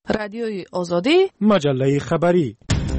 رادیوی آزادی، مجله خبری.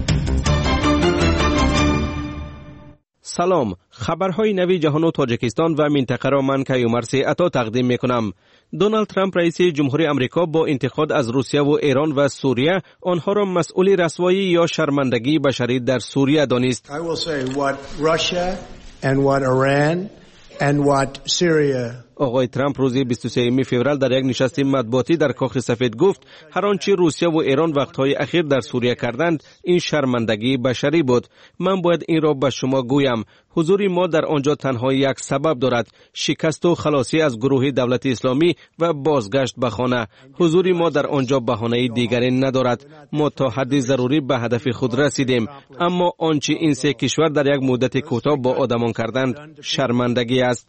سلام، خبرهای نوی جهان و تاجیکستان و منطقه را من کیومرث عطا تقدیم میکنم. دونالد ترامپ رئیس جمهوری آمریکا با انتقاد از روسیه و ایران و سوریه آنها را مسئول رسوایی یا شرمندگی بشری در سوریه دانست. I will say what Russia and what Iran and what Syria. آقای ترامپ روز 23 فوریه در یک نشست مطبوعاتی در کاخ سفید گفت هر آنچه روسیه و ایران وقتهای اخیر در سوریه کردند این شرمندگی بشری بود. من باید این را به شما گویم. حضور ما در آنجا تنها یک سبب دارد: شکست و خلاصی از گروه دولت اسلامی و بازگشت به خانه. حضور ما در آنجا بهانه دیگری ندارد. ما تا حد ضروری به هدف خود رسیدیم، اما آنچه این سه کشور در یک مدت کوتاه با آدمان کردند شرمندگی است.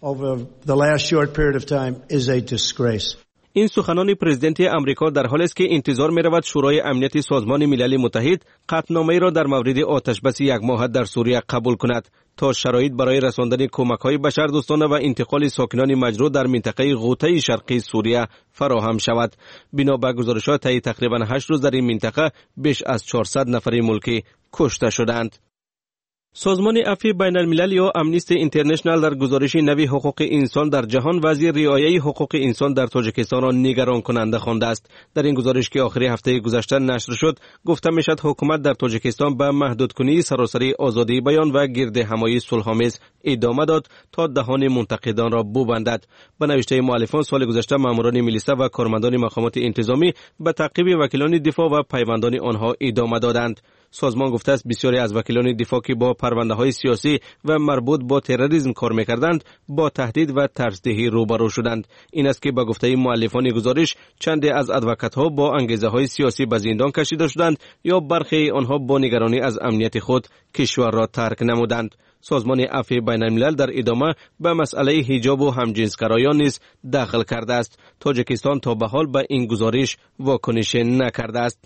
این سخنان پرزیدنت امریکا در حالی است که انتظار می رود شورای امنیت سازمان ملل متحد قطعنامه‌ای را در مورد آتشبس یک ماهه در سوریه قبول کند تا شرایط برای رساندن کمک‌های بشردوستانه و انتقال ساکنان مجروح در منطقه غوطه شرقی سوریه فراهم شود. بنا به گزارش‌ها طی تقریباً 8 روز در این منطقه بیش از 400 نفر ملکی کشته شدند. سازمان عفو بین الملل یا امنیستی اینترنشنال در گزارش نوی حقوق انسان در جهان وضع رعایت حقوق انسان در تاجیکستان را نگران کننده خوانده است. در این گزارش که آخر هفته گذشته نشر شد گفته میشد حکومت در تاجیکستان به محدودکنی سراسری آزادی بیان و گردهمایی صلح‌آمیز ادامه داد تا دهان منتقدان را ببندد. به نوشته مؤلفان سال گذشته ماموران ملیسا و کارمندان مقامات انتظامی به تعقیب وکیلان دفاع و پیوندان آنها ادامه دادند. سازمان گفته است بسیاری از وکیلان دفاع که با پرونده‌های سیاسی و مربوط با تروریسم کار می‌کردند با تهدید و ترس‌دهی روبرو شدند. این است که به گفته مؤلفان گزارش چند از ادوکات‌ها با انگیزه‌های سیاسی به زندان کشیده شدند یا برخی آنها با نگرانی از امنیت خود کشور را ترک نمودند. سازمان عفو بین الملل در ادامه به مسئله حجاب و همجنسگرایان نیز دخل کرده است. تاجیکستان تا به حال به این گزارش واکنش نکرده است.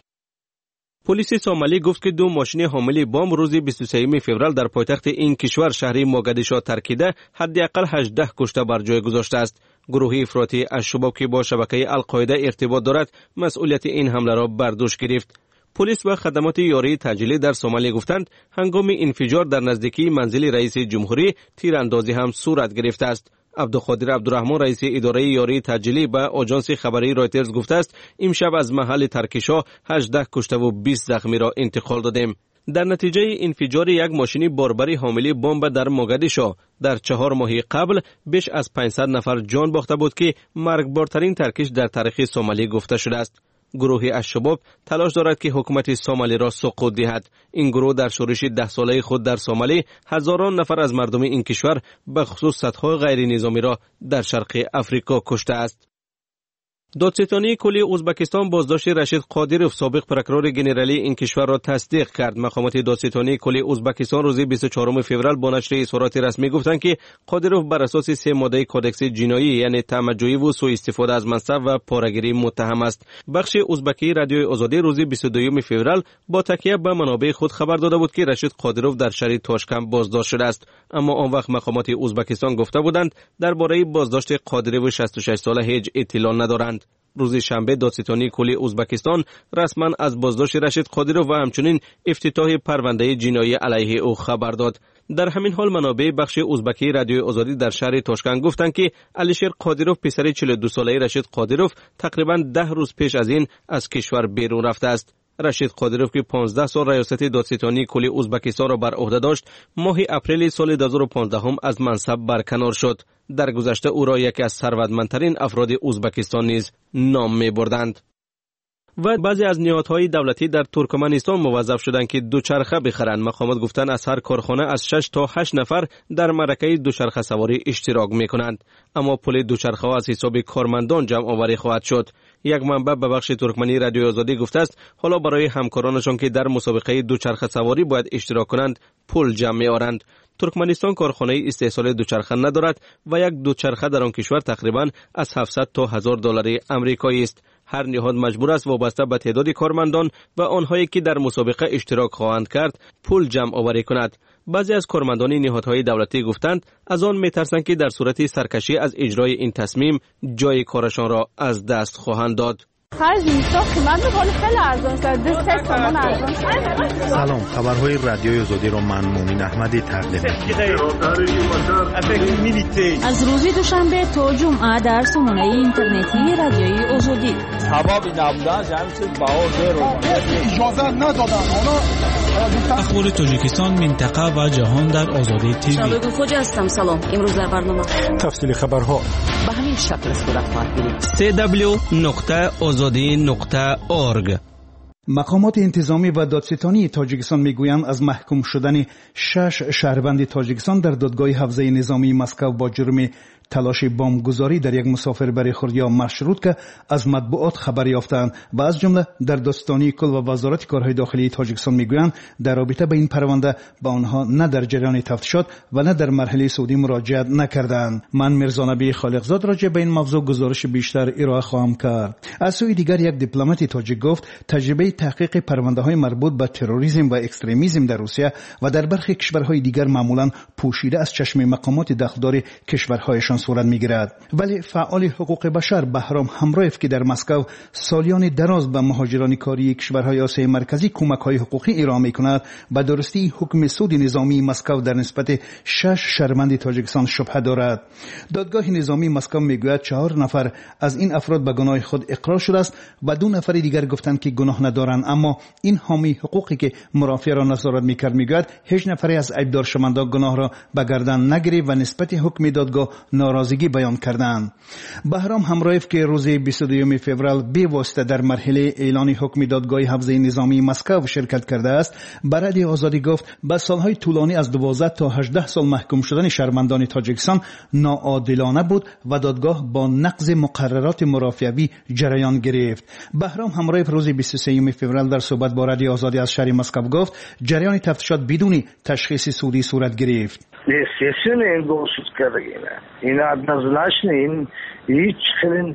پلیس سومالی گفت که 2 ماشین حامل بمب روز 23 فوریه در پایتخت این کشور شهر موگادیشو ترکیده حداقل 18 کشته بر جای گذاشته است. گروه افراطی الشباب که با شبکه القاعده ارتباط دارد مسئولیت این حمله را بر دوش گرفت. پلیس و خدمات یاری تجلی در سومالی گفتند هنگام انفجار در نزدیکی منزل رئیس جمهوری تیراندازی هم صورت گرفته است. عبدالقادر عبدالرحمن رئیس اداره یاری تجلی به آژانس خبری رایترز گفته است امشب از محل ترکشا 18 کشته و 20 زخمی را انتقال دادیم. در نتیجه انفجار یک ماشین باربری حامل بمب در موگادیشو در 4 ماه قبل بیش از 500 نفر جان باخته بود که مرگبارترین ترکش در تاریخ سومالی گفته شده است. گروه الشباب تلاش دارد که حکومت سومالی را سقوط دهد. این گروه در شورش 10 ساله خود در سومالی هزاران نفر از مردم این کشور به خصوص سطح غیر نظامی را در شرق افریقا کشته است. دادستانی کلی ازبکستان بازداشت رشید قادروف سابق پروکورور ژنرالی این کشور را تصدیق کرد. مقامات دادستانی کلی ازبکستان روز 24 فوریه با نشر اظهارات رسمی گفتند که قادروف بر اساس 3 ماده کدکس جنایی یعنی تمجید و سوء استفاده از منصب و پاره‌گیری متهم است. بخش ازبکی رادیوی آزادی روز 22 فوریه با تکیه به منابع خود خبر داده بود که رشید قادروف در شهر تاشکند بازداشت شده است، اما آن وقت مقامات ازبکستان گفته بودند درباره بازداشت قادروف 66 ساله هیچ اطلاع ندارند. روز شنبه دادستانی کلی ازبکستان رسما از بازداشت رشید قادروف و همچنین افتتاح پرونده جنایی علیه او خبر داد. در همین حال منابع بخش ازبکی رادیوی آزادی در شهر تاشکند گفتند که علیشیر قادروف پسر 42 ساله رشید قادروف تقریباً 10 روز پیش از این از کشور بیرون رفته است. رشید قادروف که 15 سال ریاست دادستانی کلی ازبکستان را بر عهده داشت ماه اپریل سال 2015 از منصب برکنار شد. در گذشته او را یکی از ثروتمندترین افراد ازبکستان نیز نام می‌بردند. و بعضی از نهادهای دولتی در ترکمنستان موظف شدند که دوچرخه بخرند. مقامات گفتند از هر کارخانه از 6 تا 8 نفر در معرکه دوچرخه سواری اشتراک می‌کنند، اما پول دوچرخه از حساب کارمندان جمع آوری خواهد شد. یک منبع به بخش ترکمنی رادیوی آزادی گفته است حالا برای همکارانشان که در مسابقه دوچرخه سواری باید اشتراک کنند پول جمع می‌آورند. ترکمنستان کارخانه استحصال دوچرخه ندارد و یک دوچرخه در آن کشور تقریباً از 700 تا 1000 دلار آمریکایی است. هر نهاد مجبور است وابسته به تعداد کارمندان و آنهایی که در مسابقه اشتراک خواهند کرد پول جمع آوری کند. بعضی از کارمندان نهادهای دولتی گفتند از آن می‌ترسند که در صورت سرکشی از اجرای این تصمیم جای کارشان را از دست خواهند داد. خرج نیستا قیمت ولی خیلی ارزان است. 200 تومان ارزان. سلام، خبرهای رادیوی آزادی رو من مومن احمدی تقدیم می‌کنم. از روز دوشنبه تا جمعه در سامانه اینترنتی رادیوی آزادی. هوا نبودن جمعیت باور اجازه ندادن. اخبار تاجیکستان، منطقه و جهان در آزادی تیوی. شبکه خوج هستم. سلام. امروز در برنامه تفصیل خبرها به همین شکل صورت خواهد گرفت. www.azadi.org. مقامات انتظامی و دادستانی تاجیکستان میگویند از محکوم شدن 6 شهروند تاجیکستان در دادگاه حوزه نظامی مسکو با جرم تلاش بمبگذاری در یک مسافربری خردیا مشروط که از مطبوعات خبر یافتند و از جمله در دادستانی کل و وزارت کارهای داخلی تاجیکستان میگویند در رابطه با این پرونده با آنها نه در جریان تفتیشات و نه در مرحله سعودی مراجعت نکردند. من میرزا نبی خالقزاد راجع به این موضوع گزارش بیشتر ارائه خواهم کرد. از سوی دیگر یک دیپلمات تاجیک گفت تجربه تحقیق پرونده های مربوط به تروریسم و اکستریمیسم در روسیه و در برخی کشورهای دیگر معمولا پوشیده از چشم مقامات دخلدار کشورهایشان صورت میگیرد. ولی فعال حقوق بشر بهرام همرایف که در مسکو سالیان دراز به مهاجران کاری کشورهای آسیای مرکزی کمک‌های حقوقی ارائه می‌کند، به درستی حکم سود نظامی مسکو در نسبت 6 شهروند تاجیکستان شبهه دارد. دادگاه نظامی مسکو میگوید 4 نفر از این افراد به گناه خود اقرار شده است و 2 نفر دیگر گفتند که گناه ندارند، اما این حامی حقوقی که مرافع را نظارت می‌کرد میگوید 8 نفر از عیبدار شوندگان گناه را به گردن نگرفت و نسبت حکم دادگاه ناراضگی بیان کردند. بهرام همرایف که روز 22 فوریه به واسطه در مرحله اعلان حکم دادگاه حوزه نظامی مسکو شرکت کرده است، برای آزادی گفت با سالهای طولانی از 12 تا 18 سال محکوم شدن شهروندان تاجیکستان ناعادلانه بود و دادگاه با نقض مقررات مرافعوی جریان گرفت. بهرام همرایف روز 23 فوریه در صحبت با رادیو آزادی از شهر مسکو گفت جریان تفتیشات بدون تشخیص سودی صورت گرفت. Естественно, им голосуют Карагина. И однозначно им hiç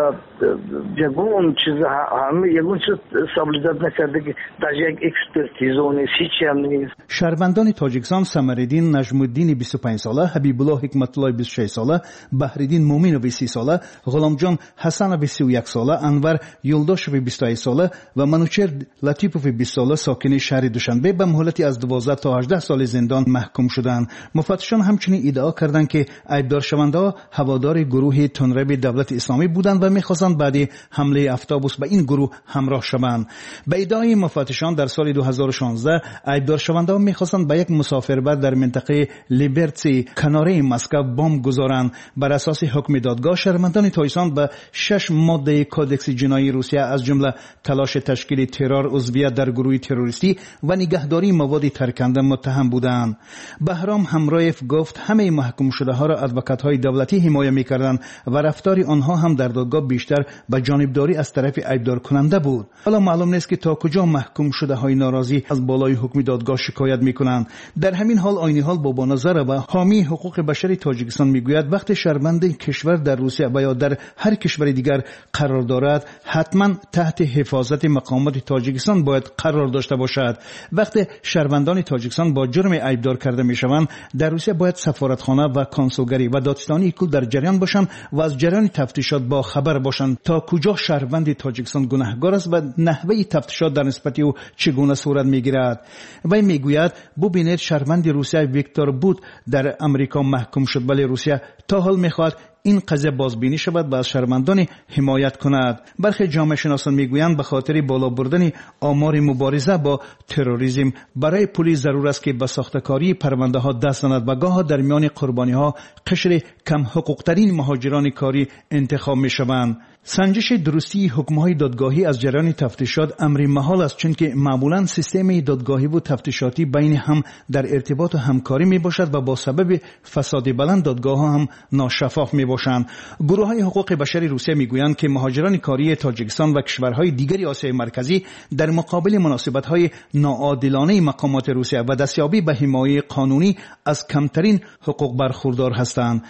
جگون چیز همه یگون چیز سابلیزات نکرده که در یک اکسپرتیز و هیچی هم نیست. شهروندان تاجیکستان سمرالدین نجم الدین 25 ساله، حبیب الله حکمت الله 26 ساله، بحرالدین مومین 30 ساله، غلامجان حسن 31 ساله، انور یلداش 28 ساله و منوچهر لطیفوف 20 ساله ساکن شهر دوشنبه به مهلتی از 12 تا 18 سال زندان محکوم شدند. مفتشان همچنین ادعا کردند که عیبدار شونده هوادار گروه تنرب دولت اسلامی بودند و می‌خواستند بعد حمله اتوبوس به این گروه همراه شوند. به ادعای مفتشان در سال 2016 عیبدار شونده می‌خواستند به یک مسافربر در منطقه لیبرتی کناره مسکو بمب گذارند. بر اساس حکم دادگاه شهروندان تاجیکستان به 6 ماده کودکس جنایی روسیه از جمله تلاش تشکیل ترور، عضویت در گروه تروریستی و نگهداری مواد ترکنده متهم بودند. بهرام همرایف گفت همه محکوم شده ها را ادوکات‌های دولتی حمایت می‌کردند و رفتار آنها هم در دادگاه بیشتر به جانبداری از طرف عیبدار کننده بود. حالا معلوم نیست که تا کجا محکوم شده های ناراضی از بالای حکم دادگاه شکایت می‌کنند. در همین حال عین حال بابا نظر و حامی حقوق بشر تاجیکستان میگوید وقتی شهروند کشور در روسیه و یا در هر کشور دیگر قرار دارد حتما تحت حفاظت مقامات تاجیکستان باید قرار داشته باشد. وقتی شهروندان تاجیکستان با جرم عیبدار کرده میشوند در روسیه باید سفارتخانه و کنسولگری و دادستانی کل در جریان باشند و از جریان تفتیشات با خبر باشند تا کجا شهروند تاجیکستان گناهکار است و نحوه تفتیشات در نسبت او چگونه صورت میگیرد. وی میگوید ببینید شهروند روسیه ویکتور بود در امریکا محکوم شد، ولی روسیه تا حال میخواهد این قضیه بازبینی شود و از شهروندان حمایت کند. برخی جامعه شناسان میگویند به خاطر بالا بردن آمار مبارزه با تروریسم برای پلیس ضرور است که به ساختکاری پرونده ها دست زند و گاه در میان قربانی ها قشر کم حقوق ترین مهاجران کاری انتخاب می شوند. سنجش درستی حکم‌های دادگاهی از جریان تفتیشات امر محال است، چون که معمولاً سیستم دادگاهی و تفتیشاتی بین هم در ارتباط و همکاری می باشد و با سبب فساد بلند دادگاه‌ها هم ناشفاف می باشند. گروه‌های حقوق بشری روسیه میگویند که مهاجران کاری تاجیکستان و کشورهای دیگری آسیای مرکزی در مقابل مناسبت‌های ناعادلانه مقامات روسیه و دستیابی به حمایت قانونی از کمترین حقوق برخوردار هستند.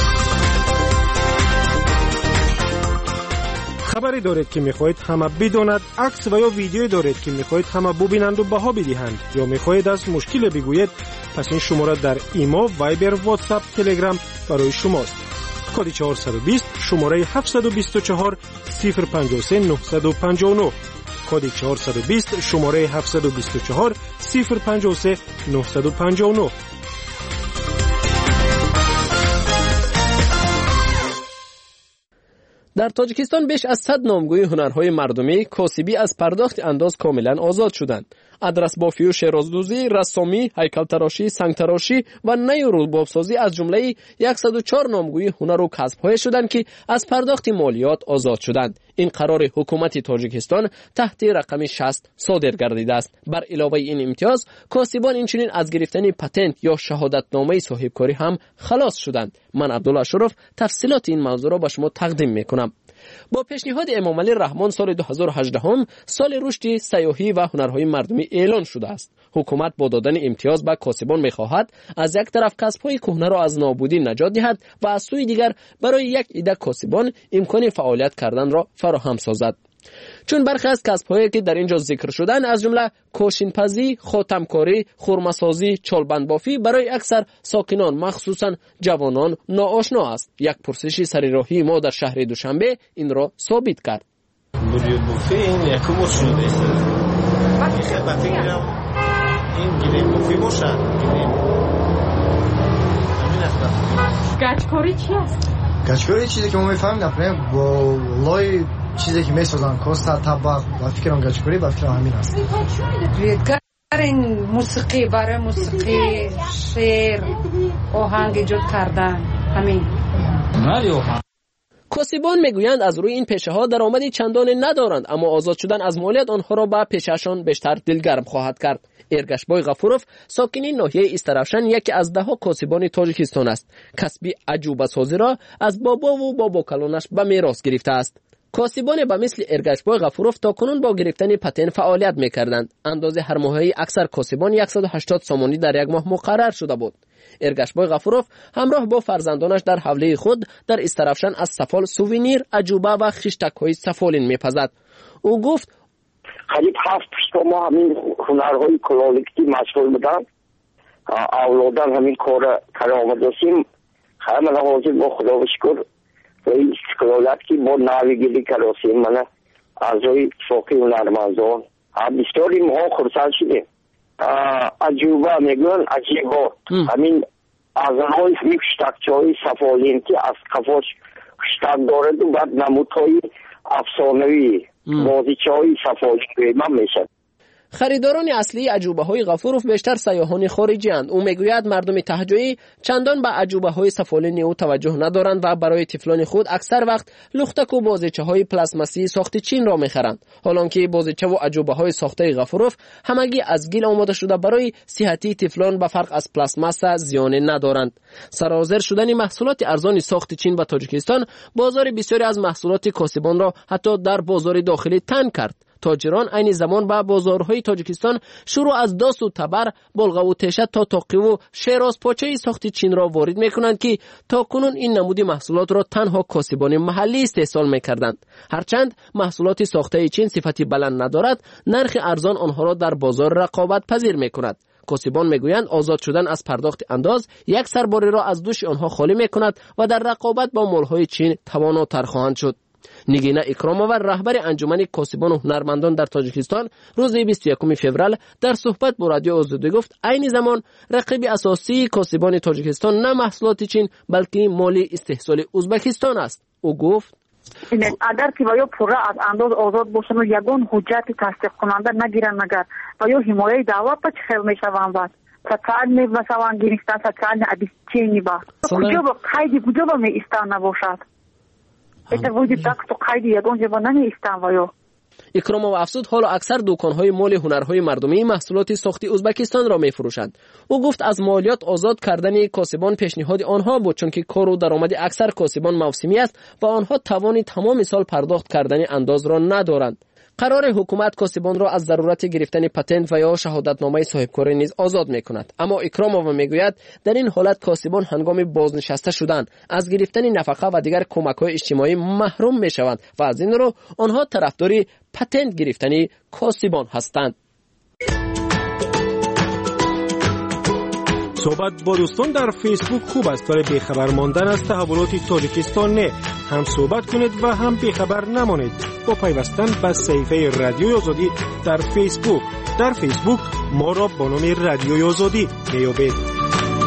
خبری دارید که میخواهید همه بداند، عکس و یا ویدیویی دارید که میخواهید همه ببینند و بها بدهند، یا میخواهید از مشکل بگویید، پس این شماره در ایما، وایبر، واتساپ، تلگرام برای شماست. کد 420 شماره 724 053 959 کد 420 شماره 724 053 959. در تاجیکستان بیش از 100 نامگوی هنرهای مردمی کاسبی از پرداخت انداز کاملا آزاد شدند. ادرس بافی و شیرازدوزی، رسامی، هیکل‌تراشی، سنگ‌تراشی و نی و ربابسازی از جمله 104 نامگوی هنر و کسب‌های شدند که از پرداخت مالیات آزاد شدند. این قرار حکومت تاجیکستان تحت رقم 60 صادر گردیده است. بر علاوه این امتیاز، کاسبان اینچنین از گرفتن پتنت یا شهادتنامه صاحبکاری هم خلاص شدند. من عبدالله شرف تفصیلات این موضوع را به شما تقدیم می‌کنم. با پیشنهاد امام علی رحمان سال 2018 سال رشد سیاحی و هنرهای مردمی اعلان شده است. حکومت با دادن امتیاز به کاسبان می‌خواهد از یک طرف کسب‌های کهنه را از نابودی نجات دهد و از سوی دیگر برای یک عده کاسبان امکان فعالیت کردن را فراهم سازد. چون برخی از کسب‌هایی که در اینجا ذکر شدن از جمله کاشین‌پزی، خاتمکاری، خرمه‌سازی، چالبندبافی برای اکثر ساکنان مخصوصاً جوانان ناآشنا است. یک پرسش سرراهی ما در شهر دوشنبه این را ثابت کرد. گچکاری چی است؟ گچکاری چیزی که ما می‌فهمیم نپره با لای چیزی که می‌سازن کوستا طبق و فکرم گچکاری با فکرم همین است. این موسیقی برای موسیقی شعر آهنگ ایجاد کردن همین. کاسبان میگویند از روی این پیشه ها درآمدی چندانی ندارند، اما آزاد شدن از مالیات آنها را به پیشه‌شان بیشتر دلگرم خواهد کرد. ارگشبای غفوروف ساکنین ناحیه استرافشن یکی از 10 کاسبان تاجیکستان است. کسبی عجوبه سازی را از بابا و بابا کلانش به میراث گرفته است. کاسبان به مثل ارگشبای غفوروف تا کنون با گرفتن پتن فعالیت می‌کردند. اندازه هر ماهی اکثر کاسبان 180 سامانی در یک ماه مقرر شده بود. ارگشبای غفوروف همراه با فرزندانش در حوله خود در استرافشن از سفال سووینیر، عجوبه و خشتک‌های سفالین می‌پزد. او گفت قریب 7 ما همین هنرهای کلالکی مشغول بودن. اولادان همین کار آمده هستیم. همه حاضر با خدا بشکر و این کلالت که با ناویگیری کراسیم من از روی فوقی هنرمندان بسیاری ما خرسان شدیم. عجوبه میگن عجیبا همین از روی همین خشتکچهای سفالین که از کفاش خشتک دارد و بعد نمودهای افسانوی بازیچه های صفایی من میشد. خریداران اصلی عجوبه های غفوروف بیشتر سیاحان خارجی اند. او میگوید مردم تهجویی چندان به عجوبه های سفالین او توجه ندارند و برای طفلان خود اکثر وقت لختک و بازیچه های پلاستماسی ساخت چین را میخرند، حالانکه بازیچه و عجوبه های ساخته غفوروف همگی از گل آماده شده برای صحتی طفلان به فرق از پلاستماس زیان ندارند. سرازیر شدن محصولات ارزان ساخت چین به تاجیکستان بازار بسیاری از محصولات کاسبان را حتی در بازار داخلی تنگ کرد. تاجران این زمان به بازارهای تاجیکستان شروع از داس و تبر، بلغ و تشه تا تاقی و شیراز پاچه ساخت چین را وارد میکنند که تا کنون این نمودی محصولات را تنها کاسبان محلی استحصال میکردند. هرچند محصولات ساخته چین صفتی بلند ندارد، نرخ ارزان آنها را در بازار رقابت پذیر میکند. کاسبان میگویند آزاد شدن از پرداخت انداز یک سرباری را از دوش آنها خالی میکند و در رقابت با مالهای چین تواناتر خواهند شد. نگینه اکرام‌آور رهبر انجمن کاسبان و هنرمندان در تاجیکستان روز 21 فوریه در صحبت با رادیو آزادی گفت عین زمان رقیب اساسی کاسبان تاجیکستان نه محصولات چین بلکه مال استحصال ازبکستان است. او گفت اگر که ویا پورا از انداز آزاد باشند و یگان حجت تصدیق کننده نگیرند مگر ویا حمایه دعوت پس خیل میشوند بعد سچال می‌بسوند گرفتن سچال ابی چینی با کجا با قید کجا با می استان نباشد اتفاقی تک تو قید یگان جوان نمی استان ویا. اکرام و افسود حالا اکثر دکان‌های مال هنرهای مردمی محصولات ساختی ازبکستان را می‌فروشند. او گفت از مالیات آزاد کردن کاسبان پیشنهاد آنها بود، چون که کار و درآمد اکثر کاسبان موسمی است و آنها توان تمام سال پرداخت کردن انداز را ندارند. قرار حکومت کاسبان را از ضرورت گرفتن پتنت و یا شهادتنامه صاحبکاری نیز آزاد می‌کند. اما اکراموف میگوید در این حالت کاسبان هنگام بازنشسته شدن از گرفتن نفقه و دیگر کمک‌های اجتماعی محروم می‌شوند و از این رو آنها طرفدار پتنت گرفتن کاسبان هستند. صحبت با دوستان در فیسبوک خوب است ولی بیخبر ماندن از تحولات تاجیکستان نه. هم صحبت کنید و هم بیخبر نمانید با پیوستن به صفحه رادیوی آزادی در فیسبوک. در فیسبوک ما را با نام رادیوی آزادی میابید.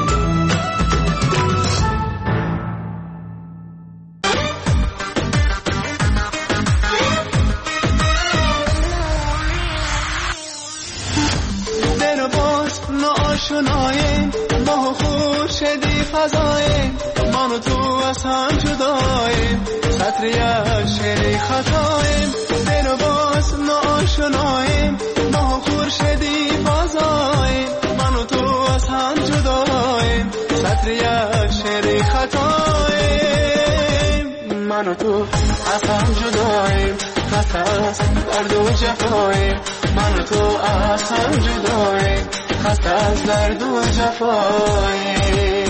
شنایم ما خورشیدی فضایم من و تو از هم جدایم سطر یک شعری خطایم دل و باز ناشنایم ما خورشیدی فضایم من و تو از هم جدایم سطر یک شعری خطایم من و تو از هم جدایم خطاست درد و جفایم من و تو از هم جدایم خسته از درد و جفای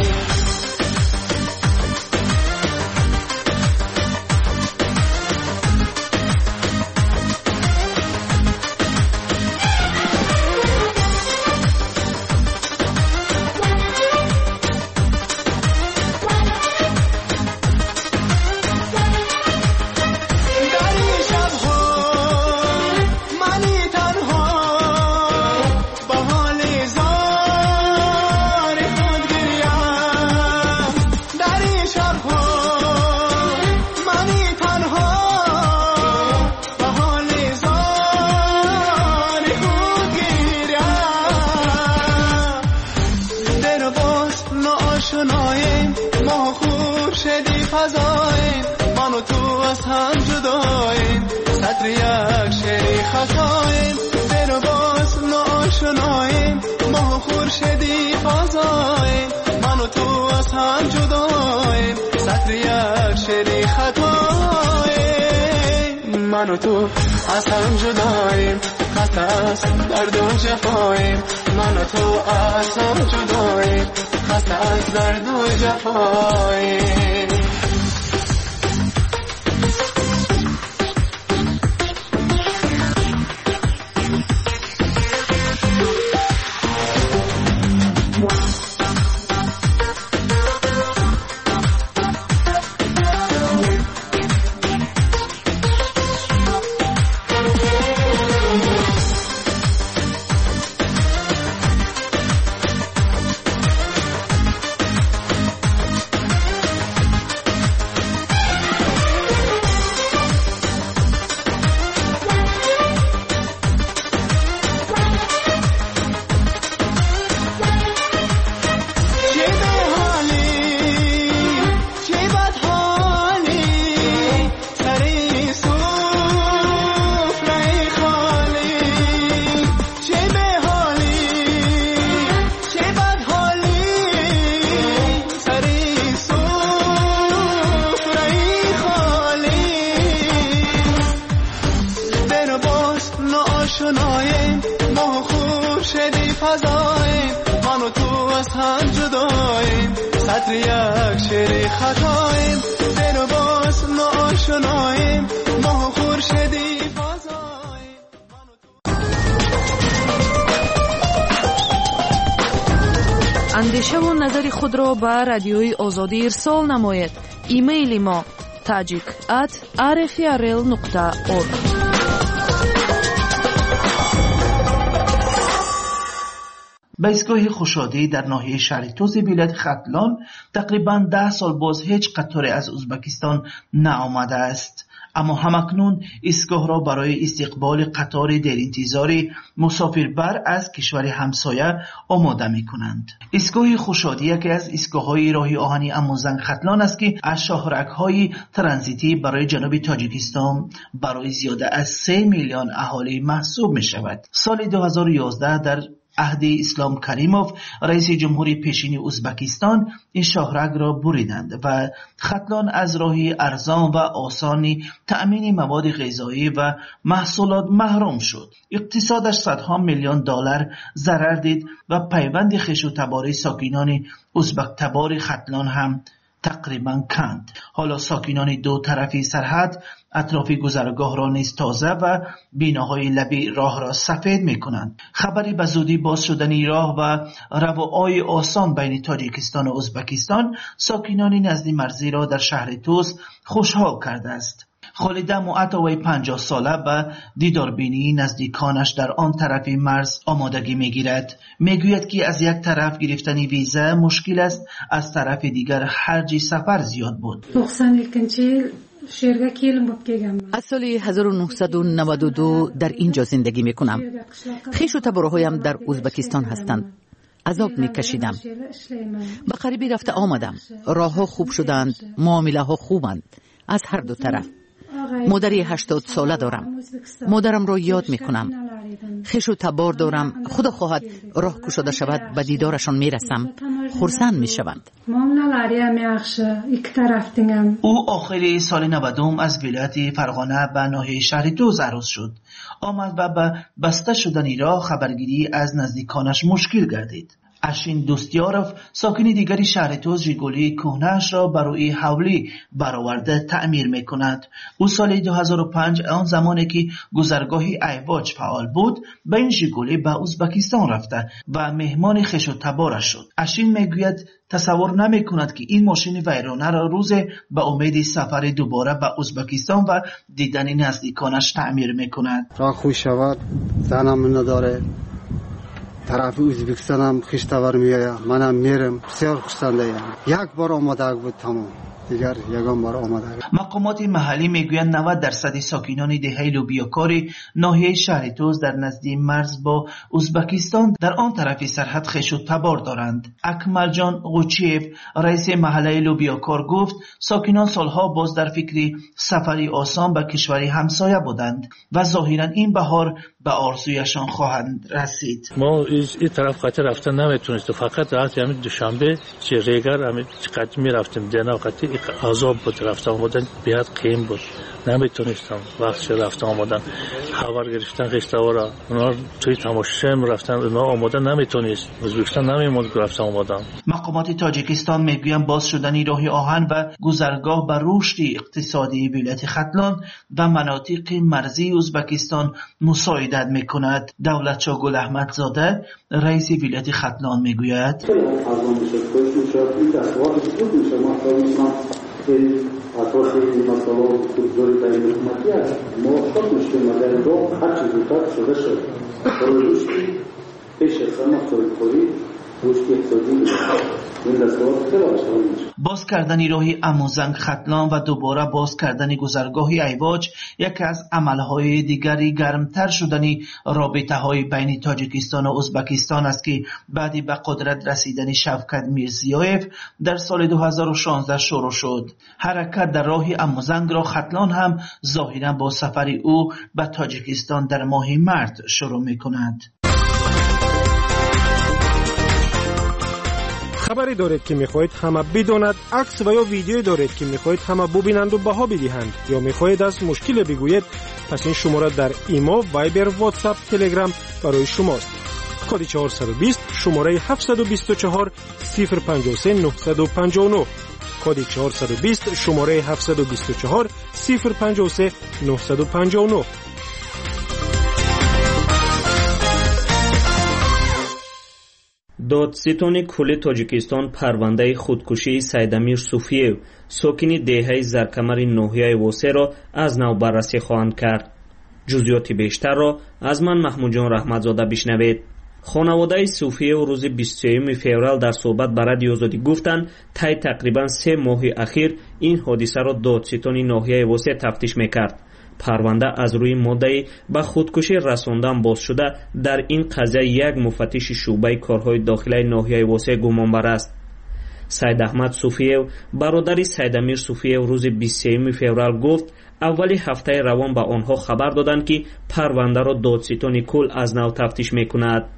من و تو از هم جداییم خسته است درد و جفاییم من و تو از هم جداییم خسته از درد و جفاییم اندیشه و نظر خود را به رادیوی آزادی ارسال نمایید. ایمیل ما tajik@rfrl.org. به ایستگاه خوشادی در ناحیه شهر توز ولایت ختلان تقریباً 10 سال باز هیچ قطاری از ازبکستان نآمده است. اما همکنون ایستگاه را برای استقبال قطار دلانتظاری مسافربر از کشور همسایه آماده می کنند. ایستگاه خوشادی یکی از ایستگاه‌های راه آهنی اموزنگ ختلان است که از شاهرگ‌های ترانزیتی برای جنوب تاجیکستان برای زیاده از 3 میلیون اهالی محسوب می شود. سال 2011 در عهد اسلام کریموف رئیس جمهوری پیشین ازبکستان این شاهرگ را بریدند و ختلان از راهی ارزان و آسانی تأمین مواد غذایی و محصولات محروم شد. اقتصادش صدها میلیون دلار ضرر دید و پیوند خویش و تبار ساکنان ازبک تبار ختلان هم تقریبا کند. حالا ساکنان دو طرفی سرحد اطراف گذرگاه را نیز تازه و بیناهای لبی راه را سفید می کنند. خبری به زودی باز شدن راه و روای آسان بین تاجیکستان و ازبکستان ساکنان نزدی مرزی را در شهر توس خوشحال کرده است. خالده معطوی 50 ساله به دیداربینی نزدیکانش در آن طرف مرز آمادگی میگیرد. میگوید که از یک طرف گرفتن ویزا مشکل است، از طرف دیگر خرج سفر زیاد بود. از سال 1992 در اینجا زندگی میکنم. خویش و تبرهایم در ازبکستان هستند. عذاب میکشیدم. به غریبی رفته آمدم. راه ها خوب شدند، معامله ها خوبند از هر دو طرف. مادری 80 ساله دارم. مادرم را یاد میکنم. خویش و تبار دارم. خدا خواهد راه گشوده شود به دیدارشان میرسم. خرسند میشوند. او آخر سال 90 از ولایت فرغانه به ناحیه شهر توس عروض شد. آمد و به بسته شدن راه خبرگیری از نزدیکانش مشکل گردید. اشین دوستیاروف ساکن دیگری شهر توس ژیگولی کهنه‌اش را برای حولی برآورده تعمیر میکند. او سال 2005 آن زمانی که گذرگاهی ایواج فعال بود به این ژیگولی به ازبکستان رفته و مهمان خویش و تبارش شد. اشین میگوید تصور نمیکند که این ماشین ویرانه را روز به امید سفر دوباره به ازبکستان و دیدن نزدیکانش تعمیر میکند. راه خوش شود، زنم نداره. طرف ازبکستان هم خشتور میآید، منم میرم، بسیار خوشنده ام. یک بار آماده بود تمام، دیگر یگان بار آماده. مقامات محلی میگویند 90% ساکنان دهه لوبیاکاری ناحیه شهر توس در نزدیک مرز با ازبکستان در آن طرف سرحد خویش و تبار دارند. اکمل جان قوچیف رئیس محله لوبیاکار گفت ساکنان سالها باز در فکر سفری آسان به کشوری همسایه بودند و ظاهرا این بهار به آرزویشان خواهند رسید. ما این طرف خاطر رفتن نمیتونستیم، فقط راه همین دوشنبه چه ریگر همین چقدر میرفتیم دینا وقتی عذاب بود رفتن آمدن بیاد قیم بود نمیتونستم وقتی رفتن آمدن خبر گرفتن قشتوارا اونا توی تماشا رفتن اونا آمدن نمیتونست ازبکستان نمیموند رفتن آمدن. مقامات تاجیکستان میگویند باز شدن راه آهن و گذرگاه به رشد اقتصادی ولایت ختلان و مناطق مرزی ازبکستان مساعدت میکند. دولتشاه گل احمد زاده رئیس ولایت ختلان میگوید باز کردن راه اموزنگ ختلان و دوباره باز کردن گذرگاه ایواج یکی از عملهای دیگری گرمتر شدن رابطه های بین تاجیکستان و ازبکستان است که بعدی به قدرت رسیدن شوکت میرزیویف در سال 2016 شروع شد. حرکت در راه اموزنگ را ختلان هم ظاهرا با سفر او به تاجیکستان در ماه مارس شروع می کند. خبری دارید که میخواهید همه بداند، عکس و یا ویدیو دارید که میخواهید همه ببینند و بها بدهند یا میخواهید از مشکل بگویید، پس این شماره در ایما، وایبر، واتساپ، تلگرام برای شماست. کد 420 شماره 724 053 959 کد 420 شماره 724 053 959. دادستان کل تاجیکستان پرونده خودکشی سیدامیر صوفیев ساکن دهه زرکمر ناحیه واسه را از نو بررسی خواهند کرد. جزئیات بیشتر را از من محمود جان رحمتزاده بشنوید. خانواده صوفیев روز 23 فوریه در صحبت با رادیو آزادی گفتند طی تقریبا 3 ماه اخیر این حادثه را دادستان ناحیه واسه تفتیش میکرد. پرونده از روی ماده به خودکشی رساندن باز شده. در این قضیه یک مفتش شعبه کارهای داخلی ناحیه واسه گمانبر است. سید احمد صوفیев برادر سیدامیر صوفیев روز 23 فوریه گفت اولی هفته روان به آنها خبر دادند که پرونده را دادستان کل از نو تفتیش میکند.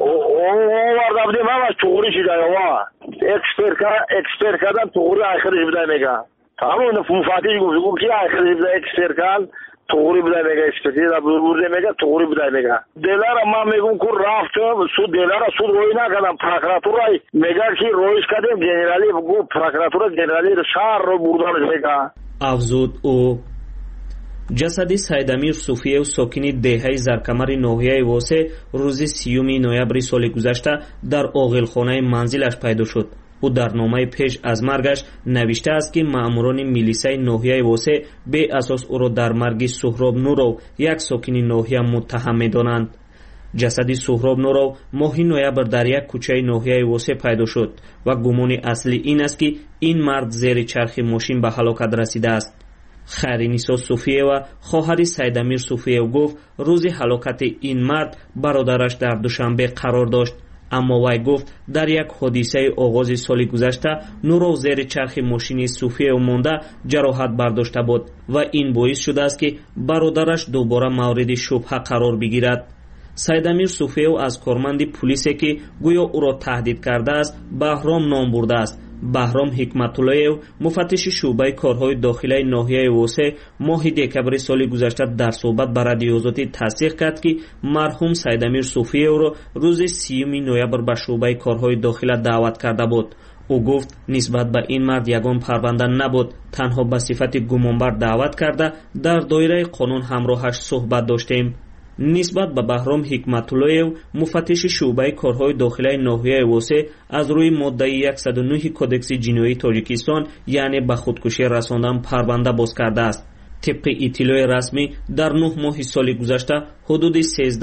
اکسپرت کردن توغری آخرش بده میگه. همون مفاتیح گفت که آخرش بده اکسپرت کال توغری بوده میگه اسپیتی را برده میگه توغری بوده میگه دلار ما میگم که رفتم سود دلار سود روی نکردم پروکراتورا میگه که رویش کردیم جنرالی بگو پروکراتورا جنرالی شهر رو بردن میگه افزود او. جسدی سیدامیر صوفیه و ساکنی دهه زرکمر ناحیه واسه روز 30 نوامبر سال گذشته در عاقلخانه منزلش پیدا شد. او در نامه پیش از مرگش نوشته است که ماموران میلیسای ناحیه واسه به اساس او را در مرگ سهراب نورو یک ساکن ناحیه متهم می‌دانند. جسد سهراب نورو ماه نوامبر در یک کوچه ناحیه واسه پیدا شد و گمان اصلی این است که این مرد زیر چرخ ماشین به هلاکت رسیده است. خیرنیسا صوفیه و خواهر سیدامیر صوفیه گفت روز هلاکت این مرد برادرش در دوشنبه قرار داشت، اما وی گفت در یک حادثه آغاز سال گذشته نورو زیر چرخ ماشین صوفیه مانده جراحت برداشته بود و این باعث شده است که برادرش دوباره مورد شبهه قرار بگیرد. سیدامیر صوفیه از کارمند پلیس که گویا او را تهدید کرده است بهرام نام برده است. بهرام حکمت‌الله مفتش شعبه کارهای داخلی ناحیه واسه ماه دکمبر سال گذشته در صحبت با رادیو آزادی تصدیق کرد که مرحوم سیدامیر صوفیه را روز 30 نوامبر به شعبه کارهای داخلی دعوت کرده بود. او گفت نسبت به این مرد یگان پرونده نبود، تنها به صفت گمانبر دعوت کرده در دایره قانون همراهش صحبت داشتیم. نسبت به بهرام حکمت‌الله مفتش شعبه کارهای داخلی ناحیه واسه از روی ماده 109 کدکس جنایی تاجیکستان یعنی به خودکشی رساندن پرونده باز کرده است. طبق اطلاع رسمی در 9 ماه سال گذشته حدود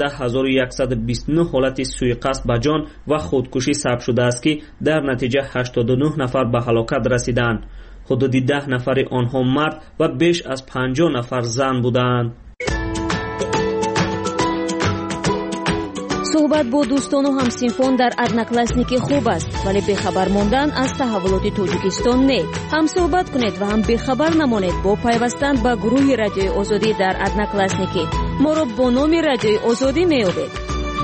13129 حالت سوءقصد به جان و خودکشی ثبت شده است که در نتیجه 89 نفر به هلاکت رسیدند. حدود 10 نفر آنها مرد و بیش از 50 نفر زن بودند. صحبت با دوستان و همسینفان در ادناکلاسنیکی خوب است، ولی بخبر ماندن از تحولات تاجیکستان نه. هم صحبت کنید و هم بخبر نمانید با پیوستن به گروه رادیوی آزادی در ادناکلاسنیکی. ما را با نام رادیوی آزادی میابید.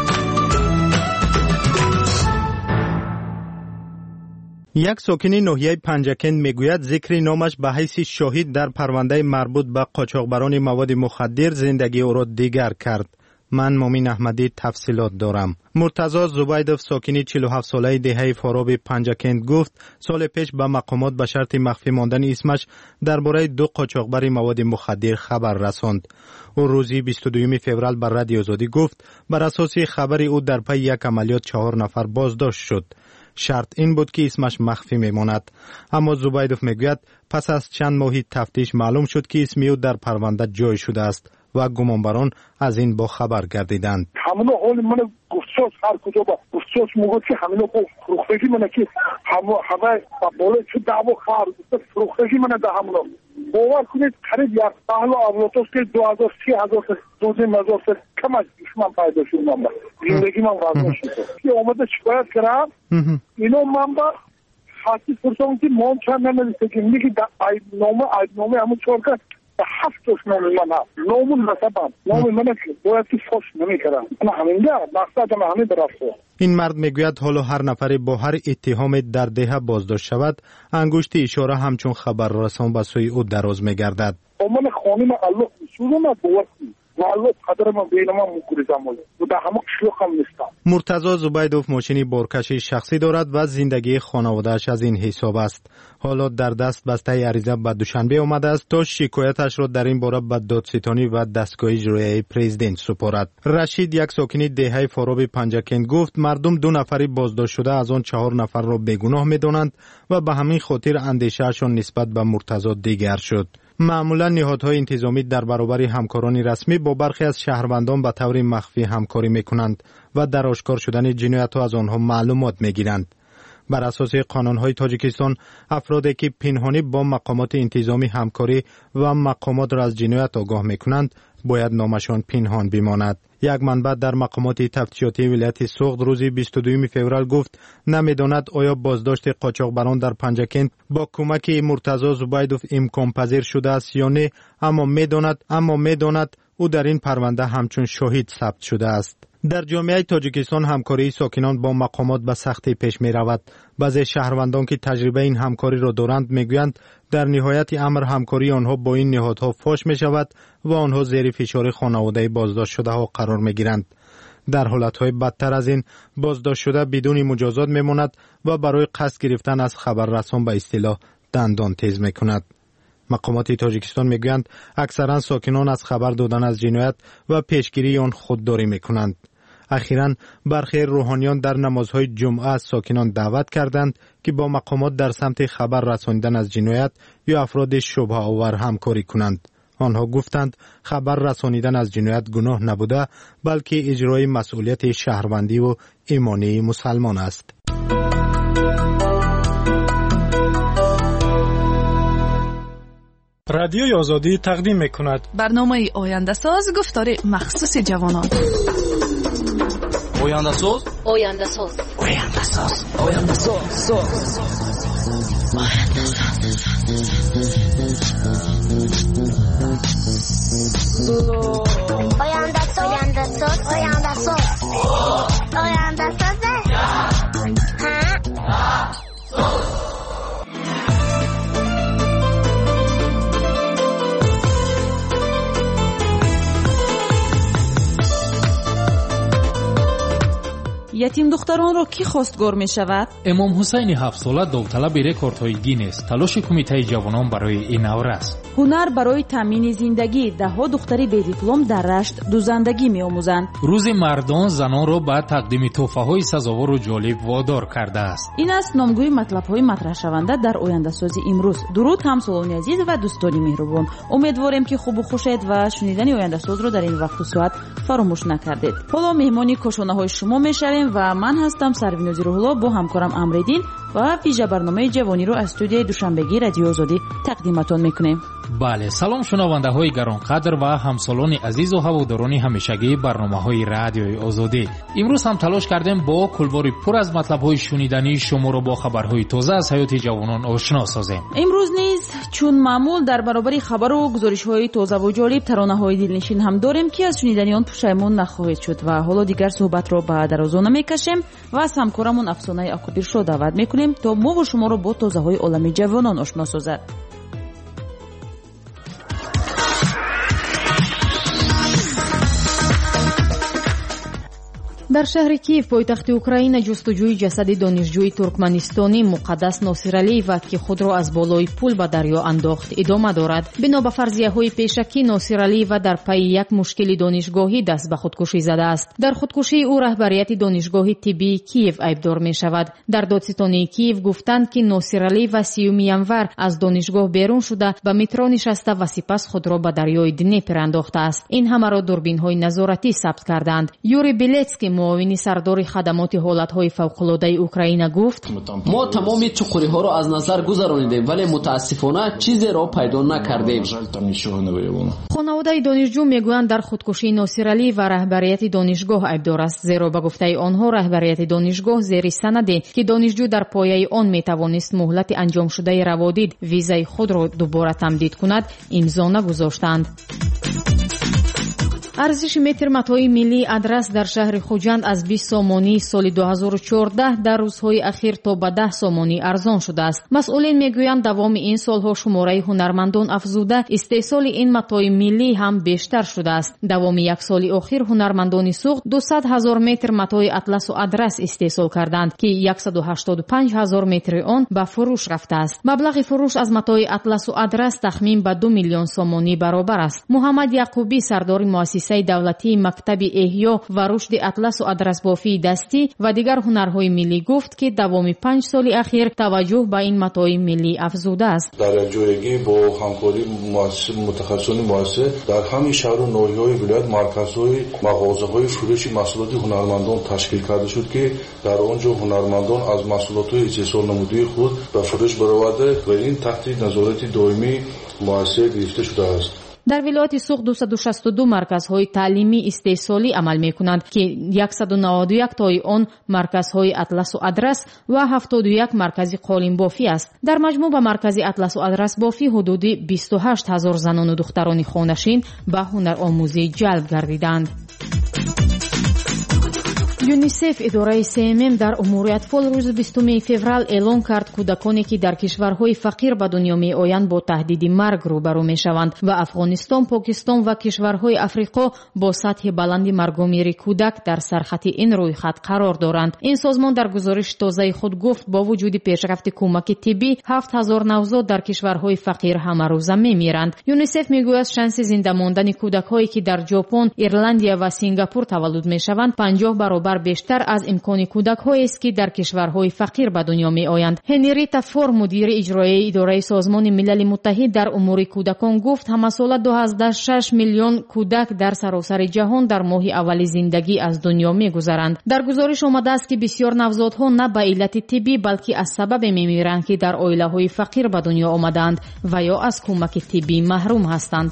یک ساکن ناحیه پنجکند میگوید ذکر نامش به حیث شاهد در پرونده مربوط به قاچاقبران مواد مخدر زندگی او را دیگر کرد. من مومین احمدی تفصیلات دارم. مرتضی زبیدوف ساکن 47 ساله دهه فاراب پنجکند گفت سال پیش به مقامات به شرط مخفی ماندن اسمش درباره 2 قاچاقبر مواد مخدر خبر رساند. او روزی 22 فوریه بر رادیو آزادی گفت بر اساس خبر او در پی یک عملیات 4 نفر بازداشت شد. شرط این بود که اسمش مخفی میماند. اما زبیدوف میگوید پس از چند ماهی تفتیش معلوم شد که اسم او در پرونده جای شده است و گمانبران از این با خبر گردیدند. همون حال من گفتش هر کجا با گفتش میگه که همین کو فروختگی من که همه بالا چه دعوا خار فروختگی من ده همون باور کنید قریب یک سال اولاتوس که 2000 3000 2000 کم از دشمن پیدا شد من زندگی من واسه شد که اومده شکایت کردم اینو من با خاطی پرسون که مون چند نمیشه که میگه نامه همون چور که 7 نام من هست نامون نسبم نام من که باید که فوش نمیکردم اما همینجا مقصد من همین برفته. این مرد میگوید حالا هر نفری با هر اتهام در دهه بازداشت شود انگشت اشاره همچون خبر رسان به سوی او دراز میگردد. من خانم الله مسئول ما باور والله قدر ما بین ما مکرزم و در همه شلوخ هم نیستم. مرتضی زبیدوف ماشینی بارکشی شخصی دارد و زندگی خانوادهش از این حساب است. حالا در دست بسته عریضه به دوشنبه آمده است تا شکایتش را در این باره به دادستانی و دستگاه اجرایی پرزیدنت سپارد. رشید یک ساکن دهه فاراب پنجکند گفت مردم 2 نفری بازداشت شده از آن 4 نفر را بیگناه می‌دانند و به همین خاطر اندیشه‌شان نسبت به مرتضی دیگر شد. معمولا نهادهای انتظامی در برابر همکاران رسمی با برخی از شهروندان به طور مخفی همکاری میکنند و در آشکار شدن جنایت‌ها از آنها معلومات میگیرند. بر اساس قانون‌های تاجیکستان افرادی که پنهانی با مقامات انتظامی همکاری و مقامات را از جنایت آگاه میکنند باید نامشان پنهان بماند. یک منبع در مقامات تفتیشاتی ولایت سوغد روز 22 فوریه گفت نمیداند آیا بازداشت قاچاقبران در پنجکند با کمک مرتضی زبیدوف امکان پذیر شده است یا نه، اما میداند او در این پرونده همچون شاهد ثبت شده است. در جامعه تاجیکستان همکاری ساکنان با مقامات به سختی پیش می رود. بعضی شهروندان که تجربه این همکاری را دارند می گویند در نهایت امر همکاری آنها با این نهادها فاش می شود و آنها زیر فشار خانواده بازداشت شده ها قرار می گیرند. در حالتهای بدتر از این بازداشت شده بدون مجازات می ماند و برای قصد گرفتن از خبررسان به اصطلاح دندان تیز می کند. مقامات تاجیکستان می گویند اکثرا ساکنان از خبر دادن از جنایت و پیشگیری آن خودداری می کنند. اخیراً برخی روحانیان در نمازهای جمعه از ساکنان دعوت کردند که با مقامات در سمت خبر رساندن از جنایت یا افراد شبهه آور همکاری کنند. آنها گفتند خبر رسانیدن از جنایت گناه نبوده بلکه اجرای مسئولیت شهروندی و ایمانی مسلمان است. رادیوی آزادی تقدیم می‌کند برنامه آینده ساز گفتار مخصوص جوانان. آینده ساز آینده ساز آینده ساز آینده ساز آینده ساز آینده ساز آینده ساز آینده ساز یتیم دختران را کی خواستگار می شود؟ امام حسین 7 ساله داوطلب رکوردهای گینس. تلاش کمیته جوانان برای این نوره است. هنر برای تامین زندگی. دهها دختری بی دیپلم در رشت دوزندگی می آموزند. روز مردان زنان را به تقدیم تحفه‌های سزاوار و جالب وادار کرده است. این است نامگوی مطلب‌های مطرح شونده در آینده سازی امروز. درود همسالان عزیز و دوستان مهربان. امیدواریم که خوب و خوشید و شنیدن آینده ساز را در این وقت و ساعت فراموش نکردید. حالا مهمانی کاشانه‌های شما میشویم و من هستم سرویناز روح‌الله با همکارم امردین و ویژه برنامه جوانی رو از استودیوی دوشنبگی رادیو آزادی تقدیمتون میکنیم. بله، سلام شنونده‌های گرانقدر و همسالان عزیز و هواداران همیشگی برنامه‌های رادیو آزادی. امروز هم تلاش کردیم با کلباری پر از مطلب‌های شنیدنی شما رو با خبرهای تازه از حیات جوانان آشنا سازیم. امروز نیز چون معمول در برابر خبر و گزارش‌های تازه و جالب ترانه‌های دلنشین هم داریم که از شنیدن آن پشیمون نخواهید شد و حالا دیگر صحبت رو به درازا نمی‌کشیم و از همکارمون افسانه اکبر رو دعوت می‌کنیم تا ما و شما رو با تازه‌های عالم جوانان آشنا سازد. در شهر کیف پایتخت اوکراین جستجوی جسد دانشجوی ترکمنستانی مقدس ناصرعلیوا که خود را از بالای پل به دریا انداخت ادامه دارد. بنا به فرضیه‌های پیشکی ناصرعلیوا در پی یک مشکل دانشگاهی دست به خودکشی زده است. در خودکشی او رهبریت دانشگاه طبی کیف ایبدار می شود. در دادستانی کیف گفتند که ناصرعلیوا 30 ینور از دانشگاه بیرون شده و مترو نشسته و سپس خود را به دریای دنیپر انداخته است. این همه را دوربین‌های نظارتی ثبت کردند. یوری بیلیتسکی معاون سردار خدمات حالت‌های فوق‌العاده اوکراین گفت: ما تمام چقوری‌ها را از نظر گذراندیم ولی متاسفانه چیزی را پیدا نکردیم. خانواده دانشجو میگویند در خودکشی ناصرعلی و رهبریت دانشگاه ایبدار است، زیرا به گفته آنها رهبریت دانشگاه زیر سندی که دانشجو در پایه آن میتوانست مهلت انجام شده روادید ویزای خود را دوباره تمدید کند امضا نگذاشتند. ارزش متر متاع ملی ادرس در شهر خوجند از 20 سامانی سال 2014 در روزهای اخیر تا به 10 سامانی ارزان شده است. مسئولین میگویند دوام این سالها شماره هنرمندان افزوده، استحصال این متاع ملی هم بیشتر شده است. دوام یک سال اخیر هنرمندان سوخت 200,000 متر متاع اطلس و ادرس استحصال کردند که 185,000 متر آن به فروش رفته است. مبلغ فروش از متاع اطلس و ادرس تخمین به 2 میلیون سامانی برابر است. محمد یعقوبی سردار مؤسسه دولتی مکتب احیا و رشد اطلس و ادرس بافی دستی و دیگر هنرهای ملی گفت که دوام 5 سال اخیر توجه به این متاع ملی افزوده است. در یکجایگی با همکاری متخصصان مؤسسه در همین شهر و ناحیه‌های ولایت مرکزهای مغازه‌های فروش محصولات هنرمندان تشکیل کرده شد که در آنجا هنرمندان از محصولات‌های استحصال نموده خود به فروش برآورده و این تحت نظارت دائمی مؤسسه گرفته شده است. در ولایت سوق 262 مرکزهای تعلیمی استحصالی عمل می‌کنند که 191 تای آن مرکزهای اطلس و ادرس و 71 مرکز قالین بافی است. در مجموع به مرکز اطلس و ادرس بافی حدود 28,000 زنان و دختران خانه‌نشین به هنر آموزی جلب گردیدند. юнисеф идораи СММ дар умури атфол рӯзи 20 феврал эълон кард кӯдаконе ки дар кишварҳои фақир ба дунё меоянд бо таҳдиди марг рӯбарӯ мешаванд ва Афғонистон, Покистон ва кишварҳои Африқо бо сатҳи баланди маргомири кӯдак дар сархати ин рӯйхат қарор доранд. ин созмон дар гузориши тозаи худ гуфт бо вуҷуди пешрафти кӯмаки тиббӣ 7000 навзод дар кишварҳои фақир ҳамарӯза мемиранд. юнисеф мегӯяд шанси зинда мондани кӯдакҳое ки дар ҷопон, Ирландия ва Сингапур таваллуд мешаванд 50 баробар бештар аз имкони кӯдакҳоест ки дар кишварҳои фақир ба дунё меоянд. Ҳенрита Фор, мудири иҷроияи идораи Созмони Милали Муттаҳид дар умури кӯдакон гуфт ҳамасола 2.6 миллион кӯдак дар саросари ҷаҳон дар моҳи аввали зиндагӣ аз дунё мегузаранд. дар гузориш омадааст ки бисёр навзодҳо на ба иллати тиббӣ балки аз сабабе мемиранд ки дар оилаҳои фақир ба дунё омадаанд ва ё аз кӯмаки тиббӣ маҳрум ҳастанд.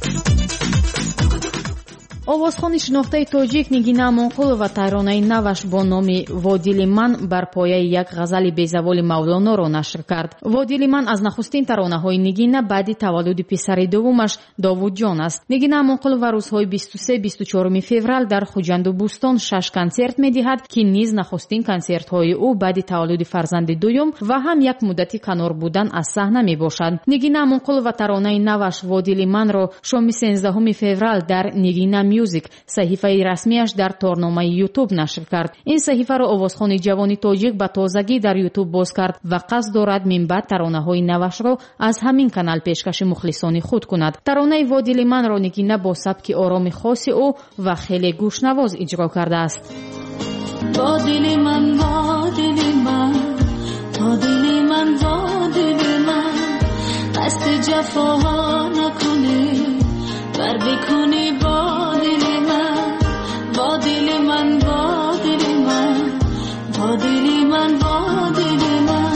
овозхони шинохтаи тоҷик Нигина Амонқулова тайронаи наваш бо номи «Водили ман» бар пояи як ғазали безаволи Мавлоноро нашр кард. «Водили ман» аз нахустин таронаҳои Нигина баъди таваллуди писари дуввумаш Довудҷон аст. Нигина Амонқулова рӯзҳои 23-24 феврал дар Хуҷанду Бустон 6 консерт медиҳад ки низ нахустин консертҳои ӯ баъди таваллуди фарзанди дуюм ва ҳам як муддати канор будан аз саҳна мебошад. Нигина Амонқулова таронаи наваш «Водили манро» шоми 13 феврал дар Нигина Music саҳифаи расмияш дар торномаи YouTube нашр кард. ин саҳифаро овозхони ҷавони тоҷик ба тозагӣ дар YouTube боз кард ва қасд дорад минбаъд таронаҳои навашро аз ҳамин канал пешкаши мухлисони худ кунад. таронаи «Водили манро» Нигина бо сабки ороми хоси ӯ ва хеле гӯшнавоз иҷро кардааст. водили ман, водили ман, водили ман, водили ман, қасди ҷафоҳо накунӣ, бар бикунӣ با دل من، با دل من، با دل من، با دل من، با دل من.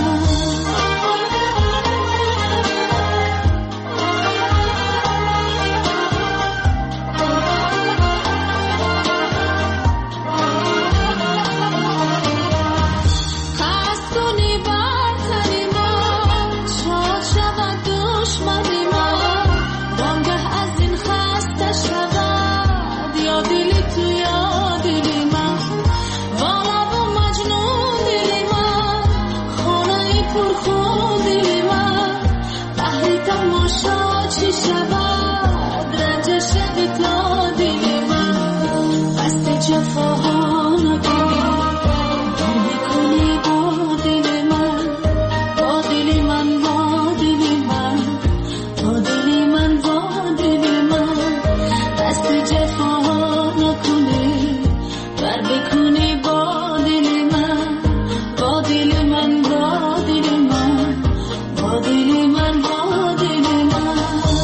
قصد کنی بر تن من، شاد شود دشمن من، وانگه از این خسته شود یا دل تو یا دل من. والا و مجنون دل من، خانه پرخون دل من، بحر تماشا چی شود رنج شدی تا دل من. قصد جفاها نکنی، در بکنی با دل من، با دل من، با دل من، با دل من، با دل من. قصد جفاها نکنی، در بکنی با دل من، با دل من، با دل من، با دل من، با دل من.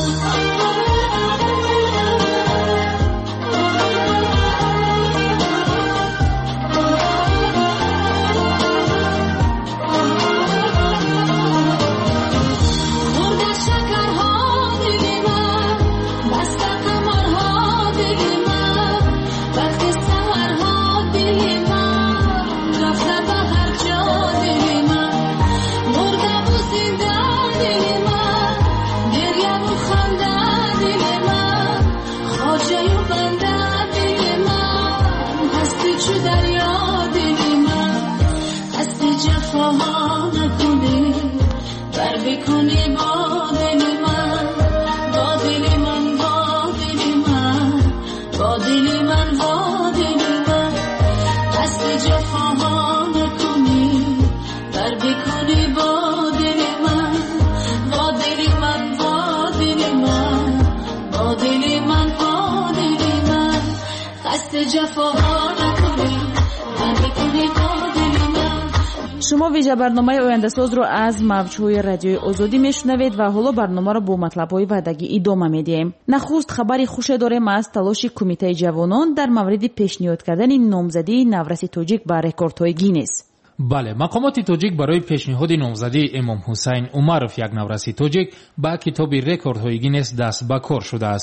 خورده شکرها دل من، بسته قمرها دل من، وقت سحرها دل من، رفته به هر جا دل من. مرده و زنده دل من، گریه و خنده دل من، خواجه و بنده دل من، هستی چو دریا دل من. قصد جفاها نکنی، بر بکنی با دل من، با دل من، با دل من، با دل من، با دل من. قصد جفاها نکنی، بر بکنی با دل من، با دل من، با دل من، با دل من، با دل من. قصد جفاها نکنی، بر بکنی با دل من. шумо виҷа барномаи ояндасозро аз мавҷҳои радиои озодӣ мешунавед ва ҳоло барномаро бо матлабҳои ваъдагӣ идома медиҳем. нахуст хабари хуше дорем аз талоши кумитаи ҷавонон дар мавриди пешниҳод кардани номзадии навраси тоҷик ба рекордҳои Гиннес. бале, мақомоти тоҷик барои пешниҳоди номзадии Эмом Ҳусайн Умаров, як навраси тоҷик, ба китоби рекордҳои Гиннес даст ба кор шудааст.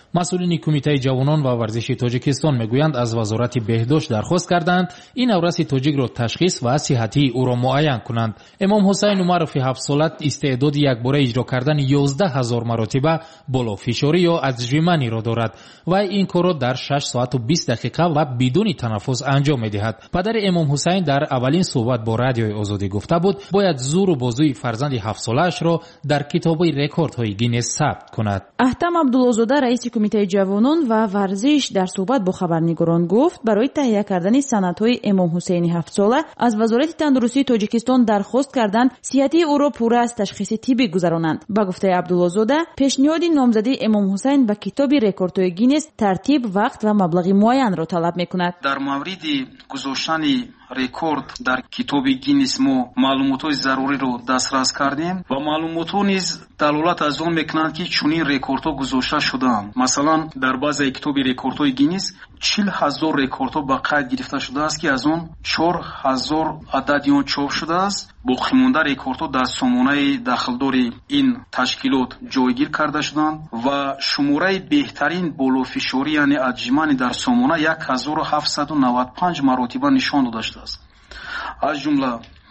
مسئولین کمیته جوانان و ورزش تاجیکستان میگویند از وزارت بهداشت درخواست کردند این نورس تاجیک را تشخیص و صحتی او را معین کنند. امام حسین عمروی 7 ساله استعداد یک باره اجرا کردن 11000 مراتبه بالافشاری یا ادژیمنی را دارد و این کار را در 6 ساعت و 20 دقیقه و بدون تنفس انجام می‌دهد. پدر امام حسین در اولین صحبت با رادیوی آزادی گفته بود باید زور و بازوی فرزند 7 ساله‌اش را در کتاب رکوردهای گینس ثبت کند. احتم عبدالله‌زاده رئیس کمیته جوانان و ورزش در صحبت با خبرنگاران گفت برای تهیه کردن سندهای امام حسین 7 ساله از وزارت تندرستی تاجیکستان درخواست کردند صحتی او را پوره از تشخیص طبی گذرانند. با گفته عبدالله‌زاده پیشنهاد نامزدی امام حسین به کتاب رکوردهای گینس ترتیب، وقت و مبلغ معین را طلب می‌کند. در مورد گذاشتن رکورد در کتاب گینس ما معلومات ضروری رو دسترس کردیم و معلومات نیز دلالت از آن میکنند که چنین رکوردها گذاشته شده‌اند. مثلا در بازه کتاب رکوردهای گینس 40000 رکوردها به قید گرفته شده است که از آن 4000 عدد آن چاپ شده است. باقی مانده رکوردها در سامانه داخلدار این تشکیلات جایگیر کرده شدند و شماره بهترین بالافشاری یعنی ادژیمن در سامانه 1795 مراتبه نشان داده شده است. از جمله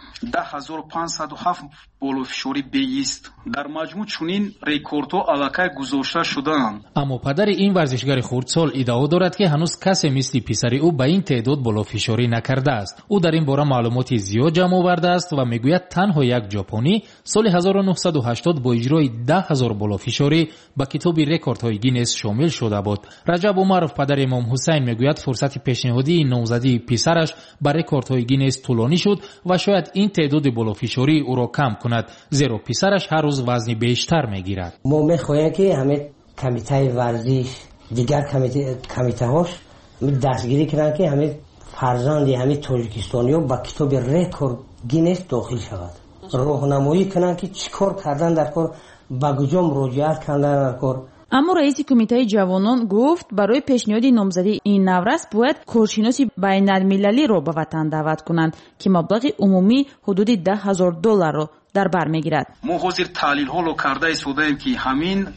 10507 بالافشاری بیست. در مجموع چنین رکوردها الکی گذاشته شدند. اما پدر این ورزشگر خردسال ادعا دارد که هنوز کسی مثل پسر او به این تعداد بالافشاری نکرده است. او در این باره معلوماتی زیاد جمع آورده است و میگوید تنها یک ژاپنی سال 1980 با اجرای 10000 بالافشاری به کتاب رکوردهای گینس شامل شده بود. رجب عمرov پدر امام حسین میگوید فرصت پیشنهادی نامزدی پسرش به رکوردهای گینس طولانی شد و شاید این تعداد بالافشاری او را کم کند، زیرا پسرش هر روز وزن بیشتر میگیرد. ما میخواهیم که همه کمیته ورزش دیگر کمیته هاش دستگیری کنند که همه فرزند همه تاجیکستانی ها با کتاب رکورد گینس داخل شود، راهنمایی کنند که چیکار کردن در کار، با کجا مراجعت کردن در کار. اما رئیس کمیته جوانان گفت برای پیشنهاد نامزدی این نورس باید کارشناسی بین المللی را به وطن دعوت کنند که مبلغ عمومی حدود $10,000 را در بر میگیرد. ما حاضر تحلیل ها رو کرده ایستادیم که همین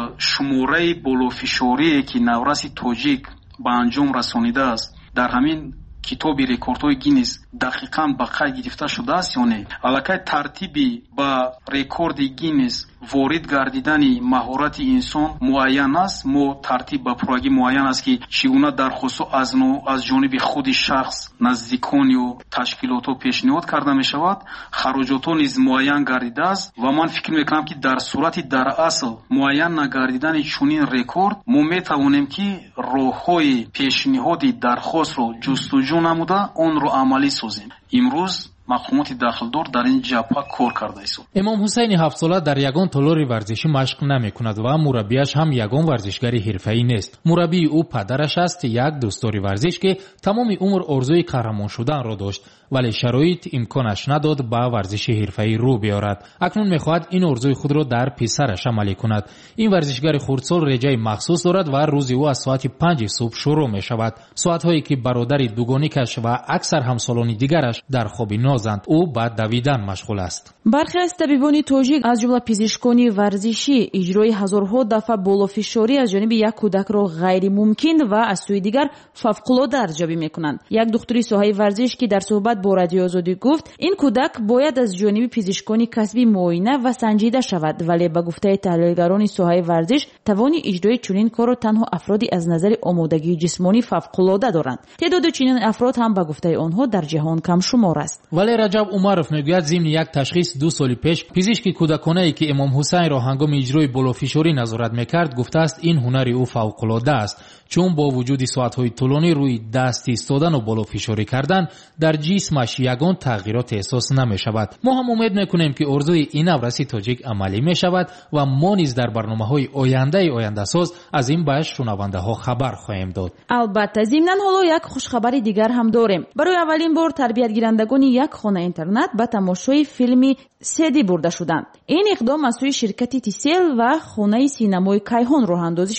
شماره بالافشاری که نورس تاجیک به انجام رسانیده است در همین کتاب رکوردهای گینس دقیقاً به قید گرفته شده است یا نه. الکی ترتیبی با رکورد گینس وارد گردیدن مهارت انسان معین است. ما ترتیب با پروگرام معین است که چگونه درخواست از جانب خود شخص، نزدیکان و تشکیلات پیشنهاد کرده می شود. خراجات نیز معین گردیده است و من فکر میکنم که در صورت در اصل معین نگردیدن چنین رکورد ما می توانیم که راههای پیشنهاد درخواست را جستجو نموده آن را عملی سازیم. امروز مقامات داخلدار در این جبهه کار کرده است. امام حسین 7 ساله در یگان تالار ورزشی مشق نمی‌کند و مربیش هم یگان ورزشگر حرفه‌ای نیست. مربی او پدرش است، یک دوستدار ورزش که تمام عمر آرزوی قهرمان شدن را داشت ولی شرایط امکانش نداد به ورزش حرفه‌ای رو بیارد. اکنون می‌خواهد این آرزوی خود را در پسرش عملی کند. این ورزشگر خردسال رجای مخصوص دارد و روزی او از ساعت 5 صبح شروع می‌شود. ساعت‌هایی که برادر دوگانیکش و اکثر همسالان دیگرش در خواب نازند. او با دویدن مشغول است. برخی از طبیبان تاجیک از جمله پزشکان ورزشی اجرای هزارها دفعه بالافشاری از جانب یک کودک را غیر ممکن و از سوی دیگر فوق‌العاده ارزیابی می‌کنند. یک دکتری ساحه ورزش که در صحبت با رادیو آزادی گفت این کودک باید از جانب پزشکان کسبی معاینه و سنجیده شود، ولی به گفته تحلیلگران ساحه ورزش توان اجرای چنین کار را تنها افرادی از نظر آمادگی جسمانی فوق‌العاده دارند. تعداد چنین افراد هم به گفته آنها در جهان کم شمار است. ولی رجب عمرov میگوید ضمن یک تشخیص 2 سال پیش پزشک کودکانه‌ای که امام حسین را هنگام اجرای بالافشاری نظارت میکرد گفته است این هنر او فوق‌العاده است، چون با وجود ساعت‌های طولانی روی دست ایستادن و بالافشاری کردن در جسمش یگان تغییرات احساس نمی‌شود. ما هم امید می‌کنیم که آرزوی این نورس تاجیک عملی می‌شود و ما نیز در برنامه‌های آینده ساز از این به شنونده‌ها خبر خواهیم داد. البته ضمناً حالا یک خوشخبر دیگر هم داریم. برای اولین بار تربیت گیرندگان یک خانه اینترنت به تماشای فیلمی سیدی برده شدند. این اقدام از سوی شرکت تیسل و خانه سینمای کیهان راه اندازی شده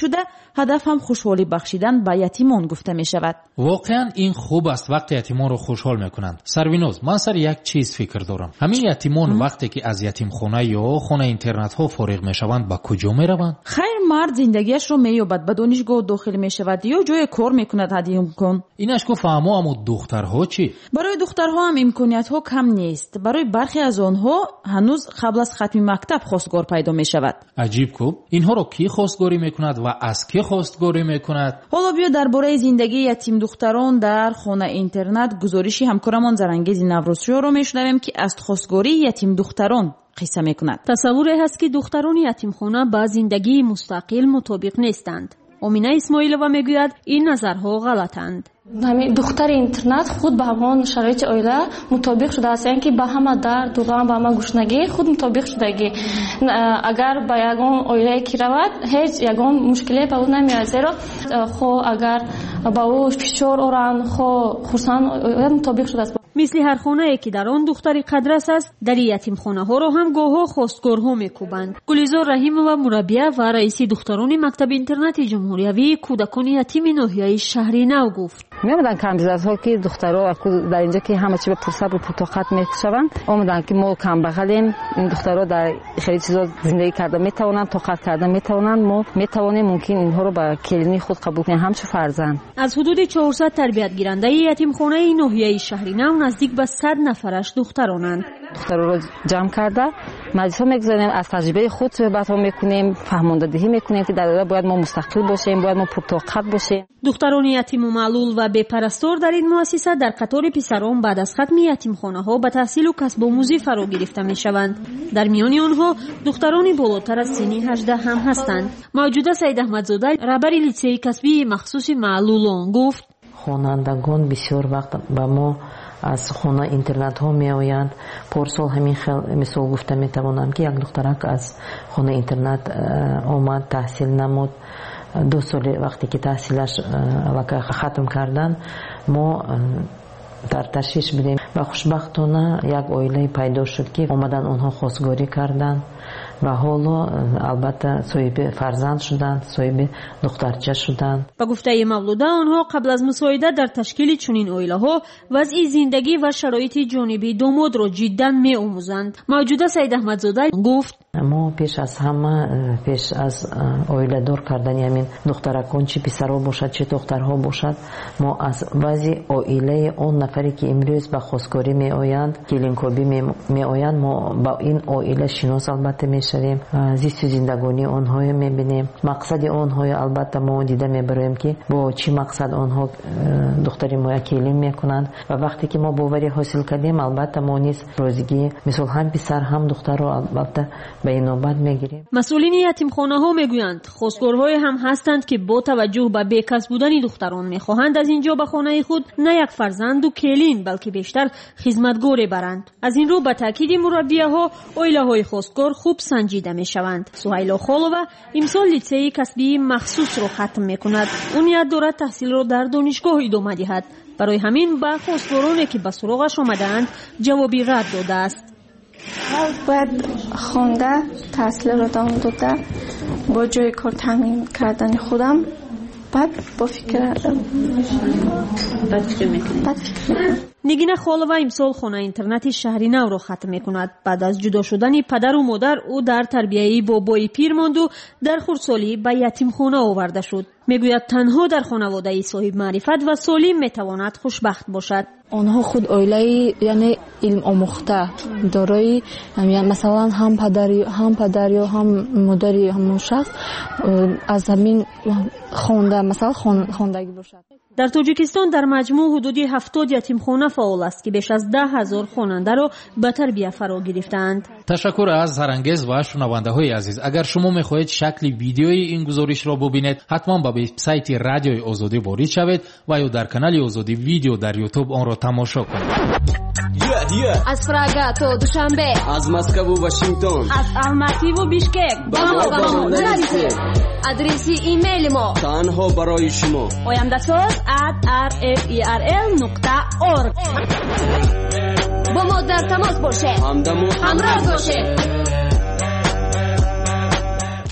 هدف هم خوشحالی بخشیدن به یتیمان گفته می شود. واقعا این خوب است وقتی یتیمان رو خوشحال میکنند. سروینوز، من سر یک چیز فکر دارم. همین یتیمان وقتی که از یتیم خانه یا خانه اینترنت ها فارغ میشوند به کجا میروند؟ خیر، مرد زندگیش رو مییابد، به دانشگاه داخل میشود یا جای کار میکند. حدی امکان اینش گفت اما دخترها چی؟ برای دخترها هم امکانیت ها کم نیست. برای برخی از آنها هنوز قبل از ختم مکتب خواستگار پیدا میشود. عجیب کو، اینها رو کی خواستگاری میکند و از کی خواستگاری میکند؟ حالا بیا درباره زندگی یتیم دختران در خانه اینترنت گزارشی همکارمان زرانگیز نوروزشو رو میشنویم که از خواستگاری یتیم دختران قصه میکند. تصور هست که دختران یتیم خانه با زندگی مستقل مطابق نیستند. امینه اسماعیلова میگوید این نظرها غلطند. همین دختر اینترنت خود به همان شرایط عائله مطابق شده است، یعنی که به همه درد و غم به همه گشنگی خود مطابق شدگی. اگر به یگان عائله کی رود هیچ یگان مشکلی به او نمیاد، زیرا خو اگر به او فشار آورند خو خرسان مطابق شده است. مثل هر خانه‌ای که در آن دختری قدرس است، در یتیم خانه ها را هم گاه‌ها خواستگارها میکوبند. گلیزار رحیمова مربیه و رئیس دختران مکتب اینترنت جمهوریوی کودکان یتیم ناحیه شهری نو گفت: میامدن کمبزادها که دخترها در اینجا که همه چی به پرصبر و پرطاقت میکشوند، آمدن که ما کم بغلیم، این دخترها در خیلی چیزا زندگی کرده میتوانند، طاقت کرده میتوانند، ما میتوانیم ممکن اینها رو به کلینی خود قبول کنیم همچون فرزند. از حدود 400 تربیت گیرنده یتیم خانه ناحیه شهری نو نزدیک به 100 نفرش دخترانند. دخترها رو جمع کرده مجلس ها میگذاریم، از تجربه خود صحبت ها میکنیم، فهماندهی میکنیم که در واقع باید ما مستقل باشیم، باید ما پرطاقت باشیم. دختران یتیم و معلول و بی‌پرستار در این مؤسسه در قطار پسران بعد از ختم یتیمخانه ها به تحصیل و کسب آموزی فرا گرفته میشوند. در میان آنها دختران بالاتر از سن 18 هم هستند. موجوده سید احمدزاده رهبر لیسه کسبی مخصوص معلولان گفت: خوانندگان بسیار وقت با ما از خانه اینترنت ها می آیند. پارسال همین مثال گفته می توانم که یک دخترک از خانه اینترنت آمد، تحصیل نمود. 2 سال وقتی که تحصیلش ختم کردن ما در تشویش بودیم و خوشبختانه یک عائله پیدا شد که آمدن اونها خواستگاری کردن و حالا البته صاحب فرزند شدند، صاحب دخترچه شدند. با گفته مولوده آنها قبل از مساعده در تشکیل چنین عائله ها وضع زندگی و شرایط جانبی داماد را جدا می آموزند. موجوده سید احمدزاده گفت: ما پیش از همه پیش از عائله دار کردن همین دخترکان چه پسرها باشد چه دخترها باشد، ما از وضع عائله اون نفری که امروز به خواستگاری می آیند، کلینکوبی می آیند، ما با این عائله شناس البته می شویم، زیست و زندگانی آنها می بینیم، مقصد آنها البته ما دیده می بریم که با چی مقصد آنها دختری ما کلیم می کنند و وقتی که ما باوری حاصل کردیم البته ما نیز روزگی مثل هم پسر هم دختر رو البته به این نوبت میگیریم. مسئولین یتیمخانه ها میگویند خواستگارهای هم هستند که با توجه به بیکس بودن دختران میخواهند از اینجا به خانه خود نه یک فرزند و کلین بلکه بیشتر خدمتگاری برند. از این رو به تاکید مربیه ها عائله های خواستگار خوب سنجیده میشوند. سهیلا خالووا امسال لیسه کسبی مخصوص رو ختم میکند. اون نیت دارد تحصیل رو در دانشگاه ادامه دهد. برای همین به خواستگارانی که به سراغش آمدند جوابی رد داده است. باید خونده تحصیل رو ادامه داده با جای کار تامین کردن خودم، بعد با فکر نگین خالووا امسال خانه اینترنت شهری نو را ختم میکند. بعد از جدا شدن پدر و مادر او در تربیه بابای پیر ماند و در خردسالی به یتیمخانه آورده شد. میگوید تنها در خانواده صاحب معرفت و سالم میتواند خوشبخت باشد. آنها خود عائله یعنی علم آموخته دارای، مثلا هم پدری و هم مادری همون شخص از همین خونده مثلا خواندگی باشد. در تاجیکستان در مجموع حدود 70 یتیمخانه فعال است که بیش از 10,000 خواننده را به تربیت فرا گرفتند. تشکر از زرانگیز و شنونده های عزیز. اگر شما میخواهید شکل ویدیوی این گزارش را ببینید حتما به وبسایت رادیوی آزادی وارد شوید و یا در کانال آزادی ویدیو در یوتیوب آن را تماشا کنید. از پراگ تا دوشنبه، از مسکو و واشنگتن، از الماتی و بیشکک با ما نرسید. آدرس ایمیل ما تنها برای شما oyamdasoz@rferl.org. با ما در تماس باشه، همراه باشه.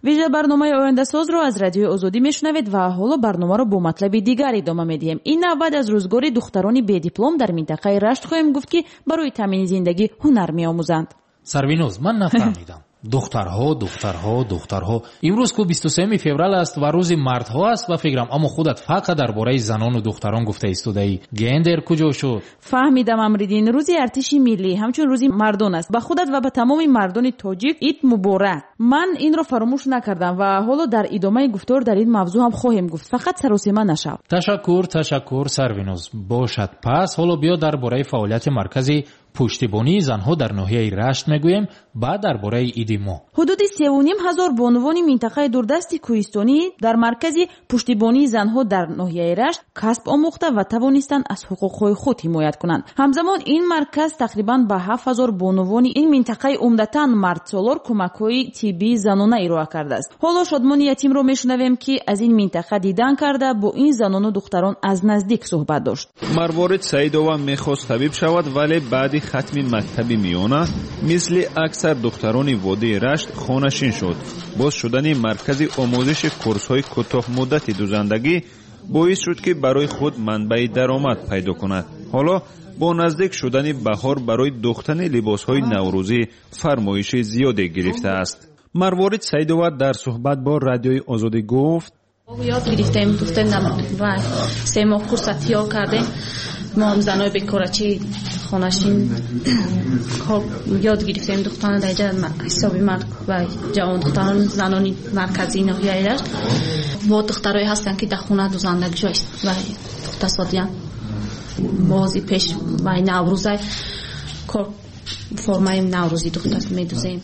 ویژه برنامه آینده ساز رو از رادیوی آزادی میشنوید و حالا برنامه رو با مطلب دیگر ادامه میدیم. این بعد از روزگار دختران بی دیپلم در منطقه رشت خواهیم گفت که برای تامین زندگی هنر میآموزند. سروینوز من نفهمیدم. دخترها امروز کو 23 فеврал است و روز مردها است و فکرم اما خودت فقط درباره زنان و دختران گفته استودایی. گندر کجا شد؟ فهمیدم امریدین. روز ارتش ملی همچون روز مردان است. به خودت و به تمام مردان تاجیک عید مبارک. من این رو فراموش نکردم و حالا در ادامه گفتار در این موضوع هم خواهیم گفت. فقط سراسیمه نشو. تشکر سروینوز. باشد پس حالا بیا درباره فعالیت مرکزی پشتیبانی زنها در ناحیه رشت میگویم. بعد درباره عید ما حدود 3,500 بانوان منطقه دوردست کوهستانی در مرکز پشتیبانی زنها در ناحیه رشت کسب آموخته و توانستند از حقوقهای خود حمایت کنند. همزمان این مرکز تقریبا به 7,000 بانوان این منطقه عمدتاً مردسالار کمک‌های طبی زنانه ارائه کرده است. حالا شادمان یتیم رو میشنویم که از این منطقه دیدن کرده با این زنان و دختران از نزدیک صحبت داشت. مروارید سعیدова میخواست طبیب شود ولی بعد ختم مکتبی میانه مثل اکثر دختران وادی رشت خانه‌نشین شد. باز شدن مرکز آموزش کورس‌های کوتاه مدت دوزندگی باعث شد که برای خود منبع درآمد پیدا کند. حالا با نزدیک شدن بهار برای دوختن لباس‌های نوروزی فرمایش زیادی گرفته است. مروارید سعیدова در صحبت با رادیوی آزادی گفت: یاد گرفتیم دوختن و 3 ماه کورس تیا کردیم. ما هم زنای بیکارچی خانشین یاد گرفتیم دختران در اینجا حسابی مرد و جوان دختران زنانی مرکزی ناحیه رشت و دخترایی هستن که در خونه دوزندگی جایست و اقتصادیان بازی پیش و نوروزه کار فرمای نوروزی دختر میدوزیم.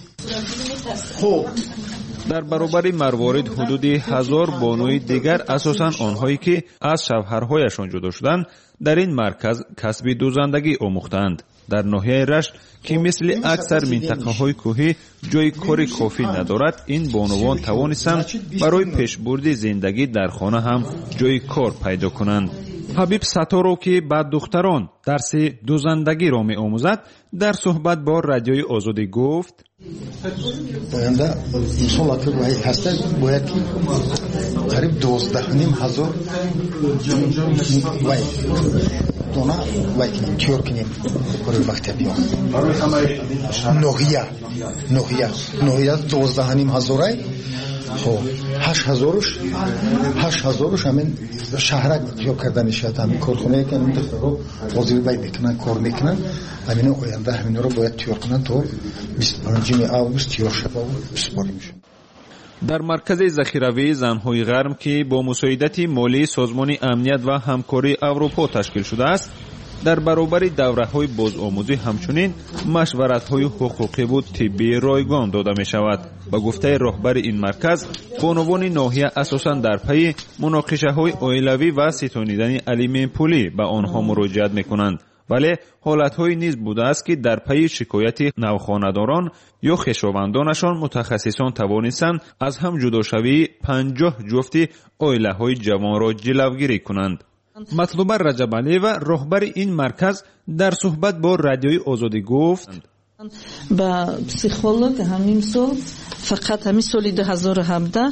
در برابر مروارید حدود 1000 بانوی دیگر اساساً آنهایی که از شوهرهایشان جدا شدند در این مرکز کسب دوزندگی آموختند. در ناحیه رشت که مثل اکثر منطقه‌های کوهی جای کاری کافی ندارد این بانوان توانستند برای پیشبرد زندگی در خانه هم جای کار پیدا کنند. حبیب ستارو که بعد دختران درس دوزندگی را می آموزد در صحبت با رادیوی آزادی گفت: باینده انشالله که هسته باید قریب 12,500 وای دونه وای کیور کنیم برای مکتبی نوحیه 12,500 خب 8,000 همین شهرک جو کردن شد. همین کارخونه که این رو وظیفه باید میکنن کار میکنن. همین آینده همین رو باید تیار کنن تا 25 آگوست تیار شد و بسپاری میشه. در مرکز ذخیروی زنهای غرم که با مساعدت مالی سازمان امنیت و همکاری اروپا تشکیل شده است در برابر دوره‌های بازآموزی همچنین مشورت‌های حقوقی و طبی رایگان داده می‌شود. با گفته رهبر این مرکز بانوان ناحیه اساساً در پی مناقشه‌های عائلوی و ستانیدن علیم پولی به آنها مراجعت می‌کنند، ولی حالت‌های نیز بوده است که در پی شکایت نوخانه‌داران یا خویشاوندانشان متخصصان توانستند از هم جداشوی 50 جفت عائله‌های جوان را جلوگیری کنند. مطلوبه رجبعلی و رهبر این مرکز در صحبت با رادیوی آزادی گفت: با پسیخولوگ همین سال فقط همین سال 2017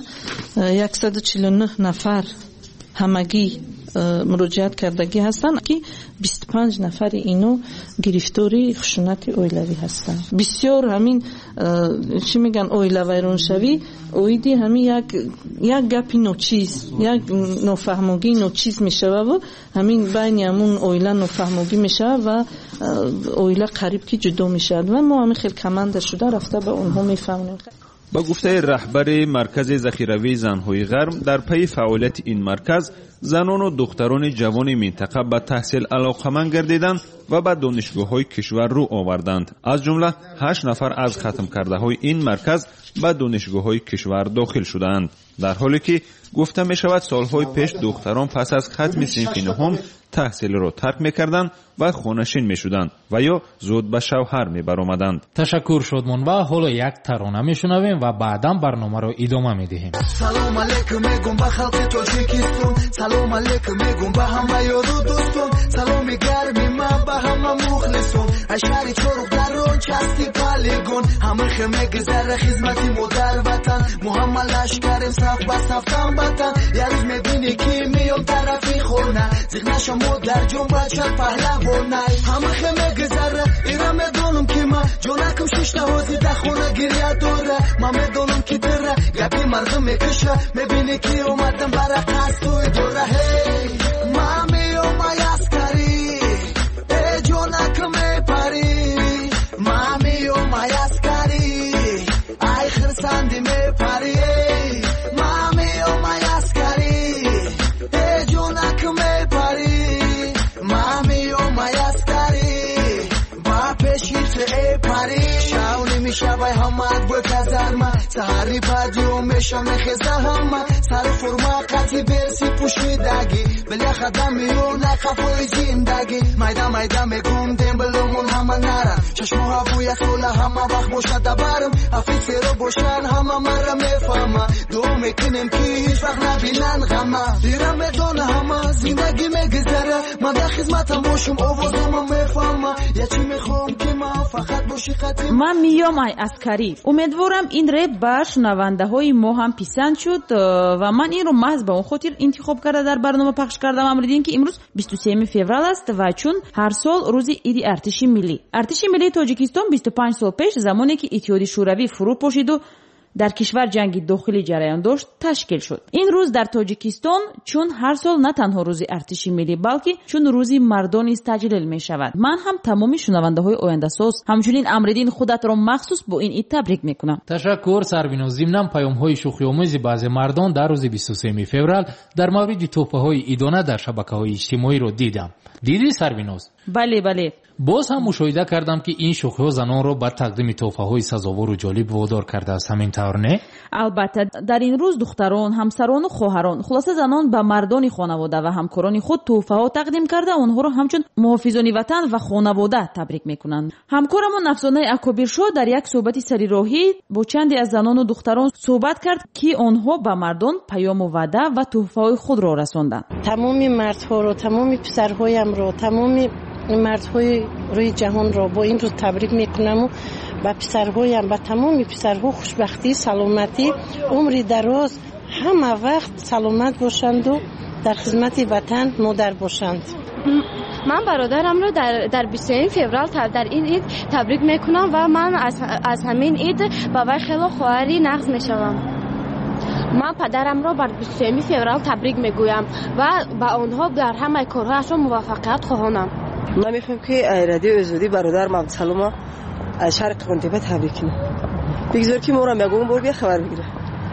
149 نفر همگی مراجعت کردگی هستند که 25 نفر اینو گرفتاری خشونت عائلوی هستند. بسیار همین چی میگن عائله ویرانشوی اویدی همین یک گپی نوچیز یک نفهمگی نوچیز میشه و همین بین همون عائله نفهمگی میشه و عائله قریب که جدا میشه و ما همین خیلی کمند شده رفته به اونها میفهمیم. با گفته رهبر مرکز ذخیروی زنهای غرم در پی فعالیت این مرکز زنان و دختران جوان منطقه به تحصیل علاقمند گردیدند و به دانشگاه‌های کشور رو آوردند. از جمله 8 نفر از ختم کرده‌های این مرکز به دانشگاه‌های کشور داخل شدند، در حالی که گفته می شود سالهای پیش دختران پس از ختم صنف نهم تحصیل را ترک می‌کردند و خانه‌نشین می‌شدند و یا زود به شوهر می‌برآمدند. تشکر شادمان و حالا یک ترانه می‌شنویم و بعداً برنامه را ادامه می‌دهیم. سلام علیکم میگم به خلق تاجیکستان، سلام علیکم میگم به همه یار و دوستان، سلام گرمی من به همه مخلصان، اشعاری چروق در اون چستی پلیگون، همه خمه گذر خدمتی مادر وطن، محمد همه لشکریم صف به صفتم بطن یه روز میبینی که میام طرفی خونه زیغنشم در جون بچه پهلوانه همه خیمه گذره ایرم میدونم که من جونکم ششته هازی ده خونه گریه دوره من میدونم که دره یکی مردم میکشه میبینی که اومدم برق هست توی دوره هی من میام اسکری ای جونکم میپری من میام اسکری ای خرسندی میپری من میام اسکری ای جونکم میپری من میام اسکری با پیشیت ای پری شاونی میشوی همه بو کزرمه سهری پدیو میشم خزه همه سر فرما قطی برسی پوشیدگی بلی خدم میون نقفوی زندگی میده میده میگم دیم بلومون همه نرم چشموها بوی سوله همه وقت باشد دبرم افیسی رو باشن همه مرا میفهمه دو میکنیم که هیچ وقت نبینن غمه دیرم میدونه همه زندگی میگذره من در خدمتم باشم آوازم میفهمه یه چی میخوام که من فقط باشی قطعی من میام ای اسکری. امیدوارم این ریپ به شنونده های ما هم پسند شد و من این رو محض به اون خاطر انتخاب کرده در برنامه پخش کردم. امروز که امروز 23 فوریه است و چون هر سال روز عید ارتش ملی تاجیکستان 25 سال پیش زمانی که اتحادیه شوروی فرو پاشید و در کشور جنگ داخلی جریان داشت تشکیل شد. این روز در تاجیکستان چون هر سال نه تنها روز ارتش ملی بلکه چون روزی مردان است تجلیل می شود. من هم تمامی شنونده های آینده ساز همچنین امردین خودت را مخصوص با این عید تبریک میکنم. تشکر سروین. ضمن پیام های شوخی آمیز بعضی مردان در روز 23 فوریه در مورد توفه های عیدانه در شبکه‌های اجتماعی رو دیدم. دیدی سروینوز؟ بله. باز هم مشاهده کردم که این شوخی‌ها زنان را به تقدیم تحفه‌های سزاوار و جالب وادار کرده است. همین طور نه؟ البته در این روز دختران، همسران و خواهران، خلاصه زنان به مردان خانواده و همکاران خود تحفه‌ها تقدیم کرده آنها را همچون محافظان وطن و خانواده تبریک می‌کنند. همکارمون افسانه اکابرشو در یک صحبت سریراهی با چندی از زنان و دختران صحبت کرد که آنها به مردان پیام و وعده و تحفه‌های خود را رساندند. تمام مردها رو، تمام پسرهایم رو، تمام مردهای روی جهان را با این روز تبریک میکنم و به پسرهایم، به تمام پسرها خوشبختی، سلامتی، عمر دراز، همه وقت سلامت باشند و در خدمت وطن مادر باشند. من برادرم رو در 23 فوریه در این عید تبریک میکنم و من از همین عید با وی خیلی خواهری نقض میشوم. من پدرم را بر 23 فوریه تبریک میگویم و با آنها در همه کارهایشان موفقیت خواهانم. من میخوام که رادیو آزادی برادرم عبدالسلام از شرق قندیبه تبریک کنم. بگذار که ما را میگم بار بیا خبر بگیره.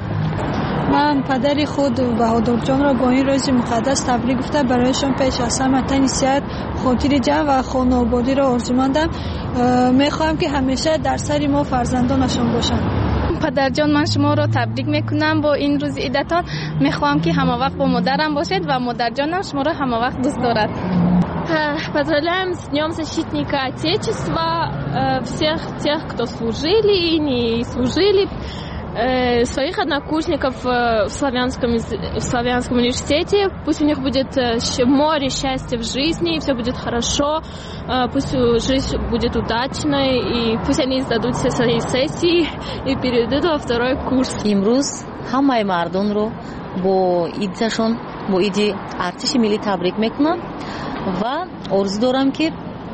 من پدر خود بهادر جان را با این روز مقدس تبریک گفته برایشان پیش از همه تن صحت، خاطر جمع و خانه آبادی را آرزومندم. میخواهم که همیشه در سر ما فرزندانشان باشند. پدر جان من شما را تبریک میکنم با این روز عیدتان. میخواهم که همه وقت با مادرم башед و مادر جانم شما را همه вақт دوست дорад. Поздравляем с Днем защитника Отечества всех тех, кто служили и не служили, своих однокурсников в Славянском университете. Пусть у них будет море счастья в жизни, и все будет хорошо, пусть жизнь будет удачной, и пусть они сдадут все свои сессии и перейдут во второй курс. امروز همه مردم رو با عیدشون، با عید ارتش ملی تبریک میکنم و آرزو دارم که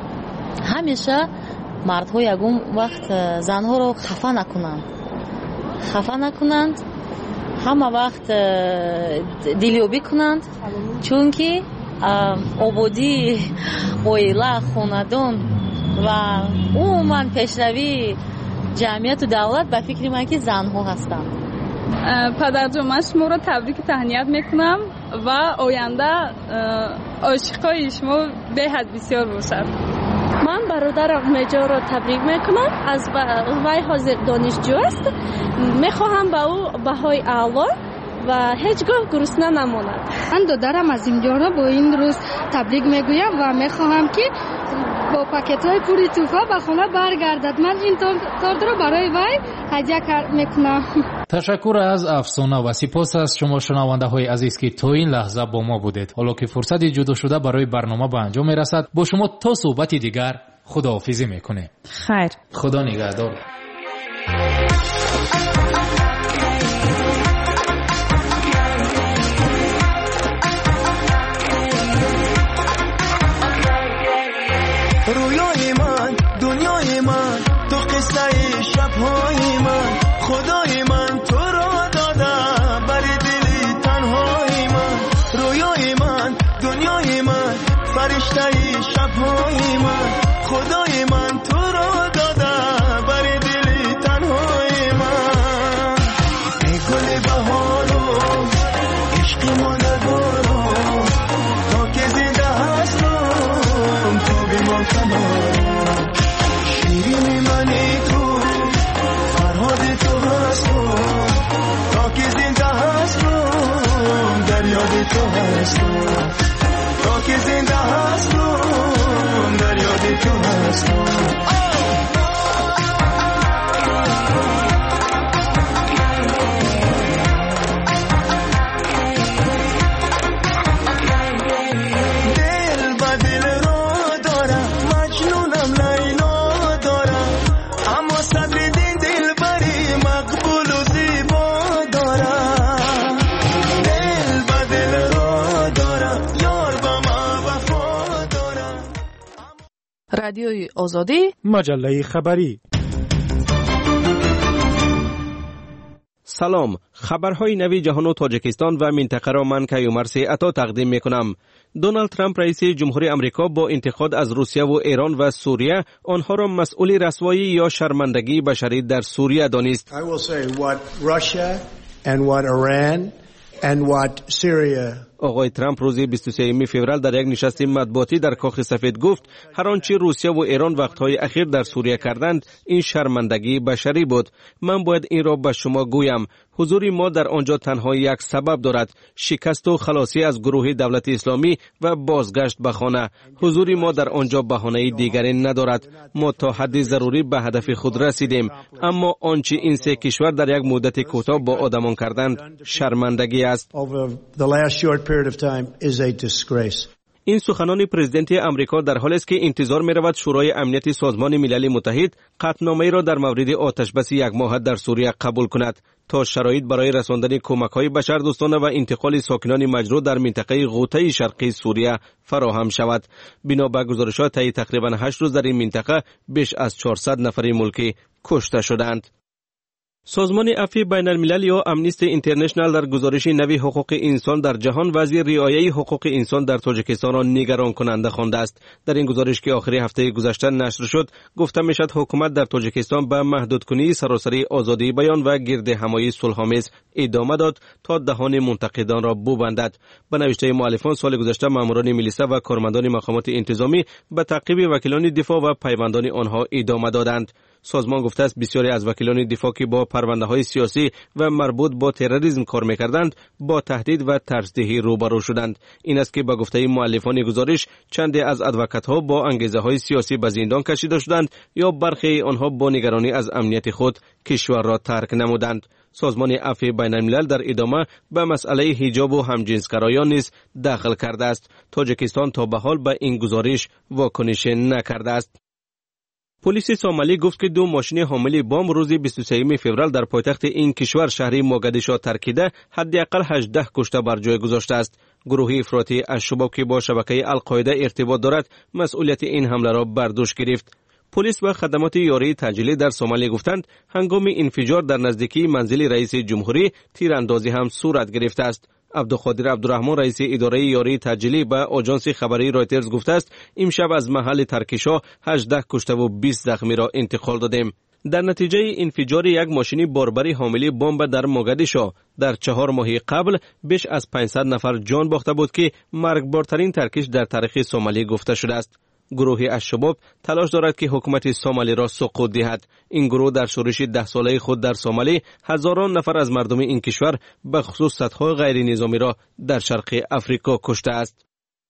همیشه مردها یگون وقت زنها رو خفه نکنند، همه وقت دلیابی کنند، چون که آبادی عائله، خاندان و عموما پیشروی جمعیت و دولت به فکر من که زنها هستند. پدر جان من شما رو تبریک تهنیت میکنم و آینده عاشقای شما بهت بسیار باشد. من برادرم مجا را تبریک میکنم. از وی حاضر دانشجو است. میخواهم به او بهای اعلا و هیچگاه گرسنه نماند. من دادرم از اینجا را با این روز تبریک میگویم و میخواهم که با پاکت های پوری توفه به خانه برگردد. من این تورت را برای وی هدیه میکنم. تشکر از افسانه و سپاس از شما شنونده های عزیز که تا این لحظه با ما بودید. حالا که فرصت جدا شده برای برنامه به انجام میرسد، با شما تا صحبت دیگر خداحافظی میکنه. خیر، خدا نگهدار. رویای من دنیای من تو قصه شبهای من خدای من تو را دادم برای دلی تنهای من رویای من دنیای من فرشته شبهای من خدای من تو را دادم برای دلی تنهای من ای گل بهارم عشق ما ندارم تا که زنده هستم تو بی من کنارم شیرین منی تو فرهاد تو هستم تا که زنده هستم در یاد تو هستم تا که زنده هستم در یاد تو هستم رادیوی آزادی مجله خبری. سلام، خبرهای نوی جهان و تاجیکستان و منطقه را من کیومرث عطا تقدیم میکنم. دونالد ترامپ رئیس جمهوری آمریکا با انتقاد از روسیه و ایران و سوریه آنها را مسئول رسوایی یا شرمندگی بشری در سوریه دانست. I will say what Russia and what Iran and what Syria. آقای ترامپ روز 23 فوریه در یک نشست مطبوعاتی در کاخ سفید گفت هر آنچه روسیه و ایران وقتهای اخیر در سوریه کردند این شرمندگی بشری بود. من باید این را به شما گویم. حضور ما در آنجا تنها یک سبب دارد: شکست و خلاصی از گروه دولت اسلامی و بازگشت به خانه. حضور ما در آنجا بهانه دیگری ندارد. ما تا حد ضروری به هدف خود رسیدیم، اما آنچه این سه کشور در یک مدت کوتاه با آدمان کردند شرمندگی است. این سخنان پرزیدنت امریکا در حالی است که انتظار می‌رود شورای امنیت سازمان ملل متحد قطعنامه‌ای را در مورد آتشبس یک ماهه در سوریه قبول کند تا شرایط برای رساندن کمک‌های بشردوستانه و انتقال ساکنان مجروح در منطقه غوطه شرقی سوریه فراهم شود. بنا به گزارش‌ها طی تقریباً 8 روز در این منطقه بیش از 400 نفر ملکی کشته شدند. سازمان عفو بین الملل یا امنیستی اینترنشنال در گزارش نوی حقوق انسان در جهان وضع رعایت حقوق انسان در تاجیکستان را نگران کننده خوانده است. در این گزارش که آخر هفته گذشته نشر شد گفته میشد حکومت در تاجیکستان به محدودکنی سراسری آزادی بیان و گردهمایی صلح‌آمیز ادامه داد تا دهان منتقدان را ببندد. به نوشته مؤلفان سال گذشته ماموران ملیسه و کارمندان مقامات انتظامی به تعقیب وکیلان دفاع و پیوندان آنها ادامه دادند. سازمان گفته است بسیاری از وکیلان دفاع که با پرونده‌های سیاسی و مربوط با تروریسم کار می‌کردند با تهدید و ترسدهی روبرو شدند. این است که به گفته مؤلفان گزارش چند از ادوکات‌ها با انگیزه‌های سیاسی به زندان کشیده شدند یا برخی آنها با نگرانی از امنیت خود کشور را ترک نمودند. سازمان عفو بین الملل در ادامه به مسئله حجاب و همجنسگرایان نیز دخل کرده است. تاجیکستان تا به حال به این گزارش واکنش نکرده است. پلیس سومالی گفت که 2 ماشین حامل بمب روز 23 فوریه در پایتخت این کشور شهر موگادیشو ترکیده حداقل 18 کشته بر جای گذاشته است. گروه افراطی الشباب که با شبکه القاعده ارتباط دارد مسئولیت این حمله را بر دوش گرفت. پلیس و خدمات یاری تجلی در سومالی گفتند هنگام انفجار در نزدیکی منزل رئیس جمهوری تیراندازی هم صورت گرفته است. عبدالقادر عبدالرحمن رئیس اداره یاری تجلی به آژانس خبری رایترز گفته است امشب از محل ترکشا 18 کشته و 20 زخمی را انتقال دادیم. در نتیجه انفجار یک ماشین باربری حامل بمب در موگادیشو در 4 ماه قبل بیش از 500 نفر جان باخته بود که مرگبارترین ترکش در تاریخ سومالی گفته شده است. گروه الشباب تلاش دارد که حکومت سومالی را سقوط دهد. این گروه در شورش 10 ساله خود در سومالی هزاران نفر از مردم این کشور به خصوص سطح غیر نظامی را در شرق افریقا کشته است.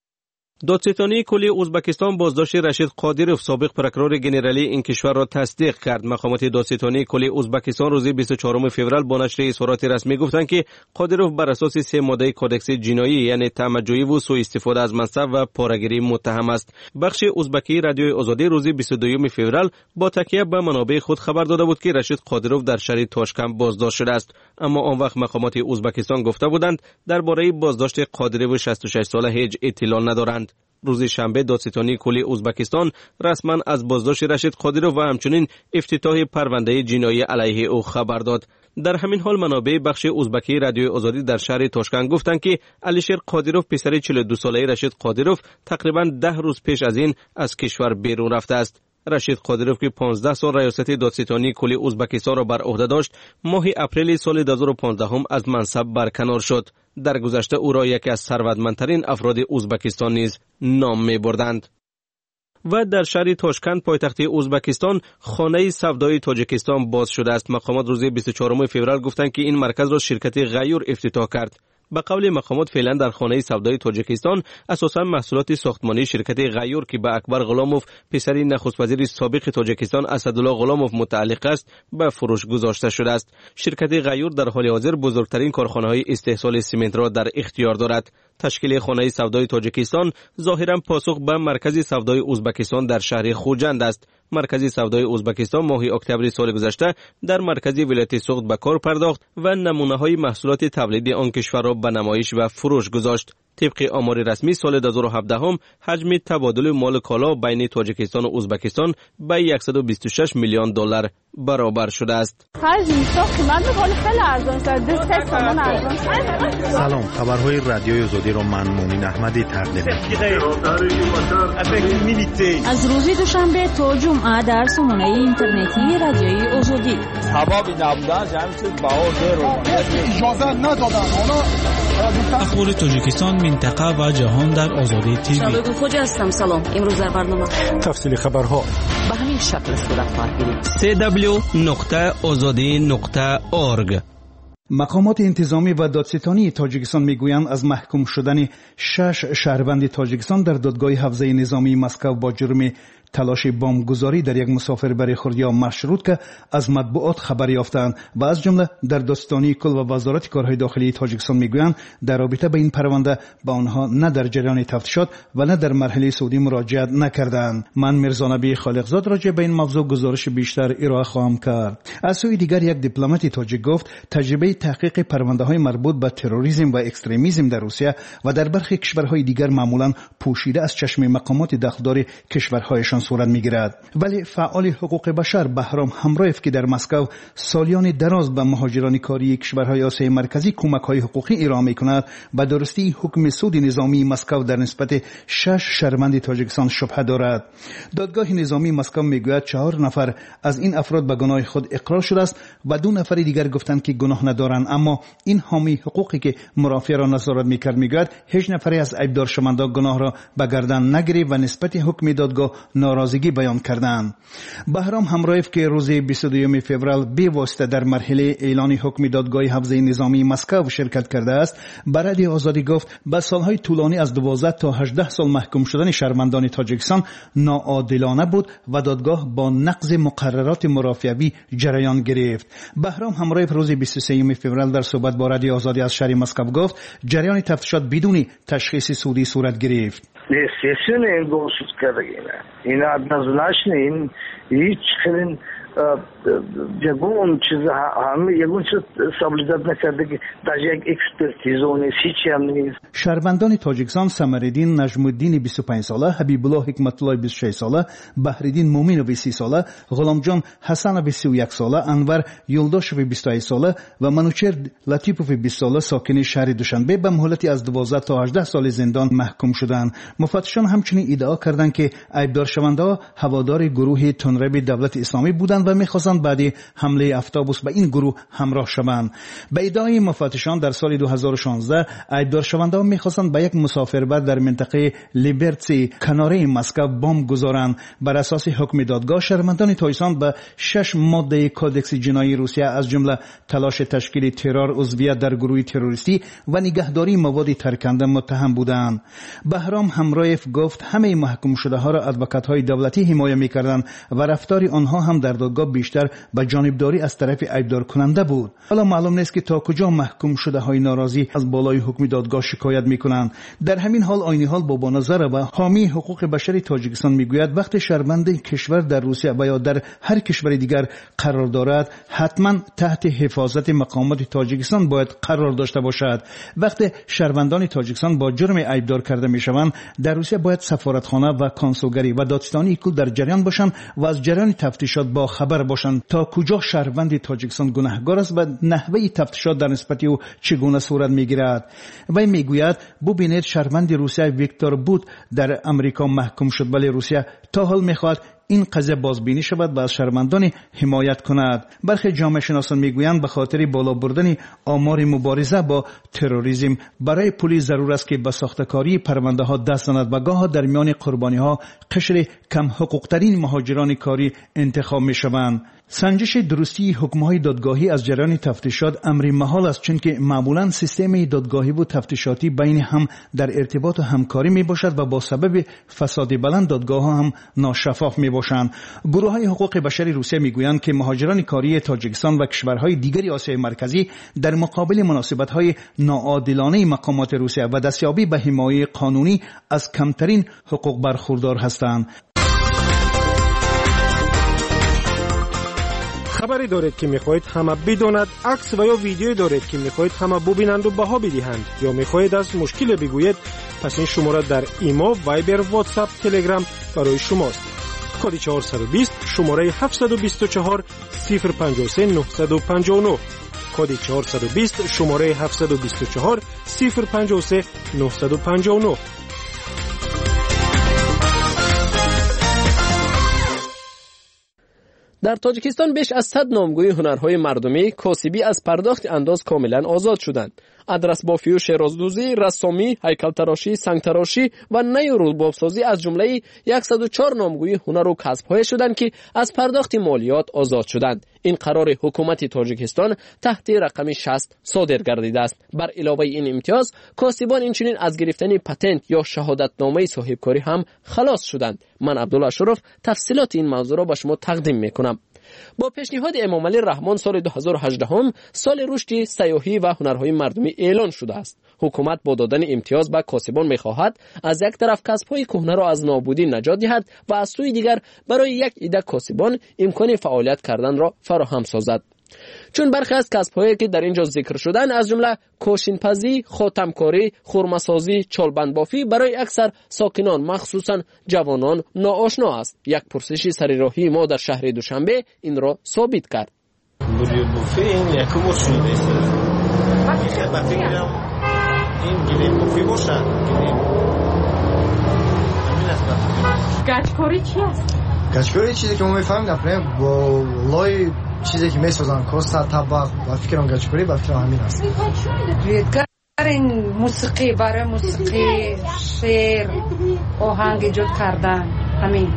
دادستانی کلی ازبکستان بازداشت رشید قادروف سابق پروکورور ژنرالی این کشور را تصدیق کرد. مقامات دادستانی کلی ازبکستان روز 24 فوریه با نشر اظهارات رسمی گفتند که قادروف بر اساس 3 ماده کدکس جنایی یعنی تمجید و سوء استفاده از منصب و پاره‌گیری متهم است. بخش ازبکی رادیوی آزادی روز 22 فوریه با تکیه به منابع خود خبر داده بود که رشید قادروف در شهر تاشکند بازداشت شده است، اما آن وقت مقامات ازبکستان گفته بودند درباره بازداشت قادروف 66 ساله هیچ اطلاع ندارند. روز شنبه دادستانی کلی ازبکستان رسما از بازداشت رشید قادروف و همچنین افتتاح پرونده جنایی علیه او خبر داد. در همین حال منابع بخش ازبکی رادیوی آزادی در شهر تاشکند گفتند که علیشیر قادروف پسر 42 ساله رشید قادروف تقریبا 10 روز پیش از این از کشور بیرون رفته است. رشید قادروف که 15 سال ریاست دادستانی کلی ازبکستان را بر عهده داشت، ماه اپریل سال 2015 از منصب برکنار شد. در گذشته او را یکی از ثروتمندترین افراد ازبکستان نیز نام می‌بردند. و در شهر تاشکند پایتخت ازبکستان خانه سودای تاجیکستان باز شده است. مقامات روز 24 فوریه گفتند که این مرکز را شرکت غیور افتتاح کرد. به قول مقامات فعلا در خانه سودای تاجیکستان اساساً محصولات ساختمانی شرکت غیور که به اکبر غلاموف پسر نخست وزیر سابق تاجیکستان اسدالله غلاموف متعلق است به فروش گذاشته شده است. شرکت غیور در حال حاضر بزرگترین کارخانه‌های استحصال سمنت را در اختیار دارد. تشکیل خانه سودای تاجیکستان ظاهراً پاسخ به مرکز سودای ازبکستان در شهر خوجند است. مرکز سودای ازبکستان ماه اکتبر سال گذشته در مرکز ولایت سوخت به کار پرداخت و نمونه‌های محصولات تولیدی آن کشور را به نمایش و فروش گذاشت. طبق آمار رسمی سال 2017 حجم تبادل مال کالا بین تاجیکستان و ازبکستان به 126 میلیون دلار برابر شده است. سلام، خبرهای رادیوی آزادی را من مومن احمدی تقدیم می‌کنم. از روز دوشنبه تا جمعه در سامانه اینترنتی رادیوی آزادی. اخبار تاجیکستان، منطقه و جهان در آزادی تیوی. شادو خوجا هستم. سلام. امروز در برنامه تفصیل خبرها به همین شکل صورت خواهد گرفت. www.azadi.org. مقامات انتظامی و دادستانی تاجیکستان میگویند از محکوم شدن 6 شهروند تاجیکستان در دادگاه حوزه نظامی مسکو با جرم تلاش بمبگذاری در یک مسافربر خردیا مشروط که از مطبوعات خبر یافتند و از جمله در دادستانی کل و وزارت کارهای داخلی تاجیکستان میگویند در رابطه به این پرونده با آنها نه در جریان تفتیشات و نه در مرحله سعودی مراجعه نکردند. من میرزا نبی خالقزاد راجع به این موضوع گزارش بیشتر ارائه خواهم کرد. از سوی دیگر یک دیپلمات تاجیک گفت تجربه تحقیق پرونده‌های مربوط به تروریسم و اکستریمیسم در روسیه و در برخی کشورهای دیگر معمولاً پوشیده از چشم مقامات داخلدار کشورهایشان صورت میگیرد. ولی فعال حقوق بشر بهرام همرایف که در مسکو سالیان دراز به مهاجران کاری کشورهای آسیای مرکزی کمک‌های حقوقی ارائه می‌کند، به درستی حکم سود نظامی مسکو در نسبت 6 شهروند تاجیکستان شبهه دارد. دادگاه نظامی مسکو میگوید 4 نفر از این افراد به گناه خود اقرار شده است و 2 نفر دیگر گفتند که گناه ندارند، اما این حامی حقوقی که مرافع را نظارت می‌کرد میگوید 8 نفر از عیبدار شوندگان گناه را به گردن نگرفت و نسبت حکم دادگاه ناراضگی بیان کردند. بهرام همرایف که روز 22 فوریه به واسطه در مرحله اعلان حکم دادگاه حوزه نظامی مسکو شرکت کرده است، برای آزادی گفت با سالهای طولانی از 12 تا 18 سال محکوم شدن شهروندان تاجیکستان ناعادلانه بود و دادگاه با نقض مقررات مرافعوی جریان گرفت. بهرام همرایف روز 23 فوریه در صحبت با رادیو آزادی از شهر مسکو گفت جریان تفتیشات بدون تشخیص سودی صورت گرفت. Естественно, им голосуют карагина. И однозначно им и чихлин ягон чиз ҳама ягон чиз соблюдат накарда ки даже як экспертиза у нест ҳеч ҳам нест. شهروندان تاجیکستان سمرالدین نجم‌الدین 25 ساله، حبیب‌الله حکمت‌الله 26 ساله، بحرالدین مومنوف 30 ساله، غلامجان حسنوف 31 ساله، انور یلداشوف 28 ساله و منوچهر لطیفوف 20 ساله ساکن شهر دوشنبه به مهلتی از 12 تا 18 سال زندان محکوم شدند. مفتشان همچنین ادعا کردند که عیبدار شونده هوادار گروه تنرب دولت اسلامی بودند و می‌خواستند بعد حمله اتوبوس به این گروه همراه شوند. به ادعای مفتشان در سال 2016 عیبدار شونده می‌خواستند به یک مسافربر در منطقه لیبرتی کناره مسکو بمب گذارند. بر اساس حکم دادگاه شهروندان تاجیکستان به 6 ماده کودکس جنایی روسیه از جمله تلاش تشکیل ترور، عضویت در گروه تروریستی و نگهداری مواد ترکنده متهم بودند. بهرام همرایف گفت همه محکوم شده ها را ادوکات‌های دولتی حمایت می‌کردند و رفتار آنها هم در دادگاه دادگاه بیشتر به جانبداری از طرف ایبدار کننده بود. حالا معلوم نیست که تا کجا محکوم شده های ناراضی از بالای حکم دادگاه شکایت میکنند. در همین حال عین حال بابا نظر و حامی حقوق بشری تاجیکستان میگوید وقتی شهروند کشور در روسیه و یا در هر کشور دیگر قرار دارد حتما تحت حفاظت مقامات تاجیکستان باید قرار داشته باشد. وقتی شهروندان تاجیکستان با جرم ایبدار کرده میشوند در روسیه باید سفارتخانه و کنسولگری و دادستانی کل در جریان باشند و از جریان تفتیشات با خبر باشند تا کجا شهروند تاجیکستان گناهکار است و نحوه تفتیشات در نسبت او چگونه صورت میگیرد. وی میگوید ببینید شهروند روسیه ویکتور بود در امریکا محکوم شد ولی روسیه تا حال میخواهد این قضیه بازبینی شود و از شهروندان حمایت کند. برخی جامعه شناسان میگویند به خاطر بالا بردن آمار مبارزه با تروریسم برای پلیس ضرور است که به ساختکاری پرونده ها دست زند و گاه در میان قربانی ها قشر کم حقوق ترین مهاجران کاری انتخاب می شوند. سنجش درستی حکم‌های دادگاهی از جریان تفتیشات امر محال است چون که معمولا سیستم دادگاهی و تفتیشاتی بین هم در ارتباط و همکاری می باشد و با سبب فساد بلند دادگاه ها هم ناشفاف می باشند. گروه‌های حقوق بشری روسیه میگویند که مهاجران کاری تاجیکستان و کشورهای دیگری آسیای مرکزی در مقابل مناسبت‌های ناعادلانه مقامات روسیه و دستیابی به حمایت قانونی از کمترین حقوق برخوردار هستند. خبری دارید که میخواهید همه بداند، عکس و یا ویدیویی دارید که میخواهید همه ببینند و بها بدهند یا میخواهید از مشکل بگویید، پس این شماره در ایما، وایبر، واتساپ، تلگرام برای شماست. کد 420 شماره 724 053 959 کد 420 شماره 724 053 959. در تاجیکستان بیش از 100 نامگوی هنرهای مردمی کاسبی از پرداخت انداز کاملا آزاد شدند. ادرس بافی و شیرازدوزی، رسامی، هیکل‌تراشی، سنگ‌تراشی و نی و ربابسازی از جمله 104 نامگوی هنر و کسب‌های شدند که از پرداخت مالیات آزاد شدند. این قرار حکومت تاجیکستان تحت رقم 60 صادر گردیده است. بر علاوه این امتیاز، کاسبان اینچنین از گرفتن پتنت یا شهادتنامه صاحبکاری هم خلاص شدند. من عبدالله اشرف تفصیلات این موضوع را به شما تقدیم می‌کنم. با پیشنهاد امام علی رحمان سال 2018 سال رشد سیاحی و هنرهای مردمی اعلان شده است. حکومت با دادن امتیاز به کاسبان می‌خواهد از یک طرف کسب‌های کهنه را از نابودی نجات دهد و از سوی دیگر برای یک عده کاسبان امکان فعالیت کردن را فراهم سازد. چون برخی از کسب‌هایی که در اینجا ذکر شدن از جمله کوشین‌پزی، خاتمکاری، خرماسازی، چالبندبافی برای اکثر ساکنان مخصوصاً جوانان ناآشنا است. یک پرسش سرراهی ما در شهر دوشنبه این را ثابت کرد. گچکاری چی است؟ گچکاری چیزی که ما می‌فهمیم نپره با لای چیزی که می‌سازن کاسه طبق و فکرم گچکاری با فکرم همین است. این موسیقی برای موسیقی شعر آهنگ ایجاد کردن همین.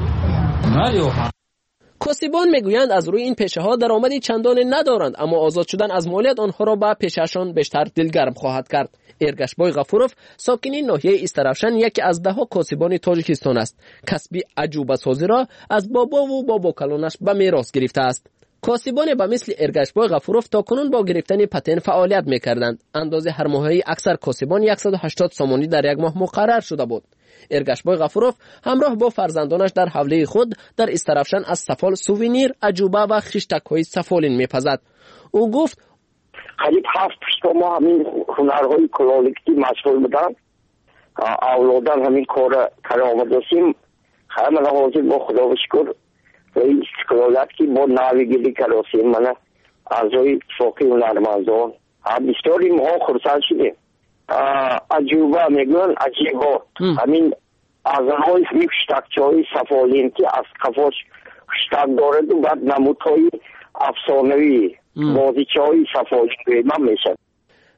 کاسبان میگویند از روی این پیشه ها درآمدی چندان ندارند، اما آزاد شدن از مالیات آنها را به پیشهشان بیشتر دلگرم خواهد کرد. ارگشبای غفوروف ساکن ناحیه استرافشن یکی از 10 کاسبان تاجیکستان است. کسبی عجوبه سازی را از بابا و بابا کلانش به میراث گرفته است. کاسبان به مثل ارگشبای غفوروف تا کنون با گرفتن پتن فعالیت میکردند. اندازه هر ماهی اکثر کاسبان 180 سامانی در یک ماه مقرر شده بود. ارگشبای غفوروف همراه با فرزندانش در حوله خود در استرافشن از سفال سووینیر، عجوبه و خشتک‌های سفالین میپزد. او گفت قریب 7 ما همین هنرهای کلالیکی مشغول بودن، اولادان همین کار آمده هستیم. همه حاضر با خدا و شکر و این کلالت که با ناویگیری کراسیم من اعضای اتفاقی هنرمندان بسیاری ما خرسند شدیم. عجوبه میگن عجیبات همین اعضاهای همین خشتکچهای سفالین که از کفاش خشتک دارد و بعد نمودهای افسانوی بازیچه های صفایی من میشد.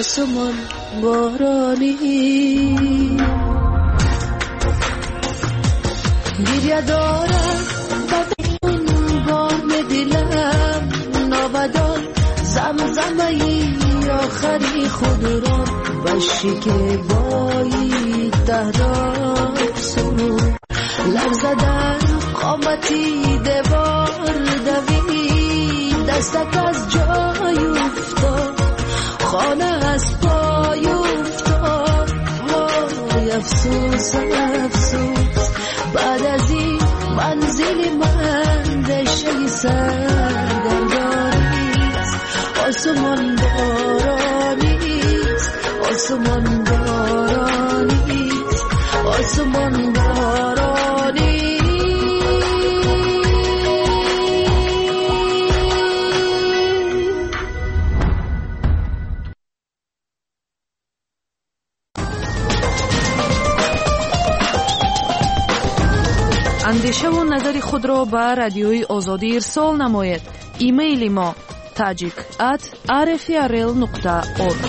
آسمان بارانی گریه دارم بدون بام دلم نابدان زمزمه آخری خود را بشی که بایی تهراب سرو لرزدن قامتی دوار دوید دستک از جای افتاد خانه از پای افتاد وای افسوس افسوس بعد از این منزل من دشه سرگردانیست آسمان بارانیست آسمان بارانیست آسمان بارانیست اندیشه و نظر خود را به رادیوی آزادی ارسال نماید. ایمیل ما tajik@rfrl.org.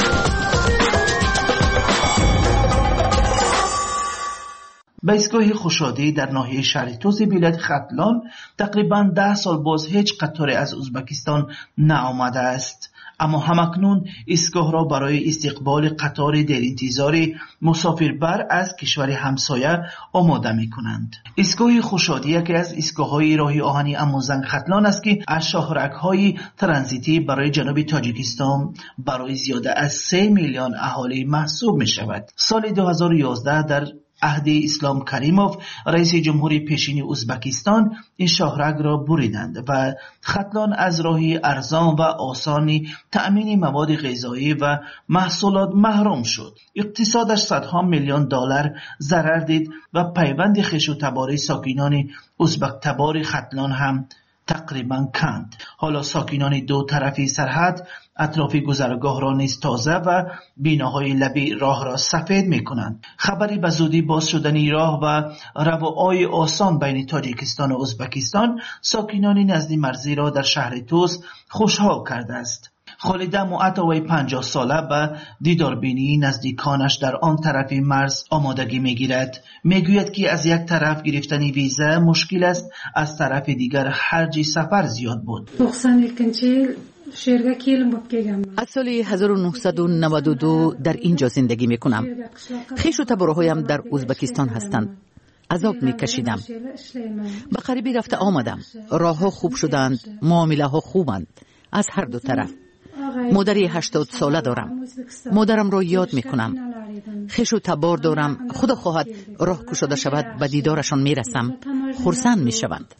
به ایستگاه خوشادی در ناحیه شهر توس ولایت ختلان تقریباً 10 سال باز هیچ قطاری از ازبکستان نآمده است. اما همکنون ایستگاه را برای استقبال قطار دلانتظاری مسافربر از کشور همسایه آماده می کنند. ایستگاه خوشادی یکی از ایستگاه‌های راه آهنی اموزنگ ختلان است که از شاهرگ‌های ترانزیتی برای جنوب تاجیکستان برای زیاده از 3 میلیون اهالی محسوب می شود. سال 2011 در عهد اسلام کریموف رئیس جمهوری پیشین ازبکستان این شاهرگ را بریدند و ختلان از راهی ارزان و آسانی تأمین مواد غذایی و محصولات محروم شد. اقتصادش صدها میلیون دلار ضرر دید و پیوند خویش و تباری ساکنان ازبک تبار ختلان هم تقریبا کند. حالا ساکنان دو طرفی سرحد اطراف گذرگاه را نیز تازه و بیناهای لبی راه را سفید می کنند. خبری به زودی باز شدن راه و روای آسان بین تاجیکستان و ازبکستان ساکنان نزدی مرزی را در شهر توس خوشحال کرده است. خالده معطوی 50 ساله به دیداربینی نزدیکانش در آن طرف مرز آمادگی میگیرد. میگوید که از یک طرف گرفتن ویزا مشکل است، از طرف دیگر خرج سفر زیاد بود. از سال 1992 در اینجا زندگی میکنم. خویش و تبرهایم در ازبکستان هستند. عذاب میکشیدم. به غریبی رفته آمدم. راه ها خوب شدند، معامله ها خوبند از هر دو طرف. مادری 80 ساله دارم. مادرم را یاد میکنم. خویش و تبار دارم. خدا خواهد راه گشوده شود به دیدارشان میرسم. خرسند میشوند.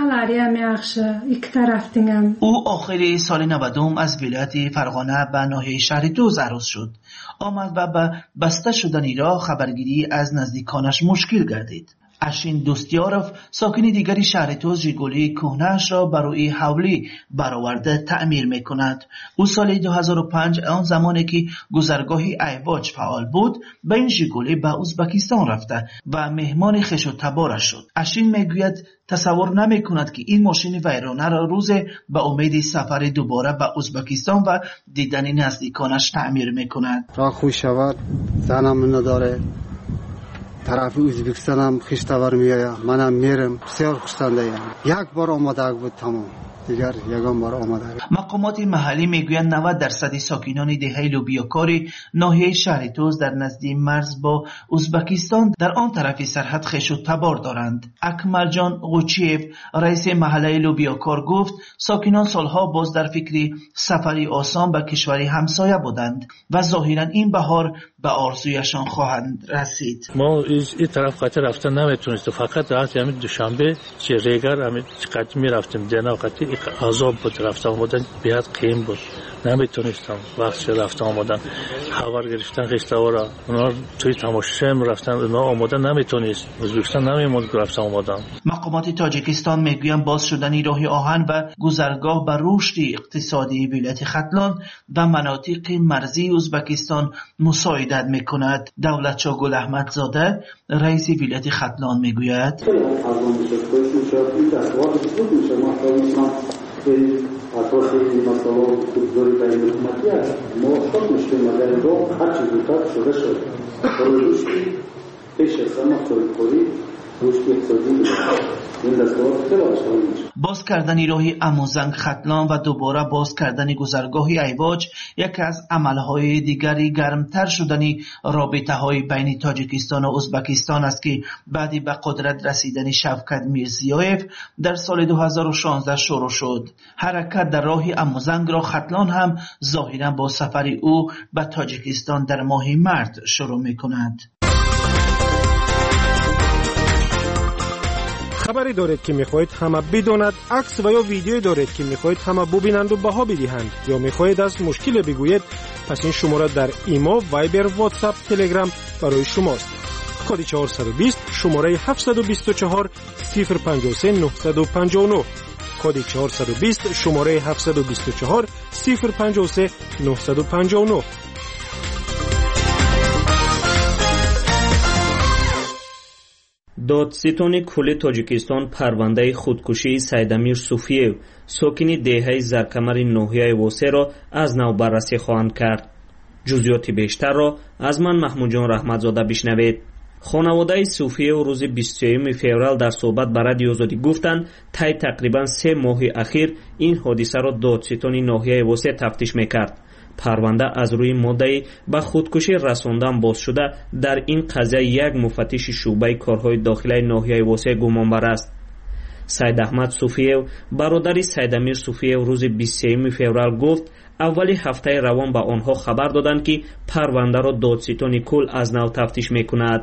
او آخر سال 90 از ولایت فرغانه به ناحیه شهر توس عروض شد. آمد و به بسته شدن راه خبرگیری از نزدیکانش مشکل گردید. اشین دوستیاروف ساکن دیگری شهر توس ژیگولی کهنه‌اش را برای حولی برآورده تعمیر میکند. او سال 2005 آن زمانی که گذرگاه ایواج فعال بود به این ژیگولی به ازبکستان رفته و مهمان خویش و تبارش شد. اشین میگوید تصور نمیکند که این ماشین ویرانه را روز به امید سفر دوباره به ازبکستان و دیدن نزدیکانش تعمیر میکند. راه خوش شود، زنم نداره. طرف ازبکستان هم خشتور میآید، منم میرم. بسیار خوشنده ام. یک بار آماده بود تمام. دیگر یگان بار آماده. مقامات محلی میگویند 90% ساکنان دهه لوبیاکاری ناحیه شهر توس در نزدیک مرز با ازبکستان در آن طرف سرحد خویش و تبار دارند. اکملجان قوچیف رئیس محله لوبیاکار گفت ساکنان سالها باز در فکر سفری آسان به کشوری همسایه بودند و ظاهرا این بهار به آرزویشان خواهند رسید. ما این طرف خاطر رفتن نمیتونستیم، فقط راه همین دوشنبه چه ریگر همین قدمی رفتیم دینا خاطر عذاب بود. رفتن آمدن بیاد قیم بود، نمیتونستم وقت رفتن آمدن خبر گرفتن خشتوارا اونا توی تماشام رفتن اونا آمدن نمیتونست ازبکستان نمیموند رفتن آمدن. مقامات تاجیکستان میگویند باز شدن راه آهن و گذرگاه به رشد اقتصادی ولایت ختلان و مناطق مرزی ازبکستان مساعدت میکند. دولتشاه گل احمد زاده رئیس ولایت ختلان میگوید اساس مسئله خودداری بین حکومتی است. موافق میشیم و در اینجا هر چیز زودتر شده شد. روشی پیش از همه خودکاری روشی اقتصادی این دستگاه خیلی آسان میشه. باز کردن راهی اموزنگ ختلان و دوباره باز کردن گذرگاه ایواج یکی از عملهای دیگری گرمتر شدن رابطه های بین تاجیکستان و ازبکستان است که بعدی به قدرت رسیدن شوکت میرزیویف در سال 2016 شروع شد. حرکت در راه اموزنگ را ختلان هم ظاهرا با سفر او به تاجیکستان در ماه مارس شروع میکند. خبری دارید که میخواهید همه بداند، عکس و یا ویدیویی دارید که میخواهید همه ببینند و بها بدهند یا میخواهید از مشکل بگویید، پس این شماره در ایمو، وایبر، واتساپ، تلگرام برای شماست. کد 420 شماره 724 053 959 کد 420 شماره 724 053 959. دادستان کل تاجیکستان پرونده خودکشی سیدامیر صوفیев ساکنی دهه زرکمر ناحیه واسه را از نو بررسی خواهند کرد. جزئیات بیشتر را از من محمود جان رحمتزاده بشنوید. خانواده صوفیев روز 23 فوریه در صحبت با رادیو آزادی گفتند طی تقریبا 3 ماه اخیر این حادثه را دادستان ناحیه واسه تفتیش میکرد. پرونده از روی مدعی به خودکشی رساندن باز شده. در این قضیه یک مفتش شعبه کارهای داخلی ناحیه واسه گمانبر است. سید احمد صوفیев برادر سیدامیر صوفیев روز 23 فوریه گفت اولی هفته روان به آنها خبر دادند که پرونده را دادستان کل از نو تفتیش میکند.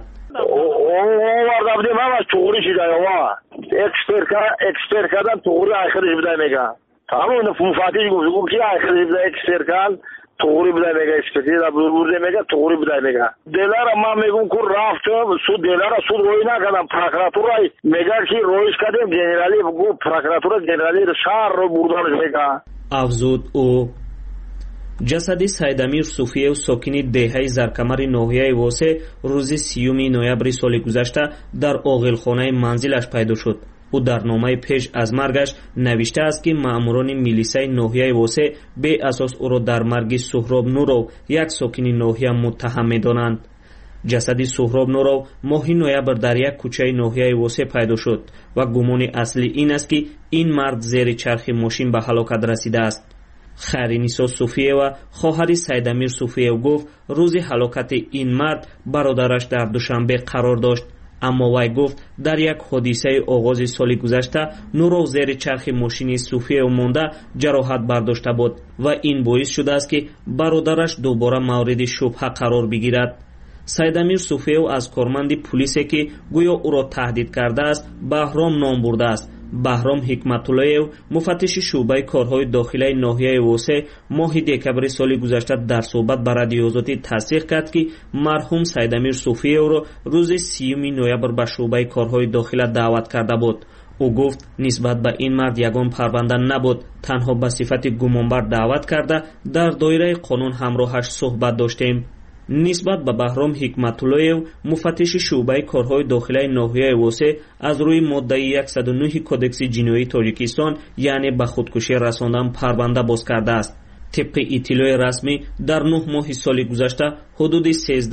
توغری بده میگه اسپتی دا برده میگه توغری بده میگه دلار ما میگم کو رفت سود دلار سود روی نکردم پروکراتورا میگه کی رویش کردیم جنرالی گو پروکراتورا جنرالی شهر رو بردانش میگه. افزود او جسد سیدامیر صوفیев ساکنی دهه زرکمر ناحیه واسه روز 30 نوامبر سال گذشته در عاقلخانه منزلش پیدا شد. او در نامه پیش از مرگش نوشته است که ماموران میلیسای ناحیه واسه به اساس او را در مرگ سهراب نورو یک ساکن ناحیه متهم می‌دانند. جسد سهراب نورو ماه نوامبر در یک کوچه ناحیه واسه پیدا شد و گمان اصلی این است که این مرد زیر چرخ ماشین به هلاکت رسیده است. خرینیسا صوفیeva خواهر سیدامیر صوفیев گفت روز هلاکت این مرد برادرش در دوشنبه قرار داشت، اما وی گفت در یک حادثه آغاز سال گذشته نورو زیر چرخ ماشین صوفیев مانده جراحت برداشته بود و این باعث شده است که برادرش دوباره مورد شبهه قرار بگیرد. سیدامیر صوفیев از کارمند پلیسی که گویا او را تهدید کرده است بهرام نام برده است. بهرام حکمت‌اللهیv مفتش شعبه کارهای داخلی ناحیه واسه ماه دکمبر سال گذشته در صحبت با رادیو آزادی تصدیق کرد که مرحوم سیدامیر صوفیев را روز 30 نوامبر به شعبه کارهای داخلی دعوت کرده بود. او گفت نسبت به این مرد یگان پرونده نبود، تنها به صفت گمانبر دعوت کرده در دایره قانون همراهش صحبت داشتیم. نسبت به بهرام حکمت‌اللهیv مفتش شعبه کارهای داخلی ناحیه واسه از روی ماده 109 کدکس جنایی تاجیکستان یعنی به خودکشی رساندن پرونده باز کرده است. طبق اطلاع رسمی در 9 ماه سال گذشته حدود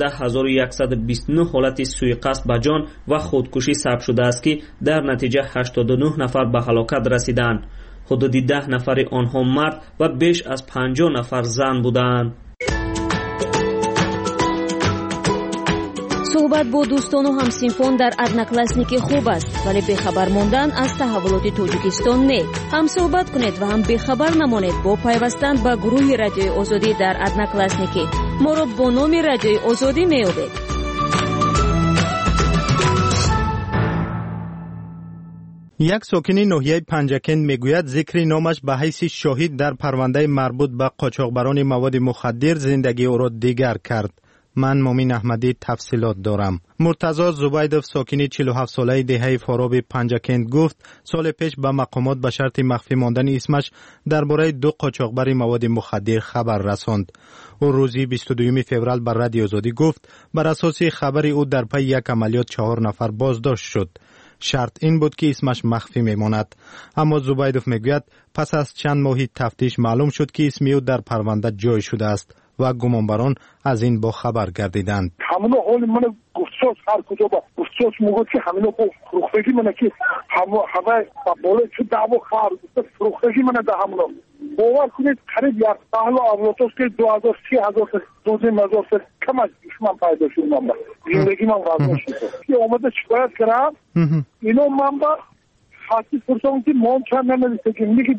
13129 حالت سوءقصد به جان و خودکشی ثبت شده است که در نتیجه 89 نفر به هلاکت رسیدند. حدود 10 نفر آنها مرد و بیش از 50 نفر زن بودند. صحبت با دوستان و همسنفان در ادناکلاسنیک خوب است، ولی بخبر ماندن از تحولات تاجیکستان نه. هم صحبت کنید و هم بخبر نمانید با پیوستن به گروه رادیوی آزادی در ادناکلاسنیک. ما را با نام رادیوی آزادی میابید. یک ساکن ناحیه پنجکند میگوید ذکر نامش به حیث شاهد در پرونده مربوط به قاچاقبران مواد مخدر زندگی او را دیگر کرد. من مومین احمدی تفصیلات دارم. مرتضی زبیدوف ساکن 47 ساله دهه فاراب پنجکند گفت سال پیش به مقامات به شرط مخفی ماندن اسمش درباره 2 قاچاقبر مواد مخدر خبر رساند. او روزی 22 فوریه بر رادیو آزادی گفت بر اساس خبر او در پی یک عملیات 4 نفر بازداشت شد. شرط این بود که اسمش مخفی میماند. اما زبیدوف میگوید پس از چند ماهی تفتیش معلوم شد که اسم او در پرونده جای شده است و گمانبران از این با خبر گردیدند. همون حال من گفتم هر کجا با گفتم میگه که همین فروختگی من که همه بالای چه دعوا خار فروختگی من ده همون باور کنید قریب یک سال اولش که 2000 3000 کم از دشمن پیدا شد من زندگی من واسه شد که اومده شکایت کردم اینو من با خاطی پرسیدم که مون چند نمیشه که میگه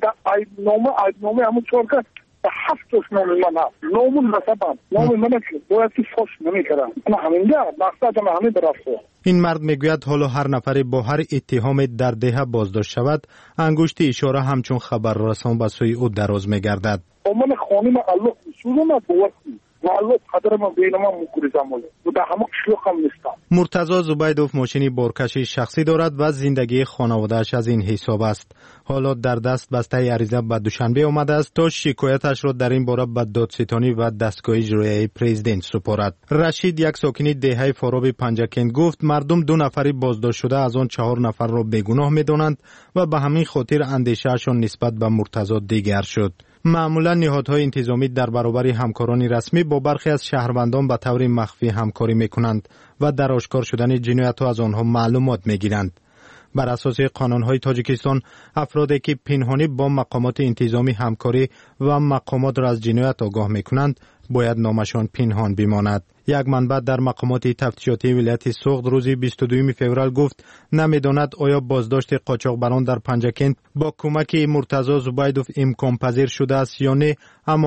نامه همون چهار که 7 نام من نامون مثلا نام من که باید که فوش نمیکردم انا همینجا مقصد من همین برافته. این مرد میگوید حالا هر نفری با هر اتهام در دهه بازداشت شود انگشت اشاره همچون خبررسان به سوی او دراز میگردد. من خانم الله مسئول باور والله قدر من بین ما مکریزم و در همه شلوغ هم نیستم. مرتضی زبیدوف ماشینی بارکشی شخصی دارد و زندگی خانواده‌اش از این حساب است. حالا در دست بسته عریضه به دوشنبه آمده است تا شکایتش را در این باره به دادستانی و دستگاه اجرایی پرزیدنت سپارد. رشید یک ساکن دهه فاراب پنجکند گفت مردم 2 نفری بازداشت شده از آن 4 نفر را بیگناه می‌دانند و به همین خاطر اندیشه‌شان نسبت به مرتضی دیگر شد. معمولا نهادهای انتظامی در برابر همکاران رسمی با برخی از شهروندان به طور مخفی همکاری میکنند و در آشکار شدن جنایت‌ها از آنها معلومات میگیرند. بر اساس قانون‌های تاجیکستان افرادی که پنهانی با مقامات انتظامی همکاری و مقامات را از جنایت آگاه میکنند باید نامشان پنهان بماند. یک منبع در مقامات تفتیشاتی ولایت سوخت روز 22 فوریه گفت نمیداند آیا بازداشت قاچاقبران در پنجکند با کمک مرتضی زبیدوف امکان پذیر شده است یا نه،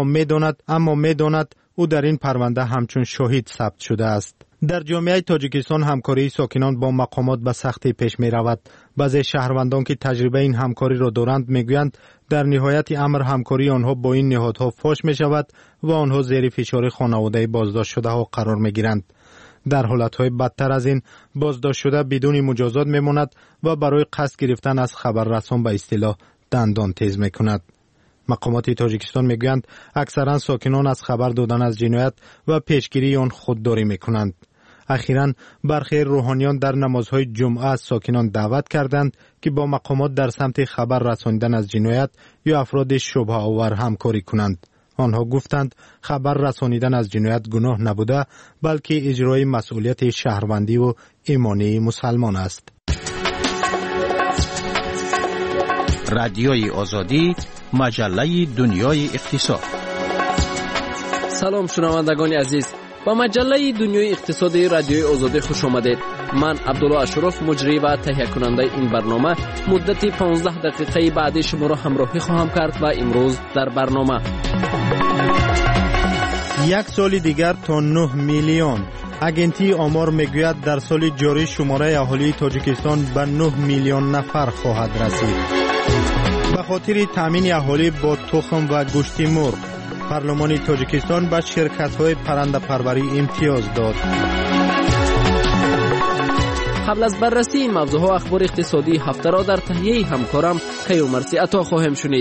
اما میداند او در این پرونده همچون شاهد ثبت شده است. در جامعه تاجیکستان همکاری ساکنان با مقامات به سختی پیش می رود. بعضی شهروندان که تجربه این همکاری را دارند میگویند در نهایت امر همکاری آنها با این نهادها فاش می شود و آنها زیر فشار خانواده بازداشت شده ها قرار می گیرند. در حالتهای بدتر از این بازداشت شده بدون مجازات می ماند و برای قصد گرفتن از خبررسان به اصطلاح دندان تیز می کند. مقامات تاجیکستان میگویند اکثرا ساکنان از خبر دادن از جنایت و پیشگیری آن خودداری میکنند. اخیراً برخی روحانیان در نمازهای جمعه از ساکنان دعوت کردند که با مقامات در سمت خبر رساندن از جنایت یا افراد شبهه آور همکاری کنند. آنها گفتند خبر رسانیدن از جنایت گناه نبوده بلکه اجرای مسئولیت شهروندی و ایمانی مسلمان است. رادیوی آزادی، مجله دنیای اقتصاد. سلام شنوندگان عزیز، با مجله دنیای اقتصادی رادیوی آزادی خوش آمدید. من عبدالله اشرف مجری و تهیه کننده این برنامه مدت 15 دقیقه بعد شما را همراهی خواهم کرد و امروز در برنامه یک سال دیگر تا 9 میلیون. اگنتی آمار میگوید در سال جاری شماره اهالی تاجیکستان به 9 میلیون نفر خواهد رسید. به خاطر تامین اهالی با تخم و گوشت مرغ پارلمان تاجیکستان به شرکت‌های پرنده پروری امتیاز داد. قبل از بررسی این موضوعها اخبار اقتصادی هفته را در تهیه همکارم کیومرسی عطا خواهم شنید.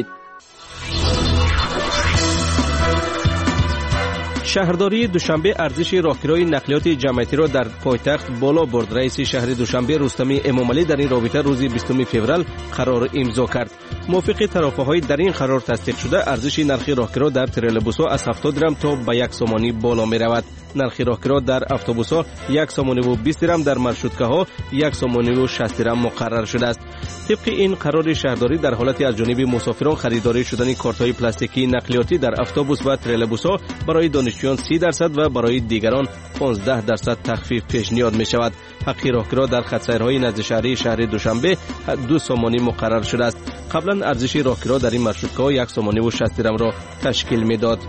شهرداری دوشنبه ارزش راهکارهای نقلیات جمعیتی را در پایتخت بالا برد. رئیس شهر دوشنبه رستمی امامعلی در این رابطه روز 20 فوریه قرار امضا کرد. موافق طرفهای در این قرار تصدیق شده ارزش نرخ راهکارها در تریلبوس‌ها از 70 درم تا به 1 سومانی بالا می رود. نرخ راهکارها در اتوبوس‌ها 1 سومانی و 20 درم، در مارشروتکاها 1 سومانی و 60 درم مقرر شده است. طبق این قرار شهرداری در حالت از جانب مسافران خریداری شدن کارت‌های پلاستیکی نقلیاتی در اتوبوس و تریلبوس‌ها برای دانشجویان 30% و برای دیگران 15% تخفیف پیشنهاد می شود. حق راهکارها در خط سیرهای نزد شهری شهر دوشنبه 2 سومانی مقرر شده است. قبلا ارزش راهکارها در این مارشروتکاها 1 سومانی و 60 درم را تشکیل میداد.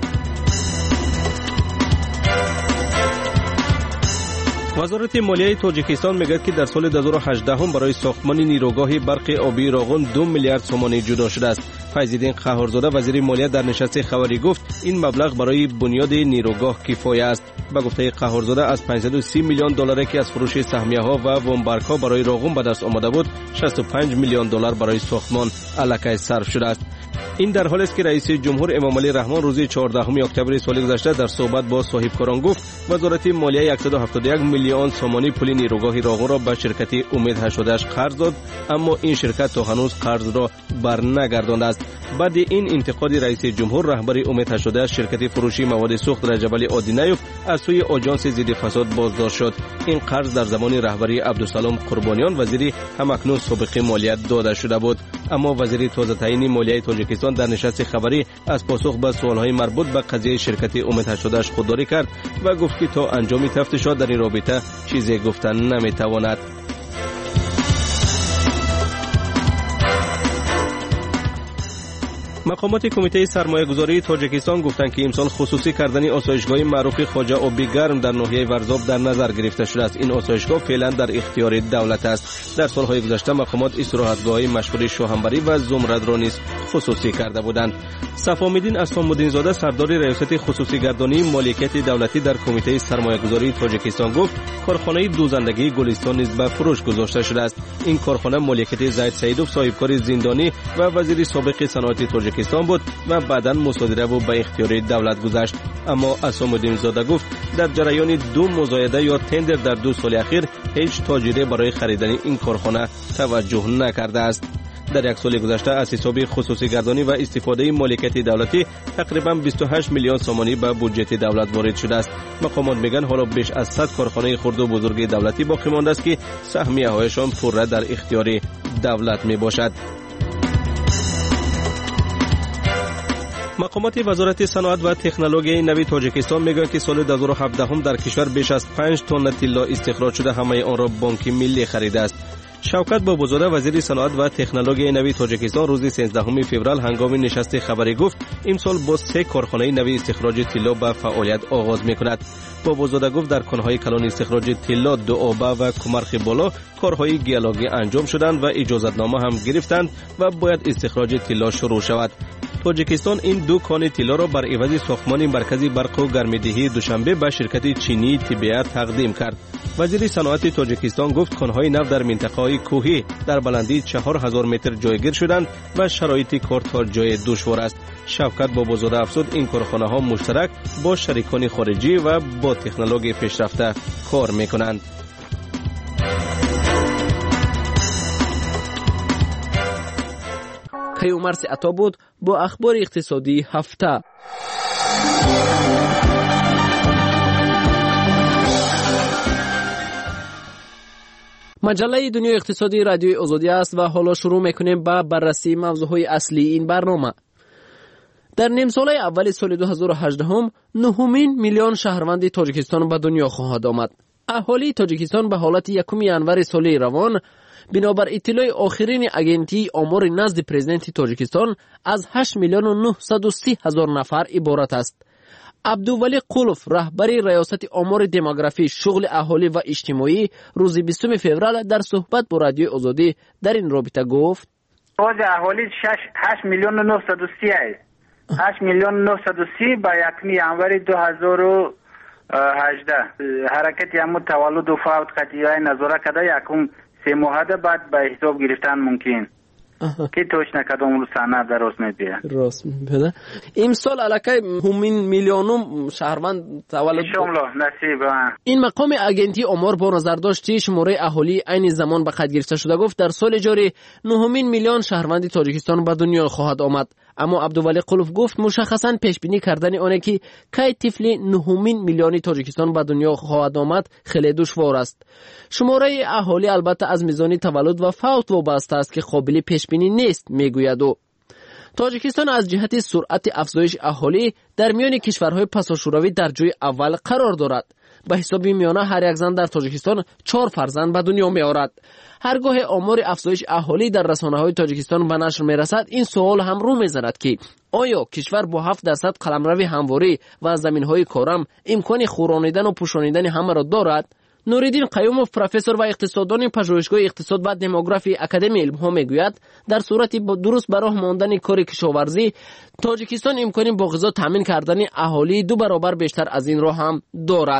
وزارت مالیه تاجیکستان میگوید که در سال 2018 هم برای ساختمان نیروگاه برق آبی راغون 2 میلیارد سومانی جدا شده است. فیض‌الدین قهارزاده وزیر مالیه در نشست خبری گفت این مبلغ برای بنیاد نیروگاه کفایه است. به گفته قهارزاده از 530 میلیون دلاری که از فروش سهمیه‌ها و وامبارک‌ها برای راغون به دست آمده بود، 65 میلیون دلار برای ساختمان الکی صرف شده است. این در حالی است که رئیس جمهور امامعلی رحمان روز 14 اکتبر سال گذشته در صحبت با صاحبکاران گفت وزارت مالیه 171 میلیون سومانی پول نیروگاه راغون را به شرکت امید هشتادش قرض داد، اما این شرکت تا هنوز قرض را برنگردانده است. بعد این انتقاد رئیس جمهور، رهبر امید هشتادش شرکت فروشی مواد سوخت رجبالی آدینایوف از سوی آژانس ضد فساد بازداشت شد. این قرض در زمان رهبری عبدالسلام قربانیان وزیر همکنون سابق مالیات داده شده بود، اما وزیر تازه تعیین مالیه تاجیکستان در نشست خبری از پاسخ به سوالهای مربوط به قضیه شرکت امید هشتادش خودداری کرد و گفت که تا انجام تفتیشات در این رابطه چیزی گفتن نمیتواند. مقامات کمیته سرمایه‌گذاری تاجیکستان گفتند که امسال خصوصی کردن آسایشگاه معروف خواجه آبی گرم در ناحیه ورزاب در نظر گرفته شده است. این آسایشگاه فعلا در اختیار دولت است. در سالهای گذشته مقامات استراحتگاه‌های مشهور شاهنبری و زمرد را نیز خصوصی کرده بودند. صفامیدین اسلام‌الدین زاده سردار ریاست خصوصی گردانی مالکیت دولتی در کمیته سرمایه‌گذاری تاجیکستان گفت کارخانه دوزندگی گلستان نیز به فروش گذاشته شده است. این کارخانه مالکیت زید سیدوف صاحبکار زندانی و وزیر سابق صنعت تاجیکستان بود و بعداً مصادره و به اختیار دولت گذشت. اما اسلام‌الدین زاده گفت در جریان دو مزایده یا تندر در 2 سال اخیر هیچ تاجری برای خریدن این کارخانه توجه نکرده است. در 1 سال گذشته از حساب خصوصی گردانی و استفاده مالکیت دولتی تقریبا 28 میلیون سومانی به بودجه دولت وارد شده است. مقامات میگن حالا بیش از 100 کارخانه خرد و بزرگ دولتی باقی مانده است که سهمیه هایشان پوره در اختیار دولت می باشد. مقامات وزارت صنعت و تکنولوژی نوی تاجیکستان میگویند که سال 2017 در کشور بیش از 5 تن طلا استخراج شده، همه آن را بانک ملی خریده است. شوکت بابوزاده وزیر صنعت و تکنولوژی نوی تاجیکستان روز 13 فوریه هنگام نشست خبری گفت امسال با 3 کارخانه نوی استخراج طلا به فعالیت آغاز میکند. بابوزاده گفت در کانهای کلان استخراج طلا دوآبه و کمرخ بالا کارهای گیالوگی انجام شدند و اجازتنامه هم گرفتند و باید استخراج طلا شروع شود. تاجیکستان این 2 کان طلا را بر عوض ساختمان مرکزی برق و گرمایدهی دوشنبه به شرکت چینی تیبیا تقدیم کرد. وزیر صنعت تاجیکستان گفت کانهای نفت در منطقه‌های کوهی در بلندی 4000 متر جایگیر شدند و شرایط کار تا جای دشوار است. شوکت بابوزاده افزود این کارخانه‌ها مشترک با شریکان خارجی و با تکنولوژی پیشرفته کار می‌کنند. پیامرس عطا بود با اخبار اقتصادی هفته. مجله دنیای اقتصادی رادیوی آزادی است و حالا شروع میکنیم با بررسی موضوعهای اصلی این برنامه. در نیم سال اول سال 2018 9 میلیون شهروند تاجیکستان به دنیا خواهد آمد. اهالی تاجیکستان به حالت 1 ینور سال روان بنابر اطلاع آخرین اگنتی آمار نزد پرزیدنت تاجیکستان از 8 میلیون و 930 هزار نفر عبارت است. عبدالولی قلوف رهبر ریاست آمار دموگرافی شغل اهالی و اجتماعی روز 20 فوریه در صحبت با رادیو آزادی در این رابطه گفت تعداد اهالی 8 میلیون و 930 است. 8 میلیون و 930 با 1 ینور 2018 حرکت یمو تولد و فوت قطعی نظاره کده یکم 3 ماه بعد به حساب گرفتن ممکن که توش نکدام رو سند درست میبیه راست میبیده. امسال علاکه همین میلیونم شهروند تولد انشاءالله نصیب. این مقام اگنتی آمار با نظر داشت شماره اهالی عین زمان به قید گرفته شده گفت در سال جاری 9 میلیون شهروند تاجیکستان به دنیا خواهد آمد. اما عبدالولی قلوف گفت مشخصاً پیش بینی کردن آنه که کی طفل 9 میلیونی تاجیکستان به دنیا خواهد آمد خیلی دشوار است. شماره اهالی البته از میزان تولد و فوت وابسته است که قابل پیش بینی نیست میگوید. تاجیکستان از جهت سرعت افزایش اهالی در میان کشورهای پساشوروی در جای اول قرار دارد. به حساب میانه هر یک زن در تاجیکستان 4 فرزند به دنیا می آورد. هرگاه آمار افزایش اهالی در رسانه‌های تاجیکستان به نشر می‌رسد این سوال هم رو می‌زند که آیا کشور با 7% قلمرو همواری و زمین‌های کارم امکان خورانیدن و پوشانیدن همه را دارد؟ نوریدین قیوموف پروفسور و اقتصاددان پژوهشگاه اقتصاد و دموگرافی اکادمی علم‌ها میگوید در صورتی با درست به راه ماندن کار کشاورزی تاجیکستان امکان با غذا تامین کردن اهالی 2 برابر بیشتر از این را هم دارد.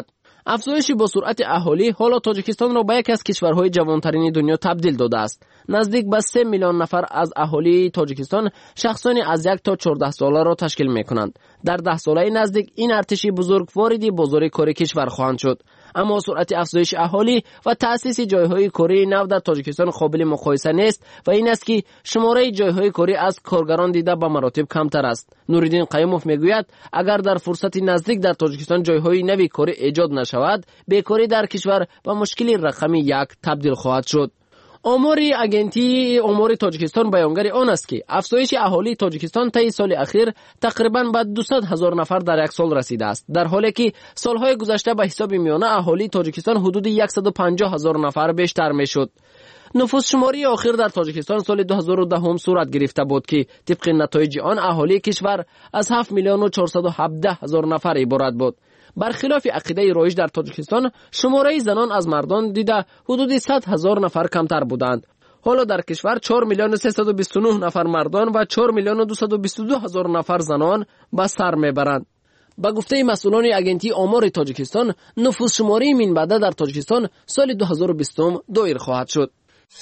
افزایش با سرعت اهالی حالا تاجیکستان را به یکی از کشورهای جوانترین دنیا تبدیل داده است. نزدیک به 3 میلیون نفر از اهالی تاجیکستان شخصانی از 1 تا 14 ساله را تشکیل می‌کنند. در 10 ساله نزدیک این ارتش بزرگ وارد بازار کار کشور خواهند شد. اما سرعت افزایش اهالی و تأسیس جایهای کاری نو در تاجیکستان قابل مقایسه نیست و این است که شماره جایهای کاری از کارگران دیده به مراتب کمتر است. نوریدین قیوموف میگوید اگر در فرصت نزدیک در تاجیکستان جایهای نوی کاری ایجاد نشود، بیکاری در کشور به مشکل رقم 1 تبدیل خواهد شد. آمار اگنتی آمار تاجیکستان بیانگر آن است که افزایش اهالی تاجیکستان طی سال اخیر تقریباً به 200,000 نفر در یک سال رسیده است، در حالی که سالهای گذشته به حساب میانه اهالی تاجیکستان حدود 150,000 نفر بیشتر میشد. نفوس شماری آخر در تاجیکستان سال 2010 صورت گرفته بود که طبق نتایج آن اهالی کشور از 7,417,000 نفر عبارت بود. برخلاف عقیده رایج در تاجیکستان، شماره زنان از مردان دیده حدود 100,000 نفر کمتر بودند. حالا در کشور 4,329,000 نفر مردان و 4,222,000 نفر زنان به سر میبرند. با گفته مسئولان اگنتی آمار تاجیکستان، نفوس شماری منبعد در تاجیکستان سال 2020 دایر خواهد شد.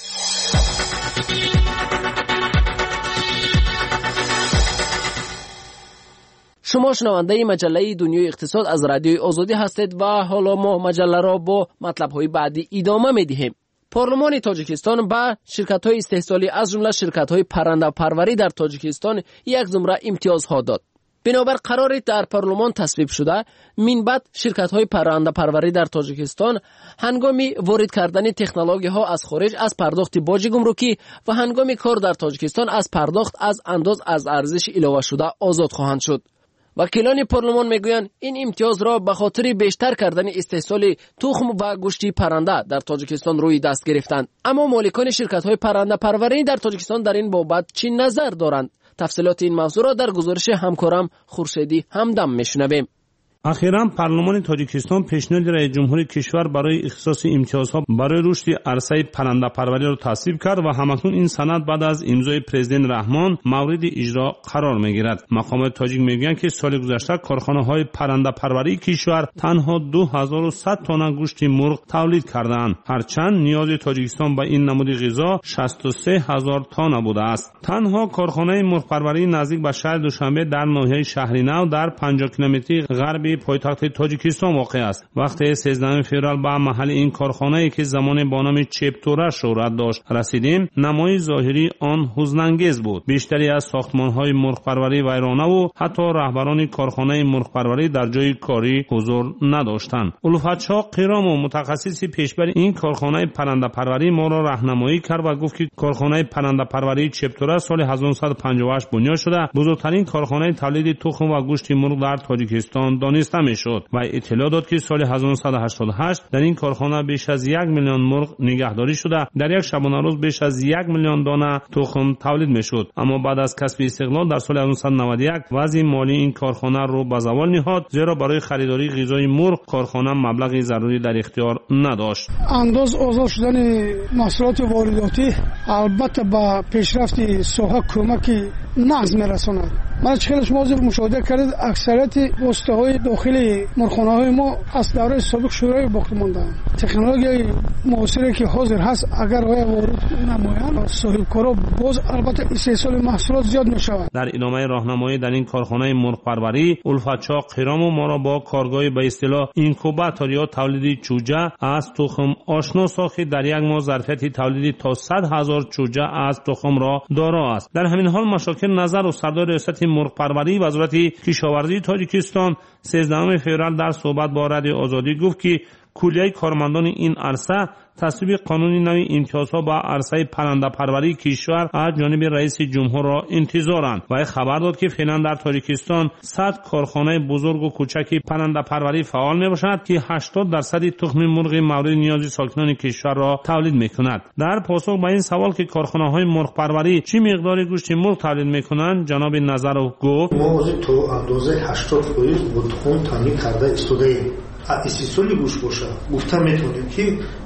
شما شنونده مجله دنیای اقتصاد از رادیوی آزادی هستید و حالا ما مجله را با مطلب‌های بعدی ادامه می‌دهیم. پارلمان تاجیکستان به شرکت‌های استحصالی از جمله شرکت‌های پرنده پروری در تاجیکستان یک زمره امتیازها داد. بنابر قراری در پارلمان تصویب شده، منبع شرکت‌های پرنده پروری در تاجیکستان هنگام وارد کردن تکنولوژی‌ها از خارج از پرداخت باج گمرکی و هنگام کار در تاجیکستان از پرداخت از انداز از ارزش علاوه شده آزاد خواهند شد. وکیلان پارلمان میگویند این امتیاز را به خاطر بیشتر کردن استحصال تخم و گوشت پرنده در تاجیکستان روی دست گرفتند. اما مالکان شرکت‌های پرنده پروری در تاجیکستان در این بابت چی نظر دارند؟ تفصیلات این موضوع را در گزارش همکارم خورشیدی همدم میشنویم. اخیراً پارلمان تاجیکستان پیشنهاد رئیس جمهور کشور برای اختصاص امتیازها برای رشد عرصه پرنده پروری را تصویب کرد و همکنون این سند بعد از امضای پرزیدنت رحمان مورد اجرا قرار میگیرد. مقامات تاجیک میگویند که سال گذشته کارخانه‌های پرنده پروری کشور تنها 2100 تن گوشت مرغ تولید کردند، هرچند نیاز تاجیکستان به این نمود غذا 63000 تن بوده است. تنها کارخانه مرغ پروری نزدیک به شهر دوشنبه در ناحیه شهرینو در 50 کیلومتری غربی پایتخت تاجیکستان واقع است. وقتی 13 فوریه به محل این کارخانه‌ای که زمان با نام چپتوره شهرت داشت رسیدیم، نمای ظاهری آن حزن‌انگیز بود. بیشتری از ساختمان‌های مرغ پروری ویرانه و حتی رهبران کارخانه مرغ پروری در جای کاری حضور نداشتند. الفتشاه قیرام و متخصص پیشبر این کارخانه پرنده پروری ما را راهنمایی کرد و گفت که کارخانه پرنده پروری چپتوره سال 1958 بنیاد شده بزرگترین کارخانه تولید تخم و گوشت مرغ در تاجیکستان دانسته میشد و اطلاع داد که سال 1988 در این کارخانه بیش از 1 میلیون مرغ نگهداری شده، در یک شبانه روز بیش از 1 میلیون دانه تخم تولید میشد. اما بعد از کسب استقلال در سال 1991 وضع مالی این کارخانه رو به زوال نهاد، زیرا برای خریداری غذای مرغ کارخانه مبلغ ضروری در اختیار نداشت. انداز آزاد شدن محصولات وارداتی البته با پیشرفت ساحه کمکی نقض میرساند. من خیلی شما مشاهده کردید اکثریت واسطه‌های داخلی مرغخانه‌های ما از دوره سابق شورای باقی ماندند. تکنولوژی معاصری که حاضر هست اگر وارد نمایند صاحبکارا باز البته استحصال محصولات زیاد میشود. در ادامه راهنمایی در این کارخانه مرغ پروری، الفتشاه قیرام ما را با کارگاه به اصطلاح اینکوباتور یا تولید چوجه از تخم آشنا ساخت در یک ماه ظرفیت تولید تا 100,000 چوجه از تخم را دارا است. در همین حال مشاکل نظر و سردار ریاست مرغ پروری وزارت کشاورزی تاجیکستان 13 فوریه در صحبت با رادیو آزادی گفت که کلیه کارمندان این عرصه تصویب قانون نوی امتیازها با عرصه پرنده پروری کشور از جانب رئیس جمهور را انتظارند و خبر داد که فعلا در تاجیکستان 100 کارخانه بزرگ و کوچک پرنده پروری فعال می باشد که 80% تخم مرغ مورد نیاز ساکنان کشور را تولید می کند. در پاسخ به این سوال که کارخانه های مرغ پروری چه مقدار گوشت مرغ تولید می کنند، جناب نظرو گفت ما تو اندازه 80% با تخم تامین کرده استفاده استحصال گوشت باشه. گفتم میتونیم که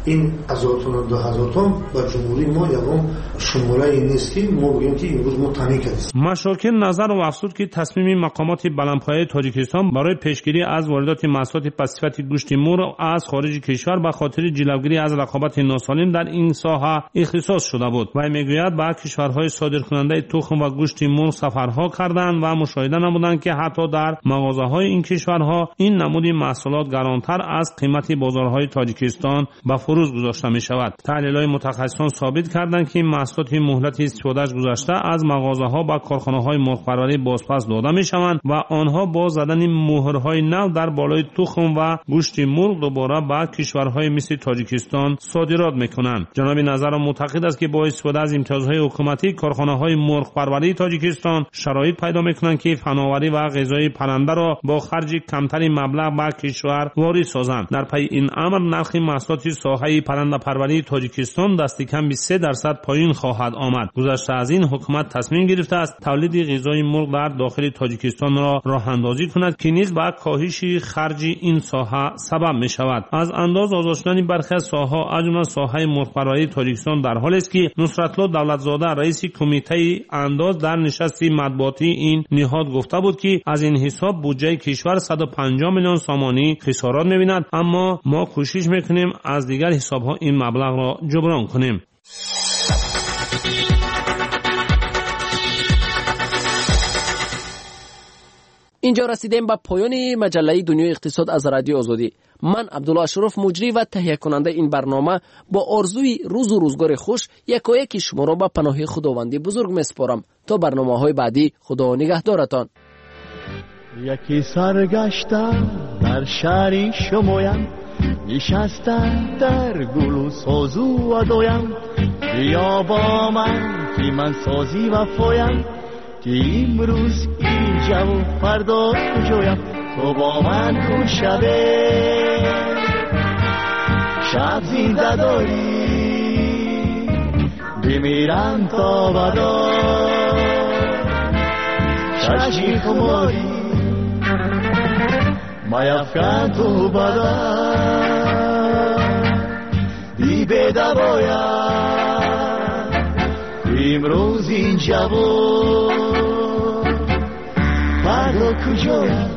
این 1000 تن 2000 تن با جمهوری ما یگان شماره نیست که ما بگیم که امروز ما تامین کردیم. مشاکل نظر و افزود که تصمیم مقامات بلندپایه تاجیکستان برای پیشگیری از واردات محصولات پسیفیک گوشت مور از خارج کشور به خاطر جلوگیری از رقابت ناسالم در این ساحه اختصاص شده بود و میگوید به کشورهای صادرکننده تخم و گوشت مور سفرها کردند و مشاهده نمودند که حتی در مغازه‌های این کشورها این نمود محصولات گرانتر از قیمت بازارهای تاجیکستان به فروش گذاشته می شود. تحلیل‌های متخصصان ثابت کردند که محصولات مهلت استفادهش گذشته از مغازه‌ها به کارخانه‌های مرغ‌پروری بازپس داده می شوند و آنها با زدن مهرهای نو در بالای تخم و گوشت مرغ دوباره به کشورهای مثل تاجیکستان صادرات می‌کنند. جناب نظر معتقد است که با استفاده از امتیازهای حکومتی کارخانه‌های مرغ‌پروری تاجیکستان شرایط پیدا می‌کنند که فناوری و غذای پرنده را با خرج کمتری مبلغ به کشور وارد سازند. در پی این امر نرخ محصولات ساحه پرنده پروری تاجیکستان دست کم به 3% پایین خواهد آمد. گذشته از این حکومت تصمیم گرفته است تولید غذای مرغ در داخل تاجیکستان را راه اندازی کند که نیز به کاهش خرج این ساحه سبب می شود. از انداز آزاد برخی از ساحه‌ها از جمله ساحه مرغ‌پروری تاجیکستان در حالی است که نصرت‌الله دولتزاده رئیس کمیته انداز در نشست مطبوعاتی این نهاد گفته بود که از این حساب بودجه کشور 150 میلیون سامانی خسارات می‌بیند، اما ما کوشش می‌کنیم از دیگر حساب‌ها این مبلغ را جبران کنیم. اینجا رسیدیم به پایان مجله دنیای اقتصاد از رادیو آزادی. من عبدالله اشرف مجری و تهیه کننده این برنامه با آرزوی روز و روزگار خوش یکایک شما را به پناه خداوندی بزرگ میسپارم. تا برنامه‌های بعدی، خدا نگهدارتان. یکی سرگشتم در شهری شمایم، نشستم در گل و سازو و دایم. بیا با من که من سازی و فایم، که امروز اینجا و فردا کجایم. تو با من کن شب زنده داری، بمیرم تا بدا چشمی خماری. میفکن تو بدا بی بده باید امروز اینجا و فردا کجایم.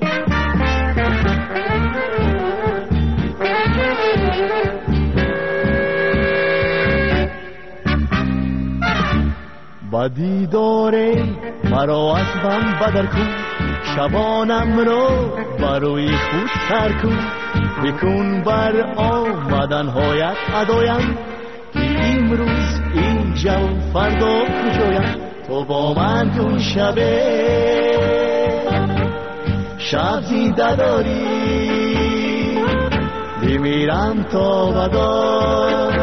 با دیدار مرا از من بدر کن، شبانم رو برای خود سر کن. بکن بر آمدن هایت ادایم، که امروز اینجا و فردا کجایم. تو با من کن شب زنده داری، بمیرم تا بدا.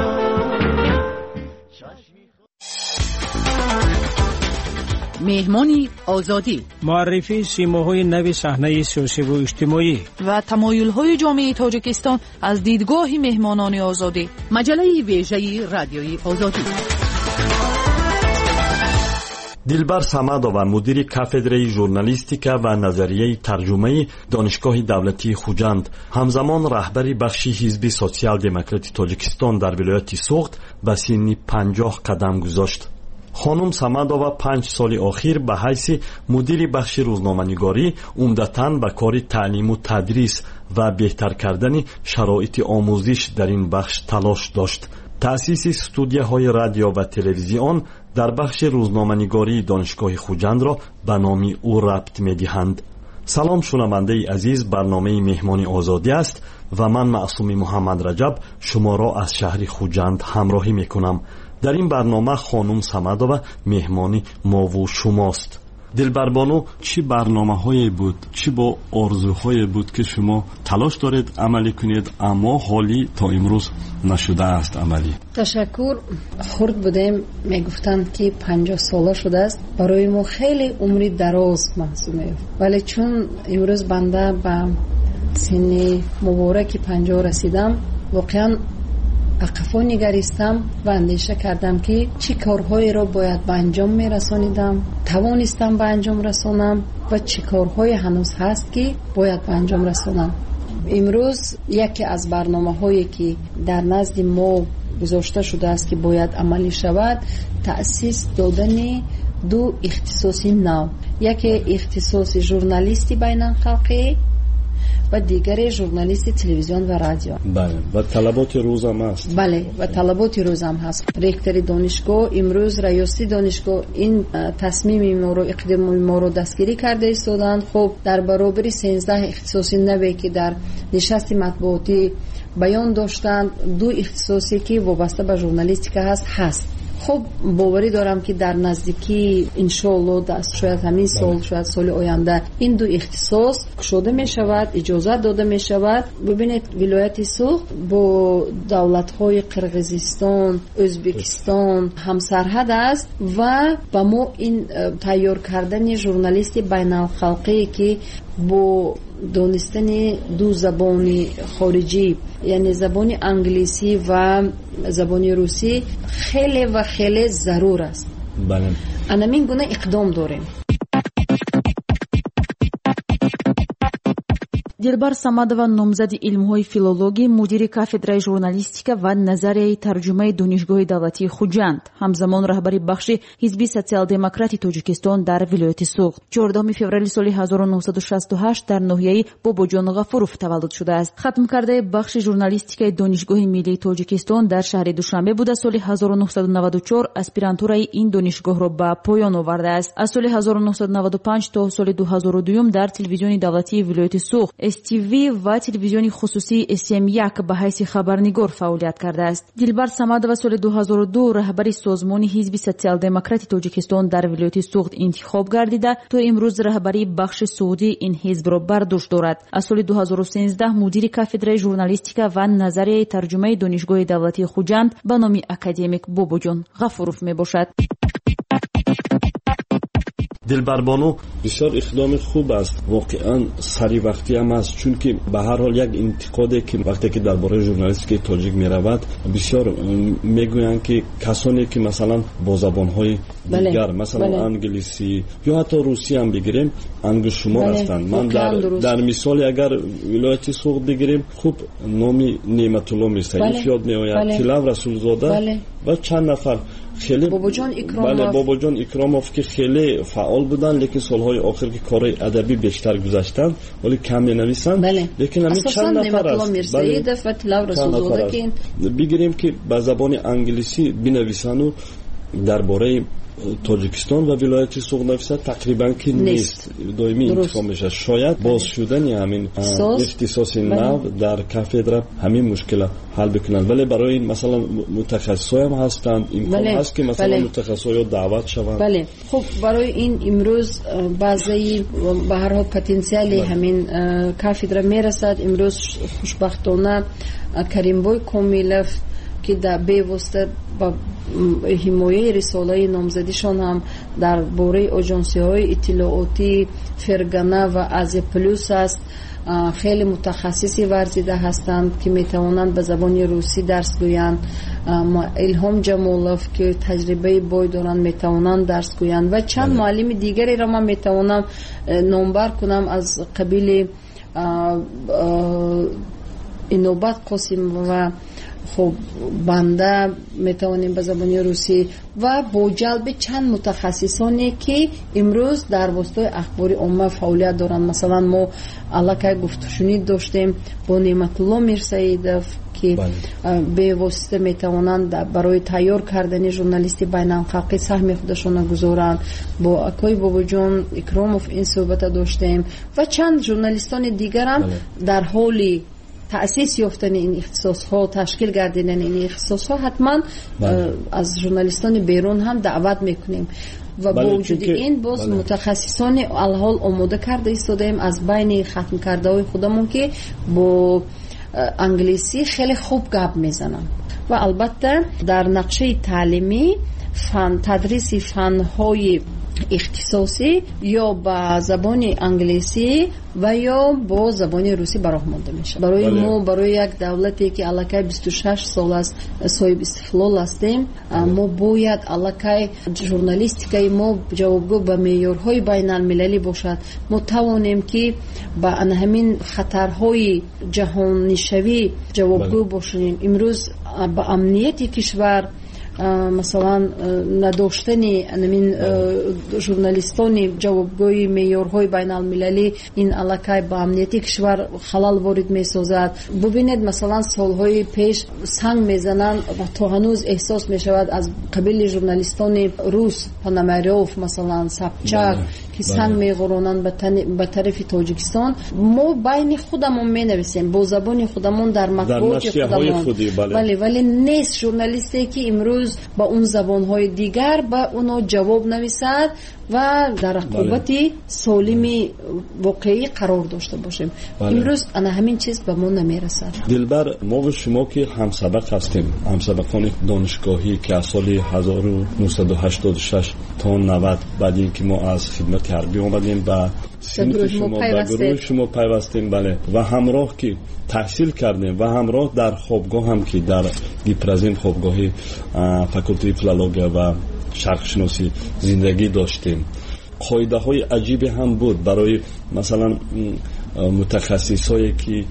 مهمانی آزادی، معرفی سیماهای نو صحنه سیاسی و اجتماعی و تمایل‌های جامعه تاجیکستان از دیدگاه مهمانان آزادی. مجله ویژه رادیوی آزادی. دلبر самадова мудири кафедраи журналистика ва назарияи тарҷумаи донишгоҳи давлатии хуҷанд, ҳамзамон раҳбари бахши ҳизби социал-демократи тоҷикистон дар вилояти суғд ба синни 50 қадам гузошт. хонум самадова 5 соли охир ба ҳайси мудири бахши рӯзноманигорӣ умдатан ба кори таълиму тадрис ва беҳтар кардани шароити омӯзиш дар ин бахш талош дошт. таъсиси студияҳои радио ва телевизион дар бахши рӯзноманигории донишгоҳи хуҷандро ба номи ӯ рабт медиҳанд. салом шунавандаи азиз, барномаи меҳмони озодӣ аст ва ман маъсуми муҳаммад раҷаб шуморо аз шаҳри хуҷанд ҳамроҳӣ мекунам. дар ин барнома хонум самадова меҳмони мову шумост. дилбарбону, чӣ барномаҳое буд, чӣ бо орзуҳое буд ки шумо талош доред амалӣ кунед, аммо ҳолӣ то имрӯз нашудааст амалӣ? ташаккур. хурд будем, мегуфтанд ки 50 сола шудааст. барои мо хеле умри дароз маҳсуб меёфт, вале чун имрӯз банда ба синни мубораки 50 расидам, воқеан ақафо нигаристам ва андеша кардам ки чӣ корҳоеро бояд ба анҷом мерасонидам, тавонистам ба анҷом расонам ва чӣ корҳое ҳанӯз ҳаст ки бояд ба анҷом расонам. امروز یکی از برنامه‌هایی که در نزد ما گذاشته شده است که باید عملی شود، تأسیس دادن دو اختصاصی نو، یکی اختصاص ژورنالیستی بین‌المللی و دیگری ژورنالیست تلویزیون و رادیو. بله، و طلبات روز هم هست. بله، و طلبات روز هم هست. رکتر دانشگاه امروز رئیس دانشگاه این تصمیم ما رو، اقدام ما رو دستگیری کرده ایستادند. خب در برابر 13 اختصاصی نوی که در نشست مطبوعاتی بیان داشتند، دو اختصاصی که وابسته به ژورنالیستیک هست. خب باوری دارم که در نزدیکی انشالله شاید همین سال، شاید سال آینده این دو اختصاص شده می شود، اجازه داده می شود. ببینید ولایت سوخت با دولت‌های قرقیزستان، ازبکستان همسرحد است و با ما این تیار کردن ژورنالیست بین‌المللی که با دانستن دو زبان خارجی، یعنی زبان انگلیسی و زبان روسی خیلی و خیلی ضرور است. بله. همین گونه اقدام داریم. دилбар самадова номзади илмҳои филологӣ, мудири кафедраи журналистика ва назарияи тарҷумаи донишгоҳи давлатии хуҷанд, ҳамзамон раҳбари бахши ҳизби социал-демократи тоҷикистон дар вилояти суғд 14 феврали соли 1968 дар ноҳияи бобоҷон ғафуров таваллуд шудааст. хатмкардаи бахши журналистикаи донишгоҳи миллии тоҷикистон дар шаҳри душанбе буда соли 1994 аспирантураи ин донишгоҳро ба поён овардааст. аз соли 1995 то соли 2002 дар телевизиони давлатии вилояти суғд, STV ва телевизиони хусусии SM1 ба ҳайси хабарнигор фаъолият кардааст. дилбар самадова соли 2002 раҳбари созмони ҳизби социал-демократи тоҷикистон дар вилояти суғд интихоб гардида, то имрӯз раҳбарии бахши суудии ин ҳизбро бар дӯш дорад. аз соли 2013 мудири кафедраи журналистика ва назарияи тарҷумаи донишгоҳи давлатии хуҷанд ба номи академик Бобоҷон Ғафуров мебошад. дилбарбону бисёр иқдоми хуб аст, воқеан саривақтӣ ҳам аст, чунки ба ҳар ҳол як интиқоде ки вақте ки дар бораи журналистикаи тоҷик меравад, бисёр мегӯянд ки касоне ки масалан бо забонҳои дигар, масалан англисӣ ё ҳатто русӣ ҳам бигирем, ангушумор ҳастанд. ман дар мисоли агар вилояти суғд бигирем, хуб номи Неъматулло Мирсаиев ёд меояд, Тилав Расулзода ва чанд нафар خیلی باباجان اکراموف که خیلی فعال بودن، لیکن سالهای آخر که کارهای ادبی بیشتر گذاشتن ولی کم می‌نویسن. لیکن همین چند نفر است. بگیریم که به زبان انگلیسی بنویسن و درباره تاجیکستان و ولایت سوغد نویسه تقریبا که نیست، دائمی انتخاب میشه. شاید باز شدن همین اختصاص نو در کافدرا همین مشکل حل بکنن، ولی برای مثلا متخصصای هم هستند، امکان هست که مثلا متخصصای دعوت شوند. بله، خب برای این امروز بعضی به هر حال پتانسیل همین کافدرا میرسد. امروز خوشبختانه کریمبوی کومیلف که در بیوسته با حمایه رساله نامزدیشان هم در باره آژانسی های اطلاعاتی فرگانه و از پلوس است، خیلی متخصصی ورزیده هستند که میتوانند به زبان روسی درس گویند. الهام جمالوف که تجربه بای دارند میتوانند درس گویند و چند معلم دیگری را من میتوانم نامبر کنم از قبیل اینوبت قاسم و خب بنده میتوانیم به زبان روسی و با جلب چند متخصصانی که امروز در واسطه اخبار عامه فعالیت دارند. مثلا ما علاقه گفتشونی داشتیم با نعمتالله میرساییدوف که به واسطه میتوانند برای تیار کردن ژورنالیستی بین‌المللی سهم خودشون گذارند. با اکای باباجان اکراموف این صحبت داشتیم و چند ژورنالیستان دیگر هم در حالی تأسیس یافتن این اختصاص ها، تشکیل گردیدن این اختصاص ها حتما از ژورنالیستان بیرون هم دعوت میکنیم و با وجود این باز متخصصان الحال آماده کرده ایستادیم از بین ختم کرده های خودمون که با انگلیسی خیلی خوب گپ میزنن و البته در نقشه تعلیمی تدریس فنهای اختصاصی یا با زبان انگلیسی و یا با زبان روسی برآورده میشه. برای ما، برای یک دولتی که الکی 26 سال است صاحب استقلال هستیم، ما باید الکی ژورنالیستیکای ما جوابگو به معیارهای بین المللی باشد. ما توانیم که با همین خطرهای جهانی شوی جوابگو باشیم. امروز با امنیت کشور مثلا نداشتن همین ژورنالیستان جوابگوی معیارهای بین المللی این علاقه با امنیت کشور خلل وارد میسازد. ببینید مثلا سالهای پیش سنگ میزنن و تا هنوز احساس میشود از قبیل ژورنالیستان روس پاناماروف مثلا سابچاک که سنگ میغرونن به طرف تاجیکستان. ما بین خودمون مینویسیم با زبان خودمون در مطبوعات خودمون، ولی نیست ژورنالیستی که امروز با اون زبانهای دیگر با اونو جواب نویسد و در رقابت سالمی واقعی قرار داشته باشیم. امروز انا همین چیز به ما نمیرسد. دلبر، ما و شما که همسبق هستیم، همسبقان دانشگاهی که از سال 1986 تا 90 بعد اینکه ما از خدمت حربی آمدیم و گروه شما پیوستیم، بله، و همراه که تحصیل کردیم و همراه در خوابگاه هم که در گیپرزین خوابگاهی فاکولته فیلولوژی و شرق شناسی زندگی داشتیم. قاعده های عجیبی هم بود برای مثلا متخصصایی که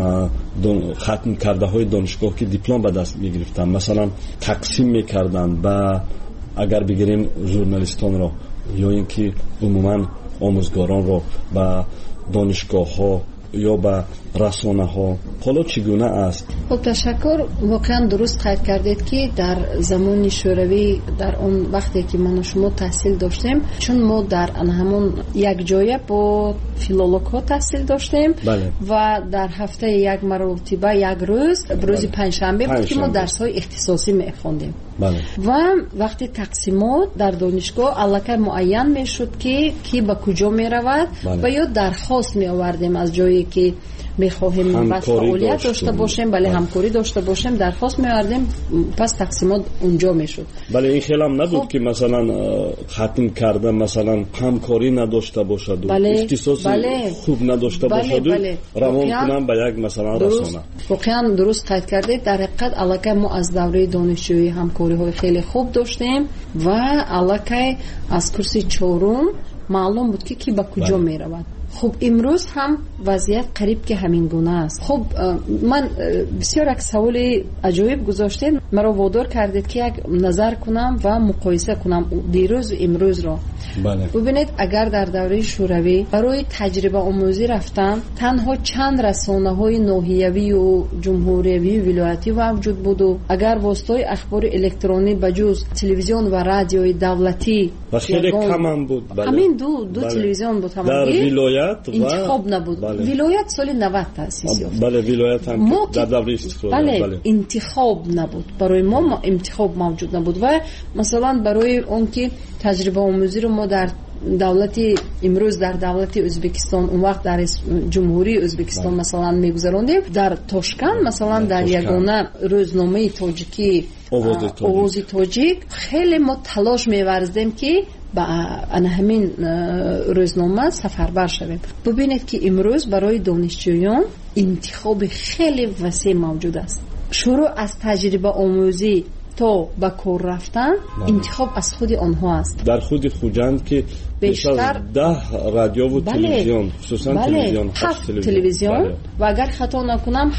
ختم کرده های دانشگاه که دیپلم به دست می گرفتن، مثلا تقسیم می کردن و اگر بگیریم ژورنالیستان را یا اینکه عموما آموزگاران را به دانشگاه ها یا به رسانه ها. حالا چگونه است؟ خب تشکر. واقعا درست قید کردید که در زمان شوروی در اون وقتی که من و شما تحصیل داشتیم، چون ما در همون یک جایه با فیلولوگ ها تحصیل داشتیم، بله، و در هفته یک مرتبه یک روز پنجشنبه بود که ما درس های اختصاصی می‌خوندیم. بله. و وقتی تقسیمات در دانشگاه علاقه معین میشد که کی به کجا میرود، بله، و یا درخواست می آوردیم از جایی که میخواهیم بس فعالیت داشته باشیم، بله، همکاری داشته باشیم، درخواست می‌آوردیم، پس تقسیمات اونجا میشد. بله، این خیلی هم نبود که مثلا ختم کرده مثلا همکاری نداشته باشد، بله، اختصاص خوب نداشته باشد، بله، روان کنم به یک مثلا رسانه. واقعا درست قید کردید. در حقیقت علاقه ما از دوره دانشجویی همکاری های خیلی خوب داشتیم و علاقه از کرسی چهارم معلوم بود که کی به کجا میرود. خب امروز هم وضعیت قریب که همین گونه است. خب من بسیار یک سوال عجایب گذاشتین، مرا وادار کردید که یک نظر کنم و مقایسه کنم دیروز و امروز را. بله. ببینید اگر در دوره شوروی برای تجربه آموزی رفتن تنها چند رسانه های ناحیوی و جمهوری و ولایتی وجود بود و اگر واسطه اخبار الکترونی بجز تلویزیون و رادیوی دولتی و خیلی کم هم بود. بله. همین دو بله. تلویزیون بود. در ولایت انتخاب نبود. بله. ولایت سال 90 تأسیس یافت. بله، ولایت هم در دوره استقلال. بله. انتخاب نبود. برای ما انتخاب موجود نبود و مثلا برای اون که تجربه آموزی رو ما در دولتی امروز در دولت ازبکستان، اون وقت در جمهوری ازبکستان مثلا میگذراندیم، در تاشکند مثلا در یگانه روزنامه تاجیکی آواز تاجیک خیلی ما تلاش می‌ورزیدیم که با همین روزنامه سفربر شویم. ببینید که امروز برای دانشجویان انتخاب خیلی وسیع موجود است. شروع از تجربه آموزی تا به کار رفتن انتخاب از خود آنها است. در خود خوجند که بیشتر 10 رادیو و تلویزیون، خصوصا تلویزیون، 7 تلویزیون، بله. و اگر خطا نکنم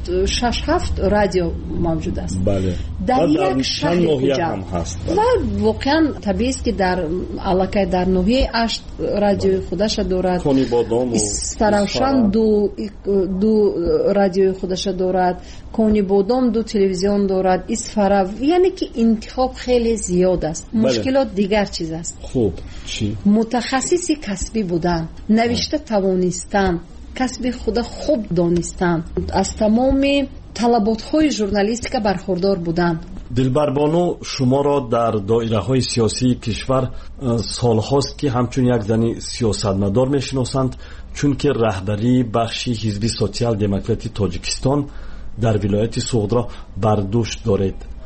7 رادیو موجود است. بله. در یک شهر ناحیه هم هست. بله. و واقعا طبیعی است که در علاقه در ناحیه 8 رادیو خودش دارد. کونی بادام و استراوشان دو رادیو خودش دارد. کونی بادام 2 تلویزیون دارد. اسفرا، یعنی که انتخاب خیلی زیاد است. بله. مشکلات دیگر چیز است. خوب چی؟ متخصصی کسبی بودن، نوشته توانستن، کسب خود خوب دانستن، از تمام طلبات‌های ژورنالیستیک برخوردار بودن. دلبر بانو، شما را در دایره‌های سیاسی کشور سال‌هاست که همچون یک زن سیاستمدار می‌شناسند، چون که رهبری بخشی حزب سوسیال دموکراتی تاجیکستان در ولایت سوغد را بر دوش دارید.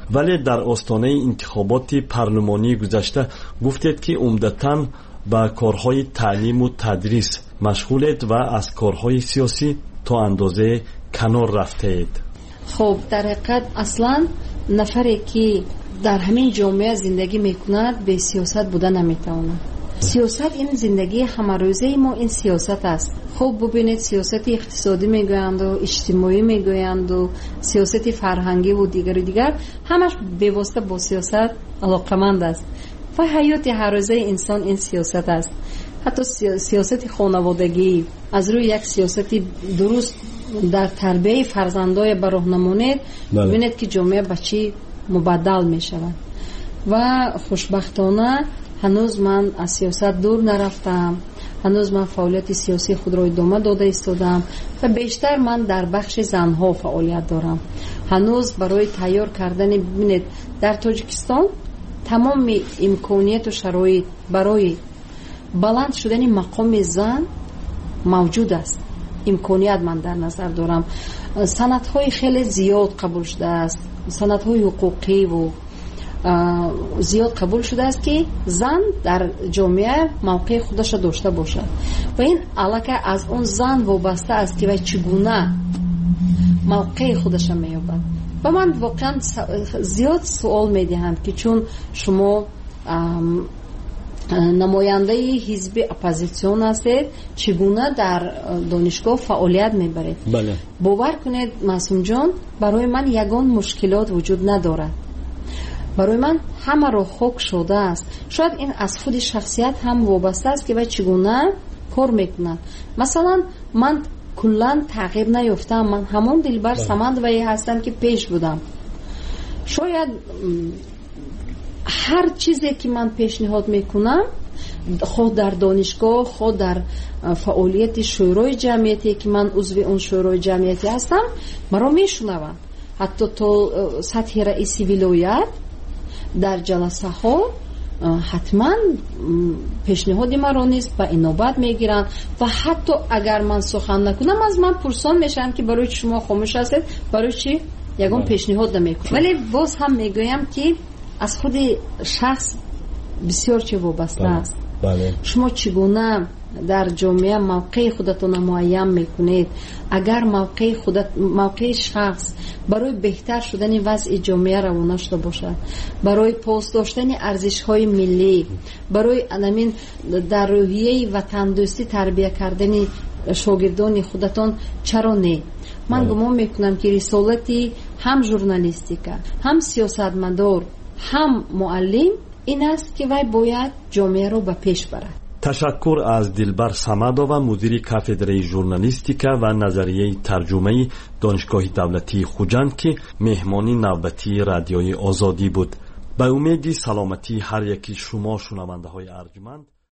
ولی در آستانه انتخابات پارلمانی گذشته گفتید که عمدتاً با کارهای تعلیم و تدریس مشغولید و از کارهای سیاسی تا اندازه کنار رفتید. خب در حقیقت اصلا نفری که در همین جامعه زندگی میکند به سیاست بوده نمیتواند. سیاست این زندگی همروزه ما، این سیاست است. خب ببینید سیاست اقتصادی میگویند و اجتماعی میگویند و سیاست فرهنگی و دیگر همش به واسطه با سیاست علاقمند است و حیات هر روزه انسان این سیاست است. حتی سیاست خانوادگی از روی یک سیاست درست در تربیت فرزندای به راه نمونید ببینید که جامعه بچی مبدل می شود. و خوشبختانه هنوز من از سیاست دور نرفتم، هنوز من فعالیت سیاسی خود را ادامه داده ایستادم و بیشتر من در بخش زنها فعالیت دارم. هنوز برای تیار کردن، ببینید در تاجیکستان تمام امکانیت و شرایط برای بلند شدن مقام زن موجود است. امکانیت من در نظر دارم. سندهای خیلی زیاد قبول شده است، سندهای حقوقی و زیاد قبول شده است که زن در جامعه موقع خودش داشته باشد و این علاقه از اون زن وابسته است که چگونه موقع خودش مییابد. و من واقعا زیاد سوال میدهند که چون شما نماینده حزب اپوزیسیون هستید چگونه در دانشگاه فعالیت میبرید؟ بله. باور کنید معصوم جان، برای من یگان مشکلات وجود ندارد. برای من همه رو خوک شده است. شاید این از خود شخصیت هم وابسته است که باید چگونه کار میکنند. مثلا من کلان تغییر نیافتم، من همون دلبر سمندوی هستم که پیش بودم. شاید هر چیزی که من پیشنهاد میکنم، خود در دانشگاه، خود در فعالیت شورای جمعیتی که من عضو اون شورای جمعیتی هستم، مرا میشنوند. حتی تو سطح رئیسی ولایت در جلسه ها حتما پیشنهاد مرا نیست و اینوبت میگیرن و حتی اگر من سخن نکنم از من پرسان میشن که برای چی شما خاموش هستید، برای چی یگان پیشنهاد نمیکنم. ولی باز هم میگویم که از خود شخص بسیار چی وابسته است. شما چگونه در جامعه موقع خودتون معین میکنید. اگر موقع شخص برای بهتر شدن وضع جامعه روانه شده باشد، برای پاس داشتن ارزش های ملی، برای انمین در روحیه وطن دوستی تربیت کردن شاگردان خودتون، چرا نه؟ من گمان میکنم که رسالتی هم ژورنالیستیکا، هم سیاستمدار، هم معلم این است که وی باید جامعه رو به پیش برد. تشکر از دلبر سمدووا، مدیر کافدره ژورنالیستیکا و نظریه ترجمه دانشگاه دولتی خوجند که مهمانی نوبتی رادیوی آزادی بود. به امید سلامتی هر یکی شما شنونده های ارجمند.